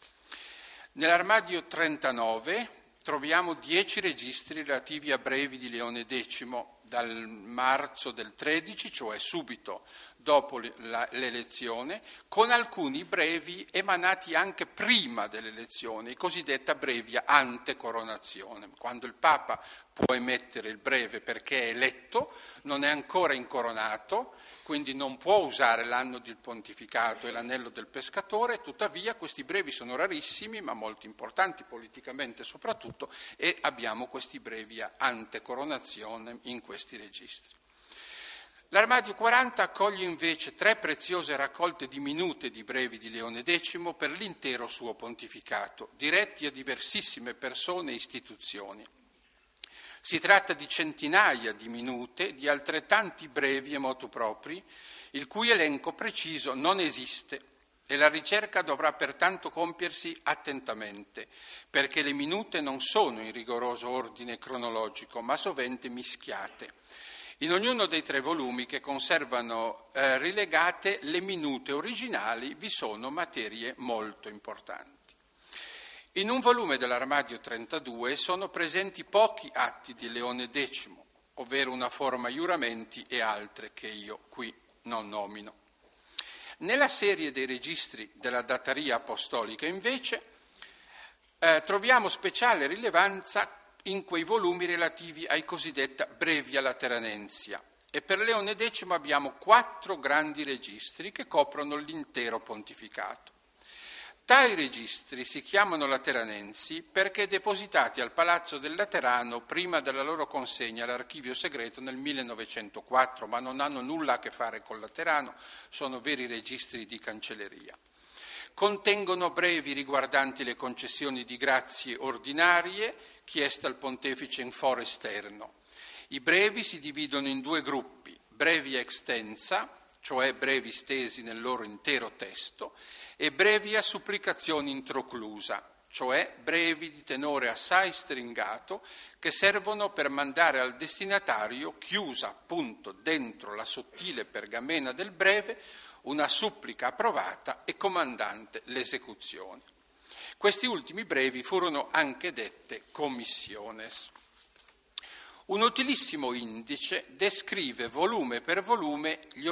Nell'armadio 39 troviamo 10 registri relativi a brevi di Leone X dal marzo del 13, cioè subito dopo l'elezione, con alcuni brevi emanati anche prima dell'elezione, cosiddetta brevia antecoronazione. Quando il Papa può emettere il breve perché è eletto, non è ancora incoronato, quindi non può usare l'anno del pontificato e l'anello del pescatore, tuttavia questi brevi sono rarissimi, ma molto importanti politicamente soprattutto, e abbiamo questi brevi antecoronazione in questi registri. L'armadio 40 accoglie invece 3 preziose raccolte di minute di brevi di Leone X per l'intero suo pontificato, diretti a diversissime persone e istituzioni. Si tratta di centinaia di minute di altrettanti brevi e motu propri, il cui elenco preciso non esiste e la ricerca dovrà pertanto compiersi attentamente, perché le minute non sono in rigoroso ordine cronologico, ma sovente mischiate. In ognuno dei 3 volumi che conservano rilegate le minute originali vi sono materie molto importanti. In un volume dell'armadio 32 sono presenti pochi atti di Leone X, ovvero una forma iuramenti e altre che io qui non nomino. Nella serie dei registri della Dataria Apostolica, invece, troviamo speciale rilevanza in quei volumi relativi ai cosiddetta Brevia Lateranensia, e per Leone X abbiamo 4 grandi registri che coprono l'intero pontificato. Tali registri si chiamano lateranensi perché depositati al Palazzo del Laterano prima della loro consegna all'Archivio Segreto nel 1904, ma non hanno nulla a che fare col Laterano, sono veri registri di cancelleria. Contengono brevi riguardanti le concessioni di grazie ordinarie chieste al pontefice in foro esterno. I brevi si dividono in 2 gruppi: brevia extensa, cioè brevi stesi nel loro intero testo, e brevia supplicazione introclusa, cioè brevi di tenore assai stringato che servono per mandare al destinatario, chiusa appunto dentro la sottile pergamena del breve, una supplica approvata e comandante l'esecuzione. Questi ultimi brevi furono anche dette commissiones. Un utilissimo indice descrive volume per volume gli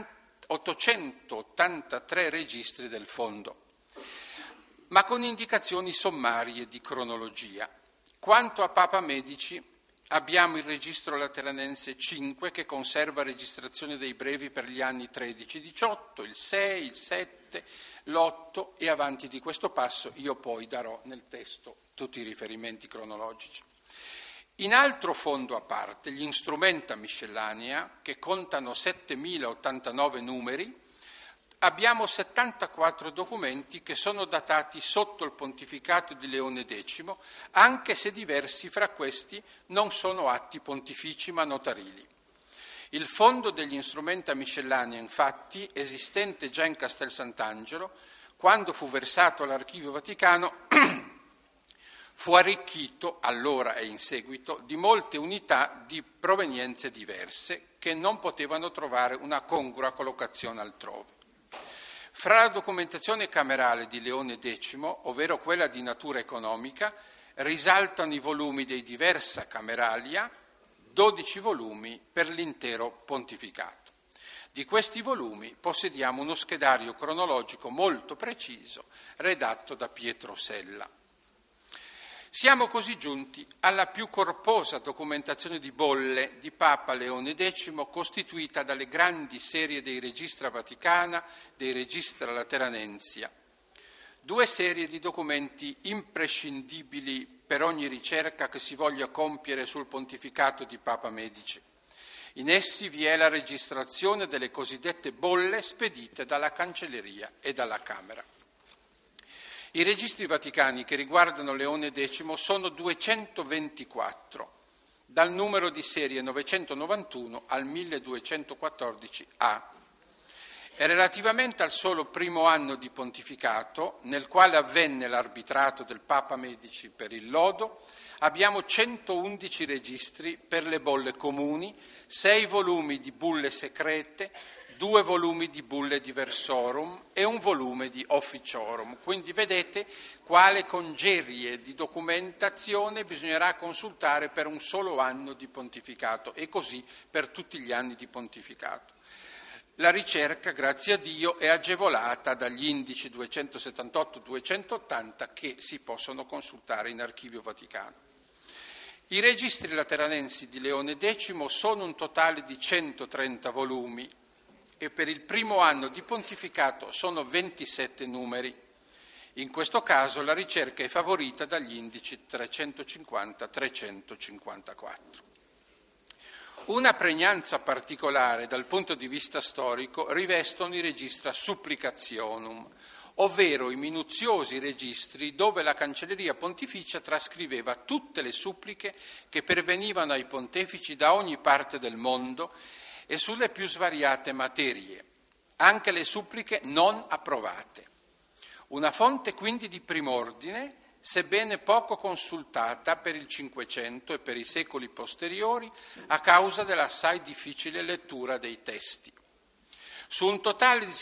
883 registri del fondo, ma con indicazioni sommarie di cronologia. Quanto a Papa Medici, abbiamo il registro lateranense 5 che conserva registrazione dei brevi per gli anni 13-18, il 6, il 7, l'8 e avanti di questo passo io poi darò nel testo tutti i riferimenti cronologici. In altro fondo a parte, gli Instrumenta Miscellanea, che contano 7.089 numeri, abbiamo 74 documenti che sono datati sotto il pontificato di Leone X, anche se diversi fra questi non sono atti pontifici ma notarili. Il fondo degli Instrumenta Miscellanea, infatti, esistente già in Castel Sant'Angelo, quando fu versato all'Archivio Vaticano, fu arricchito, allora e in seguito, di molte unità di provenienze diverse che non potevano trovare una congrua collocazione altrove. Fra la documentazione camerale di Leone X, ovvero quella di natura economica, risaltano i volumi dei diversa cameralia, 12 volumi per l'intero pontificato. Di questi volumi possediamo uno schedario cronologico molto preciso, redatto da Pietro Sella. Siamo così giunti alla più corposa documentazione di bolle di Papa Leone X, costituita dalle grandi serie dei Registra Vaticana, dei Registra Lateranensia, due serie di documenti imprescindibili per ogni ricerca che si voglia compiere sul pontificato di Papa Medici. In essi vi è la registrazione delle cosiddette bolle spedite dalla Cancelleria e dalla Camera. I registri vaticani che riguardano Leone X sono 224, dal numero di serie 991 al 1214A. E relativamente al solo primo anno di pontificato, nel quale avvenne l'arbitrato del Papa Medici per il lodo, abbiamo 111 registri per le bolle comuni, 6 volumi di bulle secrete, 2 volumi di bulle diversorum e un volume di officiorum. Quindi vedete quale congerie di documentazione bisognerà consultare per un solo anno di pontificato e così per tutti gli anni di pontificato. La ricerca, grazie a Dio, è agevolata dagli indici 278-280 che si possono consultare in Archivio Vaticano. I registri lateranensi di Leone X sono un totale di 130 volumi, e per il primo anno di pontificato sono 27 numeri. In questo caso la ricerca è favorita dagli indici 350-354. Una pregnanza particolare dal punto di vista storico rivestono i registra Supplicationum, ovvero i minuziosi registri dove la Cancelleria Pontificia trascriveva tutte le suppliche che pervenivano ai pontefici da ogni parte del mondo e sulle più svariate materie, anche le suppliche non approvate. Una fonte quindi di prim'ordine, sebbene poco consultata per il Cinquecento e per i secoli posteriori a causa dell'assai difficile lettura dei testi. Su un totale di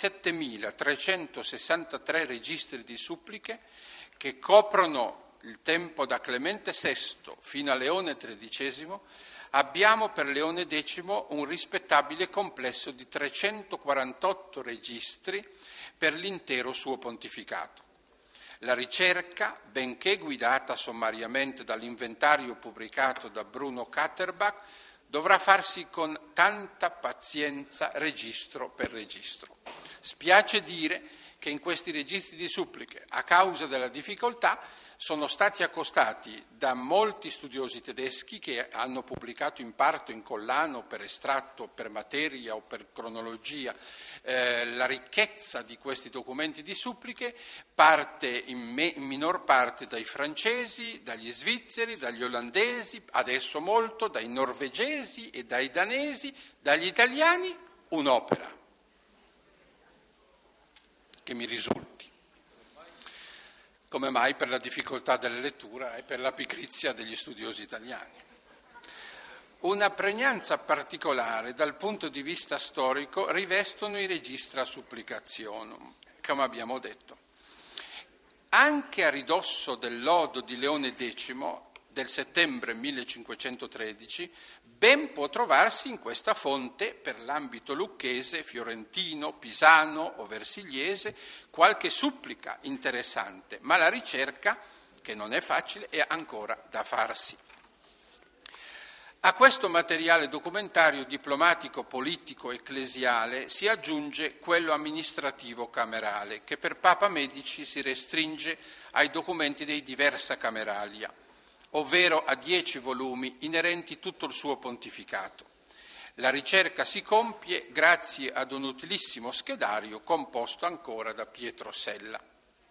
7.363 registri di suppliche che coprono il tempo da Clemente VI fino a Leone XIII, abbiamo per Leone X un rispettabile complesso di 348 registri per l'intero suo pontificato. La ricerca, benché guidata sommariamente dall'inventario pubblicato da Bruno Katterbach, dovrà farsi con tanta pazienza registro per registro. Spiace dire che in questi registri di suppliche, a causa della difficoltà, sono stati accostati da molti studiosi tedeschi che hanno pubblicato in parte o in collano, per estratto, per materia o per cronologia, la ricchezza di questi documenti di suppliche, parte in minor parte dai francesi, dagli svizzeri, dagli olandesi, adesso molto dai norvegesi e dai danesi, dagli italiani, un'opera che mi risulti. Come mai? Per la difficoltà della lettura e per la pigrizia degli studiosi italiani. Una pregnanza particolare dal punto di vista storico rivestono i registra supplicationum, come abbiamo detto. Anche a ridosso del lodo di Leone X del settembre 1513, ben può trovarsi in questa fonte, per l'ambito lucchese, fiorentino, pisano o versigliese, qualche supplica interessante, ma la ricerca, che non è facile, è ancora da farsi. A questo materiale documentario diplomatico, politico, ecclesiale si aggiunge quello amministrativo camerale, che per Papa Medici si restringe ai documenti dei diversa cameralia, ovvero a 10 volumi inerenti tutto il suo pontificato. La ricerca si compie grazie ad un utilissimo schedario composto ancora da Pietro Sella.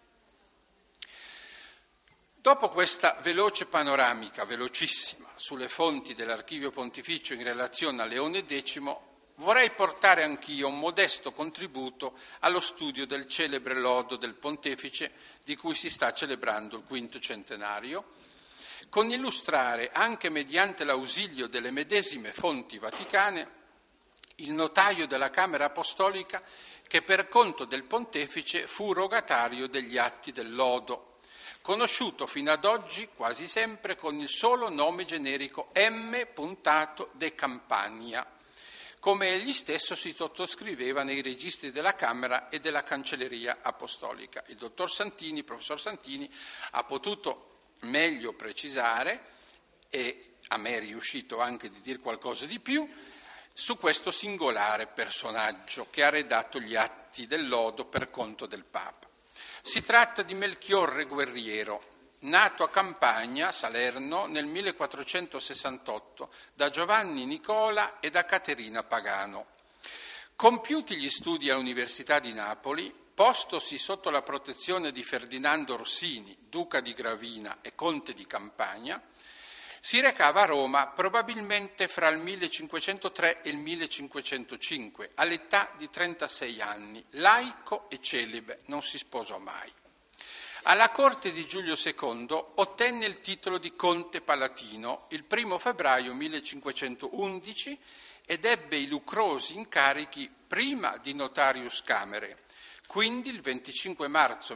Dopo questa veloce panoramica, velocissima, sulle fonti dell'Archivio Pontificio in relazione a Leone X, vorrei portare anch'io un modesto contributo allo studio del celebre lodo del Pontefice di cui si sta celebrando il quinto centenario, con illustrare, anche mediante l'ausilio delle medesime fonti vaticane, il notaio della Camera Apostolica che per conto del Pontefice fu rogatario degli atti del lodo, conosciuto fino ad oggi quasi sempre con il solo nome generico M. de Campania, come egli stesso si sottoscriveva nei registri della Camera e della Cancelleria Apostolica. Il dottor Santini, professor Santini, ha potuto meglio precisare, e a me è riuscito anche di dire qualcosa di più, su questo singolare personaggio che ha redatto gli atti del lodo per conto del Papa. Si tratta di Melchiorre Guerriero, nato a Campagna, Salerno, nel 1468 da Giovanni Nicola e da Caterina Pagano. Compiuti gli studi all'Università di Napoli, postosi sotto la protezione di Ferdinando Orsini, duca di Gravina e conte di Campania, si recava a Roma probabilmente fra il 1503 e il 1505, all'età di 36 anni, laico e celibe, non si sposò mai. Alla corte di Giulio II ottenne il titolo di conte palatino il 1 febbraio 1511 ed ebbe i lucrosi incarichi prima di notarius camere, quindi il 25 marzo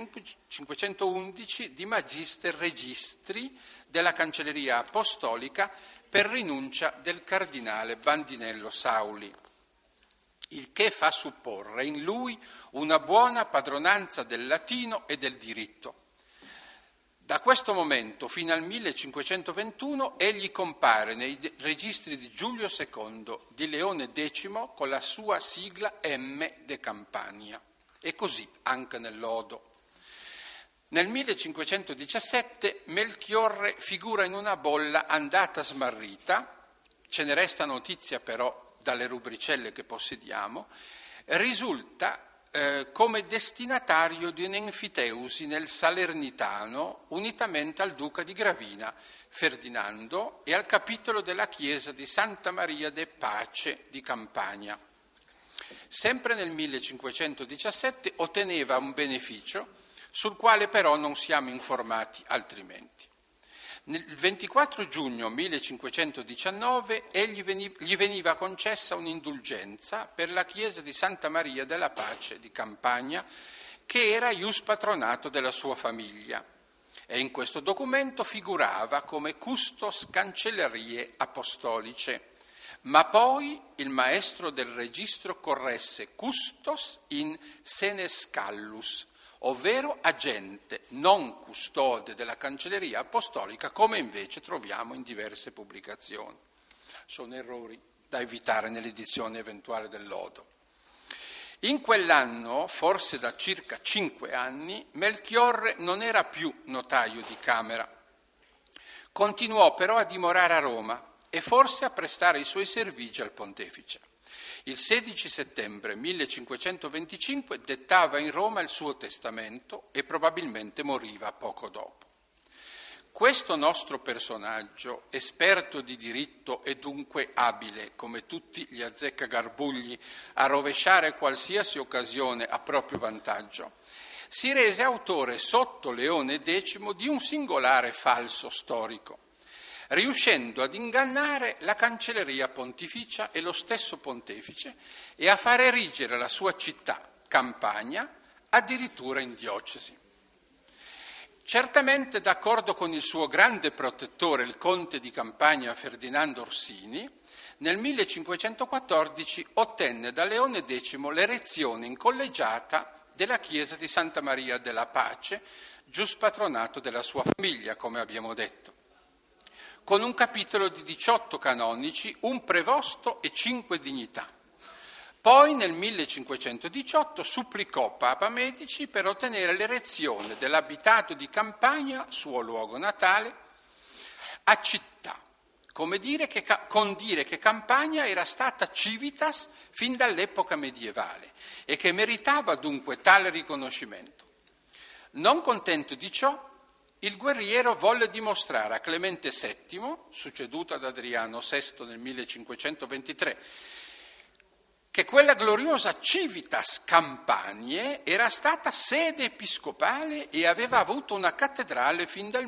1511 di magister registri della Cancelleria Apostolica per rinuncia del cardinale Bandinello Sauli, il che fa supporre in lui una buona padronanza del latino e del diritto. Da questo momento fino al 1521 egli compare nei registri di Giulio II, di Leone X con la sua sigla M. de Campania, e così anche nel lodo. Nel 1517 Melchiorre figura in una bolla andata smarrita, ce ne resta notizia però dalle rubricelle che possediamo, risulta come destinatario di un'enfiteusi nel Salernitano unitamente al duca di Gravina Ferdinando e al capitolo della chiesa di Santa Maria de Pace di Campania. Sempre nel 1517 otteneva un beneficio sul quale però non siamo informati altrimenti. Il 24 giugno 1519 gli veniva concessa un'indulgenza per la chiesa di Santa Maria della Pace di Campania, che era ius patronato della sua famiglia, e in questo documento figurava come custos cancellerie apostolice, ma poi il maestro del registro corresse custos in senescallus, ovvero agente, non custode della Cancelleria Apostolica, come invece troviamo in diverse pubblicazioni. Sono errori da evitare nell'edizione eventuale del lodo. In quell'anno, forse da circa 5 anni, Melchiorre non era più notaio di Camera. Continuò però a dimorare a Roma e forse a prestare i suoi servigi al pontefice. Il 16 settembre 1525 dettava in Roma il suo testamento e probabilmente moriva poco dopo. Questo nostro personaggio, esperto di diritto e dunque abile, come tutti gli azzeccagarbugli, a rovesciare qualsiasi occasione a proprio vantaggio, si rese autore sotto Leone X di un singolare falso storico, riuscendo ad ingannare la cancelleria pontificia e lo stesso pontefice e a far erigere la sua città, Campania, addirittura in diocesi. Certamente d'accordo con il suo grande protettore, il conte di Campania Ferdinando Orsini, nel 1514 ottenne da Leone X l'erezione in collegiata della chiesa di Santa Maria della Pace, giuspatronato della sua famiglia, come abbiamo detto, con un capitolo di 18 canonici, un prevosto e 5 dignità. Poi nel 1518 supplicò Papa Medici per ottenere l'erezione dell'abitato di Campania, suo luogo natale, a città, con dire che Campania era stata civitas fin dall'epoca medievale e che meritava dunque tale riconoscimento. Non contento di ciò, il guerriero volle dimostrare a Clemente VII, succeduto ad Adriano VI nel 1523, che quella gloriosa civitas Campaniae era stata sede episcopale e aveva avuto una cattedrale fin dal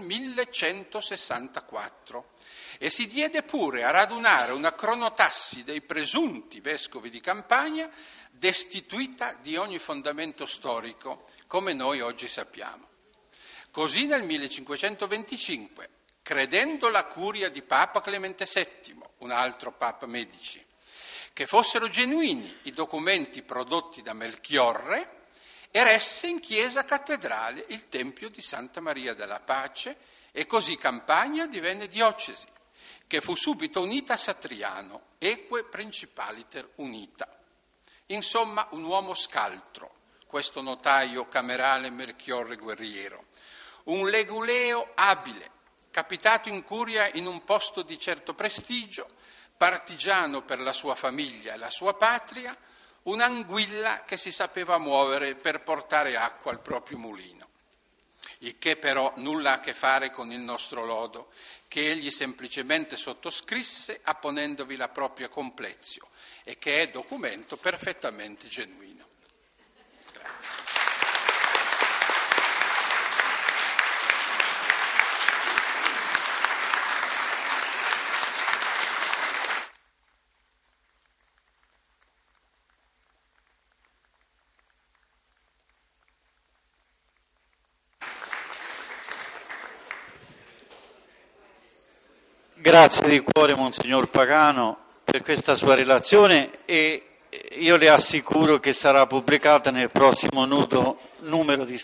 1164 e si diede pure a radunare una cronotassi dei presunti vescovi di Campania destituita di ogni fondamento storico, come noi oggi sappiamo. Così nel 1525, credendo la curia di Papa Clemente VII, un altro Papa Medici, che fossero genuini i documenti prodotti da Melchiorre, eresse in chiesa cattedrale il Tempio di Santa Maria della Pace e così Campania divenne diocesi, che fu subito unita a Satriano, eque principaliter unita. Insomma, un uomo scaltro, questo notaio camerale Melchiorre guerriero, un leguleo abile, capitato in curia in un posto di certo prestigio, partigiano per la sua famiglia e la sua patria, un'anguilla che si sapeva muovere per portare acqua al proprio mulino. Il che però nulla ha a che fare con il nostro lodo, che egli semplicemente sottoscrisse apponendovi la propria complezio e che è documento perfettamente genuino. Grazie di cuore Monsignor Pagano per questa sua relazione e io le assicuro che sarà pubblicata nel prossimo numero di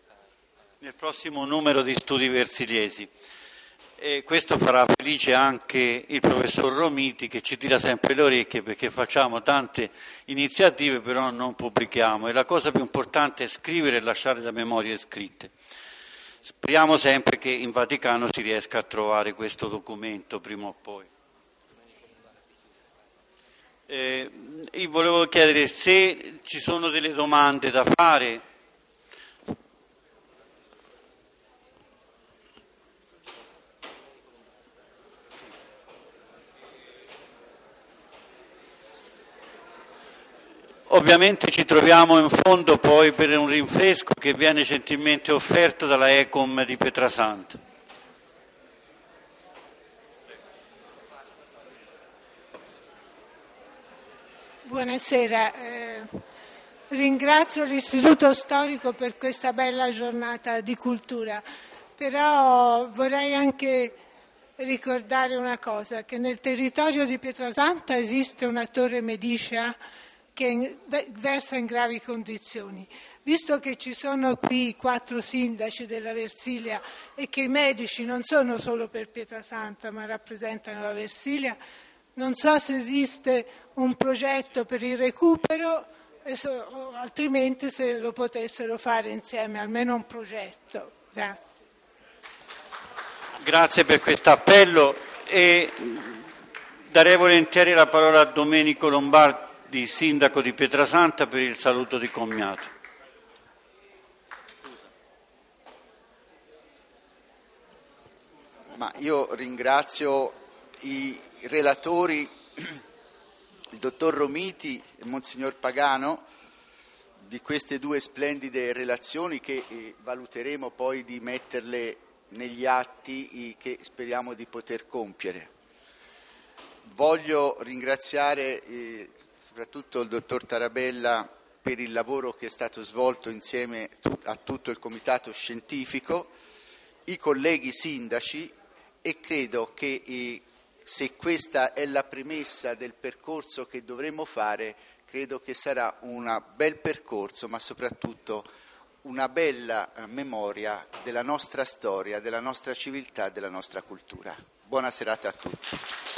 Studi Versiliesi. E questo farà felice anche il professor Romiti, che ci tira sempre le orecchie perché facciamo tante iniziative però non pubblichiamo e la cosa più importante è scrivere e lasciare le memorie scritte. Speriamo sempre che in Vaticano si riesca a trovare questo documento prima o poi. Io volevo chiedere se ci sono delle domande da fare. Ovviamente ci troviamo in fondo poi per un rinfresco che viene gentilmente offerto dalla Ecom di Pietrasanta. Buonasera, ringrazio l'Istituto Storico per questa bella giornata di cultura, però vorrei anche ricordare una cosa, che nel territorio di Pietrasanta esiste una torre medicea che versa in gravi condizioni. Visto che ci sono qui 4 sindaci della Versilia e che i medici non sono solo per Pietrasanta ma rappresentano la Versilia, non so se esiste un progetto per il recupero, altrimenti se lo potessero fare insieme, almeno un progetto. Grazie. Grazie per questo appello e darei volentieri la parola a Domenico Lombardi, sindaco di Pietrasanta, per il saluto di commiato. Ma io ringrazio i relatori, il dottor Romiti e Monsignor Pagano, di queste due splendide relazioni che valuteremo poi di metterle negli atti che speriamo di poter compiere. Voglio ringraziare soprattutto il dottor Tarabella per il lavoro che è stato svolto insieme a tutto il comitato scientifico, i colleghi sindaci, e credo che se questa è la premessa del percorso che dovremo fare, credo che sarà un bel percorso, ma soprattutto una bella memoria della nostra storia, della nostra civiltà, della nostra cultura. Buona serata a tutti.